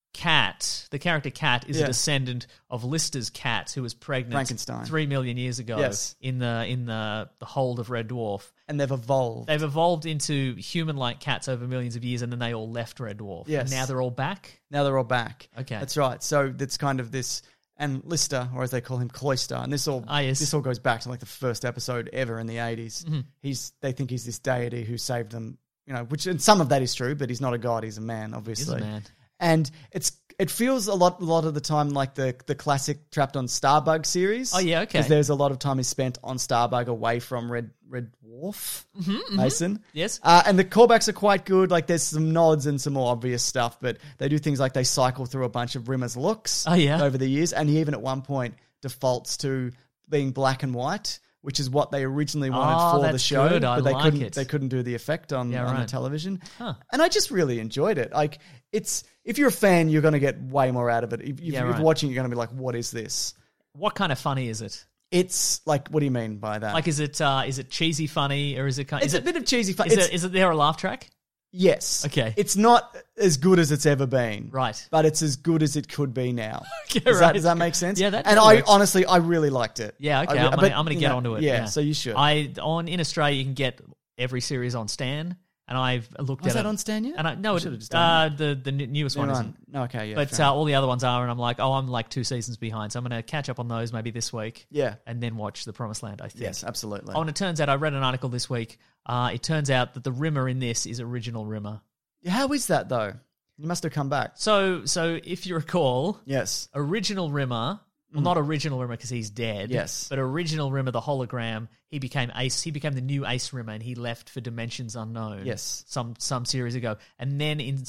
Kat, the character Kat, is a descendant of Lister's cat who was pregnant Frankenstein. 3 million years ago in the hold of Red Dwarf. And they've evolved. They've evolved into human-like cats over millions of years, and then they all left Red Dwarf. Yes. And now they're all back? Now they're all back. Okay. That's right. So it's kind of this, and Lister, or as they call him, Cloyster, and this all goes back to like the first episode ever in the 80s. Mm-hmm. They think he's this deity who saved them, and some of that is true, but he's not a god, he's a man, obviously. He's a man. And it feels a lot of the time like the classic Trapped on Starbug series. Oh, yeah, okay. Because there's a lot of time is spent on Starbug away from Red Dwarf, Mason. Yes. And the callbacks are quite good. Like there's some nods and some more obvious stuff, but they do things like they cycle through a bunch of Rimmer's looks over the years. And he even at one point defaults to being black and white, which is what they originally wanted for the show. Good. But it. They couldn't do the effect on the television. Huh. And I just really enjoyed it. Like if you're a fan, you're going to get way more out of it. If you're watching, you're going to be like, what is this? What kind of funny is it? It's like, what do you mean by that? Like, is it cheesy funny, or is it kind? It's a bit of cheesy funny. Is there a laugh track? Yes. Okay. It's not as good as it's ever been. Right. But it's as good as it could be now. Okay, Does that make sense? Yeah, that and works. I really liked it. Yeah, okay. I'm gonna get onto it. Yeah, so you should. In Australia, you can get every series on Stan, and I've looked at it. Was that on Stan yet? And I should've just done the newest one isn't. No, okay, yeah. But all the other ones are, and I'm like, I'm like 2 seasons behind, so I'm going to catch up on those maybe this week. Yeah. And then watch The Promised Land, I think. Yes, absolutely. Oh, and it turns out, I read an article this week, it turns out that the Rimmer in this is original Rimmer. How is that, though? You must have come back. So if you recall, yes, original Rimmer, well, not original Rimmer because he's dead. Yes, but original Rimmer, the hologram, he became Ace. He became the new Ace Rimmer, and he left for Dimensions Unknown. Yes, some series ago, and then in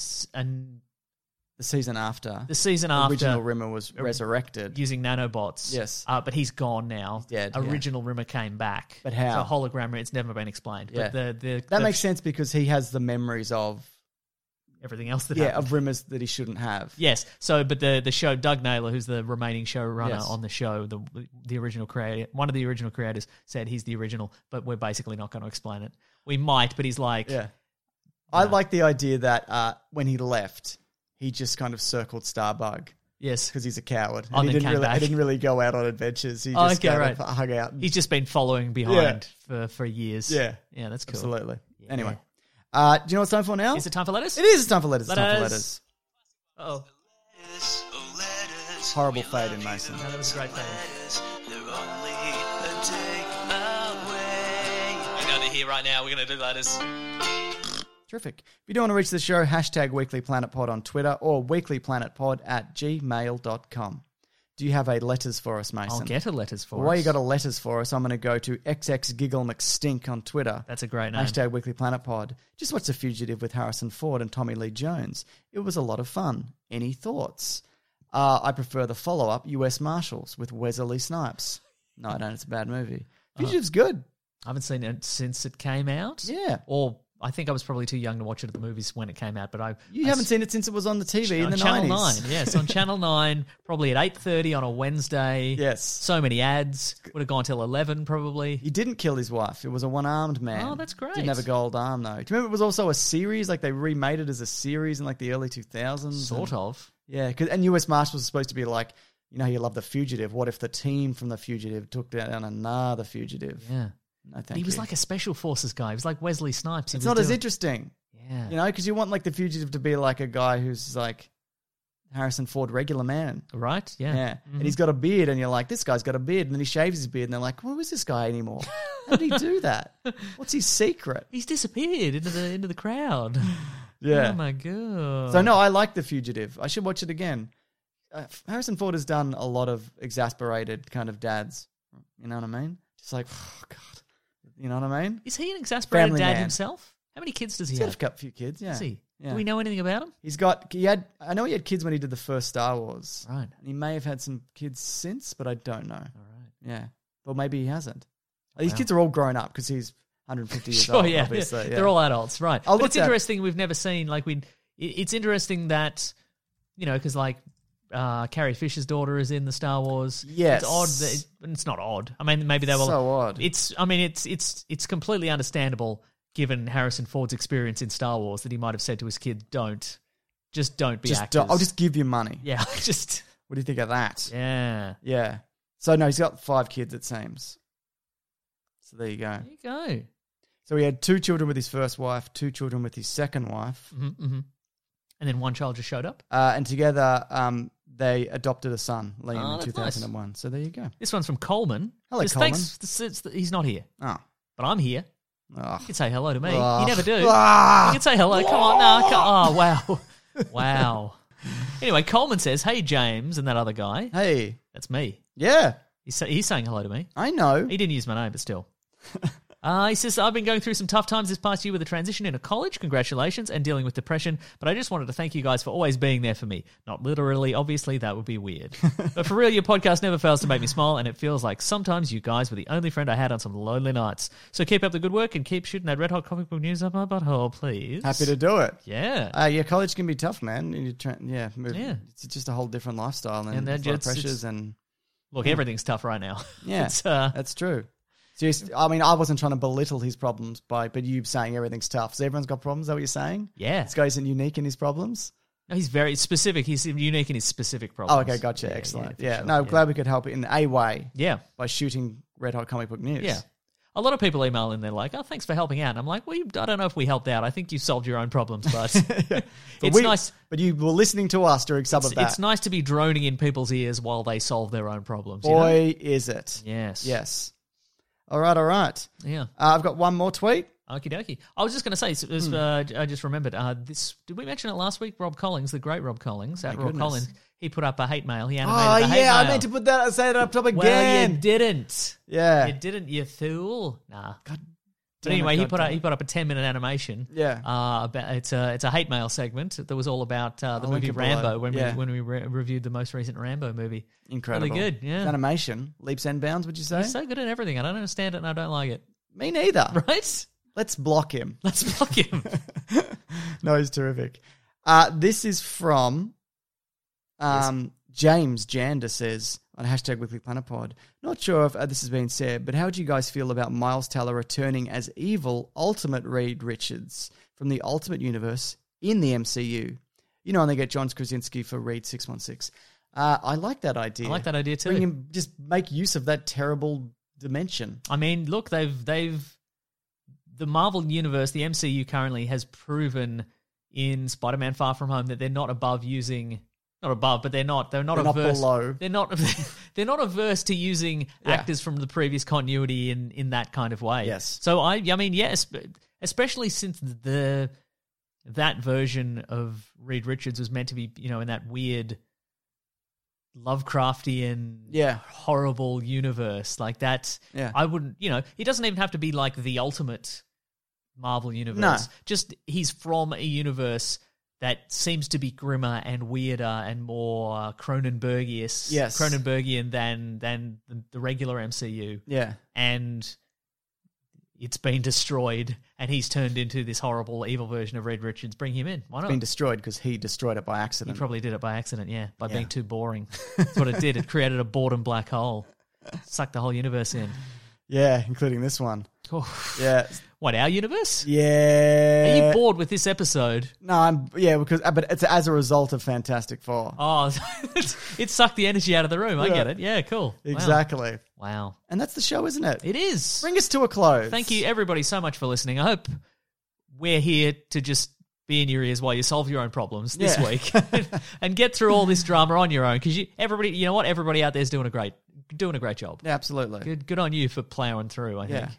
the season after, original Rimmer was resurrected using nanobots. Yes, but he's gone now. Dead. Original Rimmer came back. But how? So hologram, it's never been explained. Yeah. But that makes sense because he has the memories of everything else that happened. of Rimmers that he shouldn't have. Yes. So, but the show, Doug Naylor, who's the remaining showrunner on the show, the original creator, one of the original creators, said he's the original, but we're basically not going to explain it. We might, but he's like, I like the idea that when he left, he just kind of circled Starbug. Yes, because he's a coward. And he didn't really go out on adventures. He just hung out. He's just been following behind for years. Yeah, that's cool. Absolutely. Yeah. Anyway. Do you know what it's time for now? Is it time for letters? It is time for letters. It's time for letters. Uh-oh. Horrible fade in, Mason. No, that was a great fade. We're going to hear right now. We're going to do letters. Terrific. If you do want to reach the show, #WeeklyPlanetPod on Twitter or weeklyplanetpod@gmail.com. Do you have a letters for us, Mason? I'll get a letters for us. While you got a letters for us, I'm going to go to XXGiggleMcStink on Twitter. That's a great name. # Weekly Planet Pod. Just watched The Fugitive with Harrison Ford and Tommy Lee Jones. It was a lot of fun. Any thoughts? I prefer the follow-up, US Marshals, with Wesley Snipes. No, I don't. It's a bad movie. Fugitive's good. I haven't seen it since it came out. Yeah. Or I think I was probably too young to watch it at the movies when it came out. But You haven't seen it since it was on the TV in the Channel 90s. 9. Yes, on Channel 9, probably at 8:30 on a Wednesday. Yes. So many ads. Would have gone till 11 probably. He didn't kill his wife. It was a one-armed man. Oh, that's great. Didn't have a gold arm, though. Do you remember it was also a series? Like, they remade it as a series in, like, the early 2000s? Sort of. Yeah, and US Marshals was supposed to be like, you know, you love The Fugitive. What if the team from The Fugitive took down another fugitive? Yeah. No, thank He was you. like a special forces guy. He was like Wesley Snipes. It's not as interesting. Yeah. You know, because you want, like, The Fugitive to be like a guy who's, like, Harrison Ford, regular man. Right? Yeah. Yeah. And he's got a beard, and you're like, this guy's got a beard. And then he shaves his beard, and they're like, who is this guy anymore? How did he do that? What's his secret? He's disappeared into the crowd. Yeah. Oh, my God. So, no, I like The Fugitive. I should watch it again. Harrison Ford has done a lot of exasperated kind of dads. You know what I mean? Just like, oh, God. You know what I mean? Is he an exasperated Family dad man. himself? How many kids does he He's have? got a few kids, yeah. Does he? Yeah. Do we know anything about him? I know he had kids when he did the first Star Wars. Right. And he may have had some kids since, but I don't know. All right. Yeah. Well, maybe he hasn't. These kids are all grown up because he's 150 years Sure, old, yeah. obviously. Yeah. They're all adults, right. I'll But look it's at- interesting we've never seen, like, it's interesting that, you know, because, like, Carrie Fisher's daughter is in the Star Wars. Yes. It's odd that it's not odd. I mean, maybe they will. So odd. It's completely understandable given Harrison Ford's experience in Star Wars that he might have said to his kid, don't be actors. I'll just give you money. Yeah, just... What do you think of that? Yeah. Yeah. So, no, he's got 5 kids, it seems. So there you go. There you go. So he had 2 children with his first wife, 2 children with his second wife. Mm-hmm, mm-hmm. And then one child just showed up. And together they adopted a son, Liam, in that's 2001. So there you go. This one's from Coleman. Hello, Just Coleman. Thanks. He's not here, Oh. but I'm here. Oh. You can say hello to me. Ugh. You never do. Ah. You can say hello. Come on. No, oh, wow. Wow. Anyway, Coleman says, hey, James, and that other guy. Hey. That's me. Yeah. He's saying hello to me. I know. He didn't use my name, but still. He says, I've been going through some tough times this past year with a transition into college. Congratulations. And dealing with depression. But I just wanted to thank you guys for always being there for me. Not literally. Obviously, that would be weird. But for real, your podcast never fails to make me smile. And it feels like sometimes you guys were the only friend I had on some lonely nights. So keep up the good work and keep shooting that red hot comic book news up my butthole, please. Happy to do it. Yeah. Yeah, college can be tough, man. And Yeah. It's just a whole different lifestyle and then a lot of it's- pressures and Look, everything's tough right now. yeah, It's, that's true. So I mean, I wasn't trying to belittle his problems but you saying everything's tough. So everyone's got problems. Is that what you're saying? yeah. This guy isn't unique in his problems. No, he's very specific. He's unique in his specific problems. Oh, okay, gotcha. Excellent. for Yeah, sure. no, glad we could help in a way Yeah. by shooting Red Hot Comic Book News. Yeah. A lot of people email in, they're like, oh, thanks for helping out. And I'm like, well, I don't know if we helped out. I think you solved your own problems, but it's nice. But you were listening to us during some of that. It's nice to be droning in people's ears while they solve their own problems. you know? Boy, is it. Yes. Yes. All right. Yeah. I've got one more tweet. Okie dokie. I was just going to say, I just remembered, did we mention it last week? Rob Collins, the great Rob Collins, at Rob goodness. Collins, he put up a hate mail. He Oh, animated the hate mail. yeah, I meant to say that up top again. Well, you didn't. Yeah. You didn't, you fool. Nah. God But damn anyway, it, he God put damn up a 10-minute animation. Yeah. About it's a hate mail segment that was all about the I'll link movie it below. Rambo when Yeah. we reviewed the most recent Rambo movie. Incredible. Really good. Yeah. It's animation. Leaps and bounds, would you say? He's so good at everything. I don't understand it and I don't like it. Me neither. Right? Let's block him. Let's block him. No, he's terrific. This is from James Jander says on #WeeklyPlanetPod. Not sure if this has been said, but how would you guys feel about Miles Teller returning as evil Ultimate Reed Richards from the Ultimate Universe in the MCU? You know, and they get John Krasinski for Reed 616. I like that idea. I like that idea too. Bring him, just make use of that terrible dimension. I mean, look, the Marvel Universe, the MCU currently has proven in Spider-Man Far From Home that they're not above using, not above, but they're not averse. below. They're not averse to using actors from the previous continuity in that kind of way. Yes. So I mean, yes, especially since that version of Reed Richards was meant to be, in that weird Lovecraftian, horrible universe like that. Yeah. I wouldn't, he doesn't even have to be like the ultimate Marvel universe. No. Just he's from a universe that seems to be grimmer and weirder and more Cronenbergian than the regular MCU. Yeah. And it's been destroyed, and he's turned into this horrible, evil version of Reed Richards. Bring him in. Why not? It's been destroyed because he destroyed it by accident. He probably did it by accident, by being too boring. That's what it did. It created a boredom black hole. Sucked the whole universe in. Yeah, including this one. Oh. Yeah. What, our universe? Yeah. Are you bored with this episode? No, but it's as a result of Fantastic Four. Oh, it sucked the energy out of the room. I get it. Yeah, cool. Exactly. Wow. And that's the show, isn't it? It is. Bring us to a close. Thank you, everybody, so much for listening. I hope we're here to just be in your ears while you solve your own problems this week and get through all this drama on your own, because everybody out there is doing a great job. Yeah, absolutely. Good on you for plowing through, I think.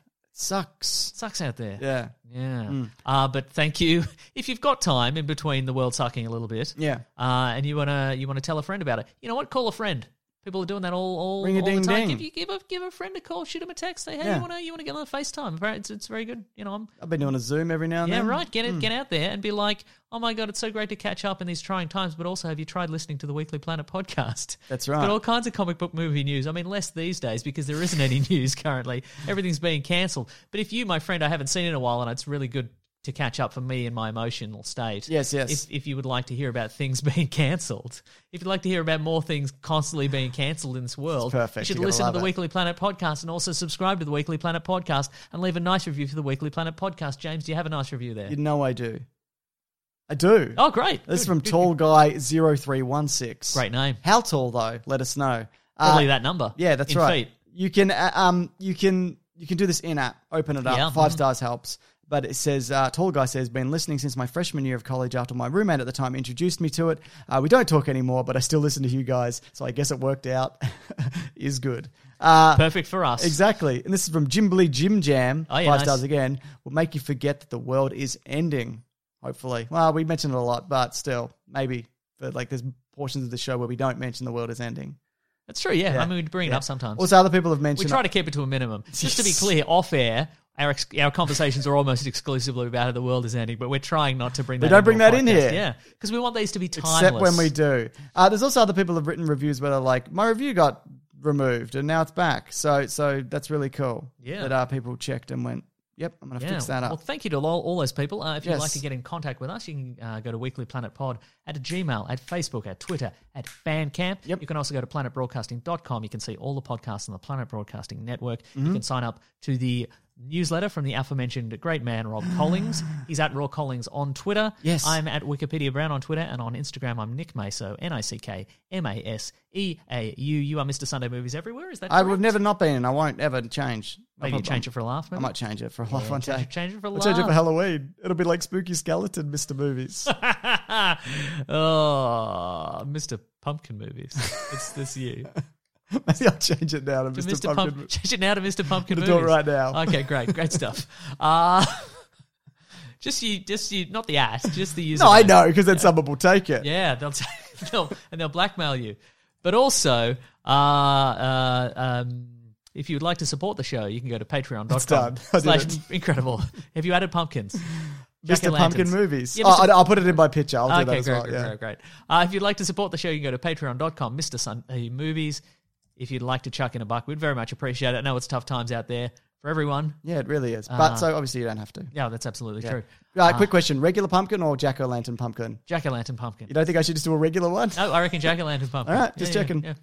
Sucks out there. Yeah. But thank you. If you've got time in between the world sucking a little bit, and you wanna tell a friend about it, you know what? Call a friend. People are doing that all the time. Give a friend a call, shoot him a text, say, hey, you want to get on a FaceTime? Apparently it's very good. I've been doing a Zoom every now and then. Yeah, right. Get out there and be like, oh my God, it's so great to catch up in these trying times, but also have you tried listening to the Weekly Planet podcast? That's right. Got all kinds of comic book movie news. I mean, less these days because there isn't any news currently. Everything's being cancelled. But if you, my friend, I haven't seen in a while, and it's really good to catch up for me in my emotional state. Yes. If you would like to hear about things being cancelled, if you'd like to hear about more things constantly being cancelled in this world, perfect. You should listen to the Weekly Planet podcast and also subscribe to the Weekly Planet podcast and leave a nice review for the Weekly Planet podcast. James, do you have a nice review there? You know I do. I do. Oh, great. This is from Tall Guy 0316. Great name. How tall though? Let us know. Probably that number. Yeah, that's in right. Feet. You can do this in app. Open it up. Yeah. 5 stars helps. But it says, Tall Guy says, been listening since my freshman year of college after my roommate at the time introduced me to it. We don't talk anymore, but I still listen to you guys, so I guess it worked out. Is good. Perfect for us. Exactly. And this is from Jimbly Jim Jam. Oh, yeah, 5 nice. stars again. Will make you forget that the world is ending. Hopefully. Well, we mentioned it a lot, but still, maybe. But there's portions of the show where we don't mention the world is ending. That's true, yeah. I mean, we bring it up sometimes. Also, other people have mentioned... We try to keep it to a minimum. Just to be clear, off air, our conversations are almost exclusively about how the world is ending, but we're trying not to bring that in. We don't bring that in podcast. here. Yeah, because we want these to be timeless. Except when we do. There's also other people who have written reviews where they're like, my review got removed and now it's back. So that's really cool. Yeah. That people checked and went, yep, I'm going to fix that up. Well, thank you to all those people. If you'd like to get in contact with us, you can go to weeklyplanetpod at Gmail, at Facebook, at Twitter, at Bandcamp. Yep. You can also go to planetbroadcasting.com. You can see all the podcasts on the Planet Broadcasting Network. You can sign up to the newsletter from the aforementioned great man, Rob Collings. He's at Raw Collings on Twitter. Yes. I'm at Wikipedia Brown on Twitter, and on Instagram, I'm Nick Maso, NickMaseau. You are Mr. Sunday Movies everywhere, is that I correct? would never not been, and I won't ever change. Maybe you change it for a laugh, maybe? I might change it for a laugh one day. Change it for a I'll laugh. change it for Halloween. It'll be like Spooky Skeleton, Mr. Movies. Oh, Mr. Pumpkin Movies. It's this year. Maybe I'll change it now to Mr. Pumpkin. Change it now to Mr. Pumpkin I'm Movies. gonna do it right now. Okay, great stuff. Just you, not the at, just the user. No, I know, because then someone will take it. Yeah, they'll blackmail you. But also, if you would like to support the show, you can go to patreon.com/incredible. Have you added pumpkins? Mr. Pumpkin Movies. Yeah, I'll put it in my picture. I'll do that as great, well. Great. If you'd like to support the show, you can go to patreon.com, Mr. Sunday Movies. If you'd like to chuck in a buck, we'd very much appreciate it. I know it's tough times out there for everyone. Yeah, it really is. But so obviously you don't have to. Yeah, that's absolutely true. Quick question. Regular pumpkin or jack-o'-lantern pumpkin? Jack-o'-lantern pumpkin. You don't think I should just do a regular one? No, I reckon jack-o'-lantern pumpkin. All right, just checking. Yeah.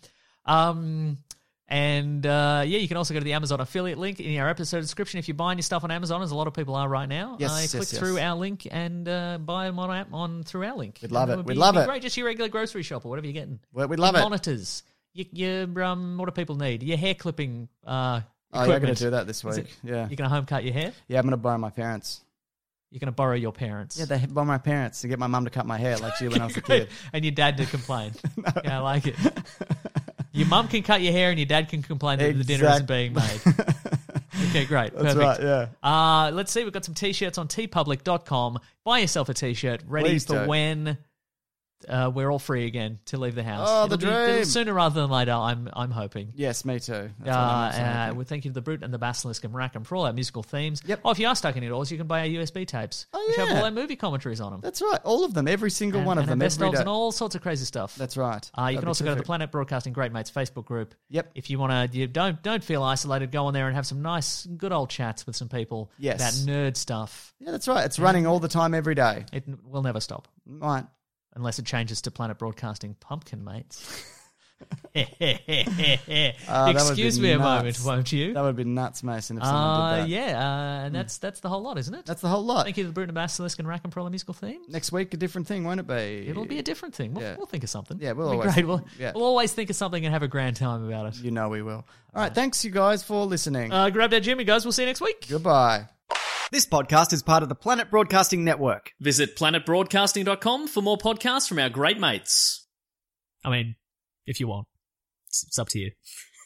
You can also go to the Amazon affiliate link in our episode description. If you're buying your stuff on Amazon, as a lot of people are right now, click through our link and buy them on through our link. We'd love it. We'd love it. Great, just your regular grocery shop or whatever you're getting. We'd love it. Monitors. Your what do people need? Your hair clipping. You're going to do that this week. Yeah. You're going to home cut your hair? Yeah, I'm going to borrow my parents. You're going to borrow your parents? Yeah, they borrow my parents to get my mum to cut my hair like she when I was a kid. And your dad to complain. Yeah, I like it. Your mum can cut your hair and your dad can complain that the dinner isn't being made. Okay, great. That's Perfect. right, yeah. Let's see. We've got some T-shirts on tpublic.com. Buy yourself a T-shirt ready Please for do. when we're all free again to leave the house. Oh, the It'll be dream. sooner rather than later, I'm hoping. Yes, me too. That's what I'm also hoping. We thank you to the Brute and the Basilisk and Rackham for all our musical themes. Yep. Oh, if you are stuck indoors, you can buy our USB tapes, which have all our movie commentaries on them. That's right. All of them. Every single one of and them. best Every ofs day. and all sorts of crazy stuff. That's right. You That'd can be also go to the terrific. Planet Broadcasting Great Mates Facebook group. Yep. If you want to, you don't feel isolated, go on there and have some nice, good old chats with some people Yes. about nerd stuff. Yeah, that's right. It's running all the time, every day. It will never stop. Right. Unless it changes to Planet Broadcasting Pumpkin Mates. That would Excuse be me a nuts. moment, won't you? That would be nuts, Mason, if someone did that. Yeah, and that's the whole lot, isn't it? That's the whole lot. Thank you to the Brute and Basilisk and Rackham for all the musical themes. Next week, a different thing, won't it be? It'll be a different thing. We'll, Yeah. we'll think of something. Yeah, we'll It'll be always- great. We'll, yeah. we'll always think of something and have a grand time about it. You know we will. All right, thanks you guys for listening. Grab that Jimmy, guys. We'll see you next week. Goodbye. This podcast is part of the Planet Broadcasting Network. Visit planetbroadcasting.com for more podcasts from our great mates. I mean, if you want. It's up to you.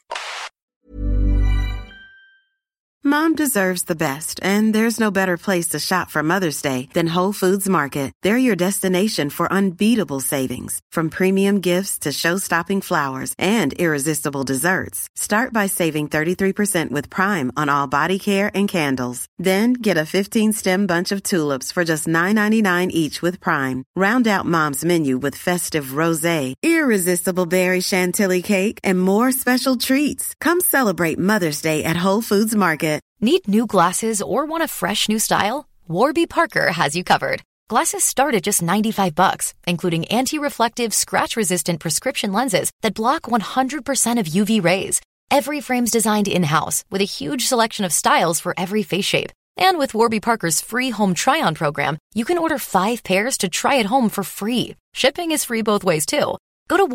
Mom deserves the best, and there's no better place to shop for Mother's Day than Whole Foods Market. They're your destination for unbeatable savings, from premium gifts to show-stopping flowers and irresistible desserts. Start by saving 33% with Prime on all body care and candles. Then get a 15-stem bunch of tulips for just $9.99 each with Prime. Round out Mom's menu with festive rosé, irresistible berry chantilly cake, and more special treats. Come celebrate Mother's Day at Whole Foods Market. Need new glasses or want a fresh new style? Warby Parker has you covered. Glasses start at just $95, including anti-reflective, scratch-resistant prescription lenses that block 100% of UV rays. Every frame's designed in-house with a huge selection of styles for every face shape. And with Warby Parker's free home try-on program, you can order 5 pairs to try at home for free. Shipping is free both ways, too. Go to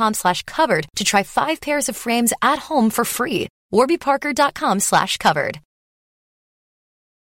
warbyparker.com/covered to try 5 pairs of frames at home for free. warbyparker.com/covered.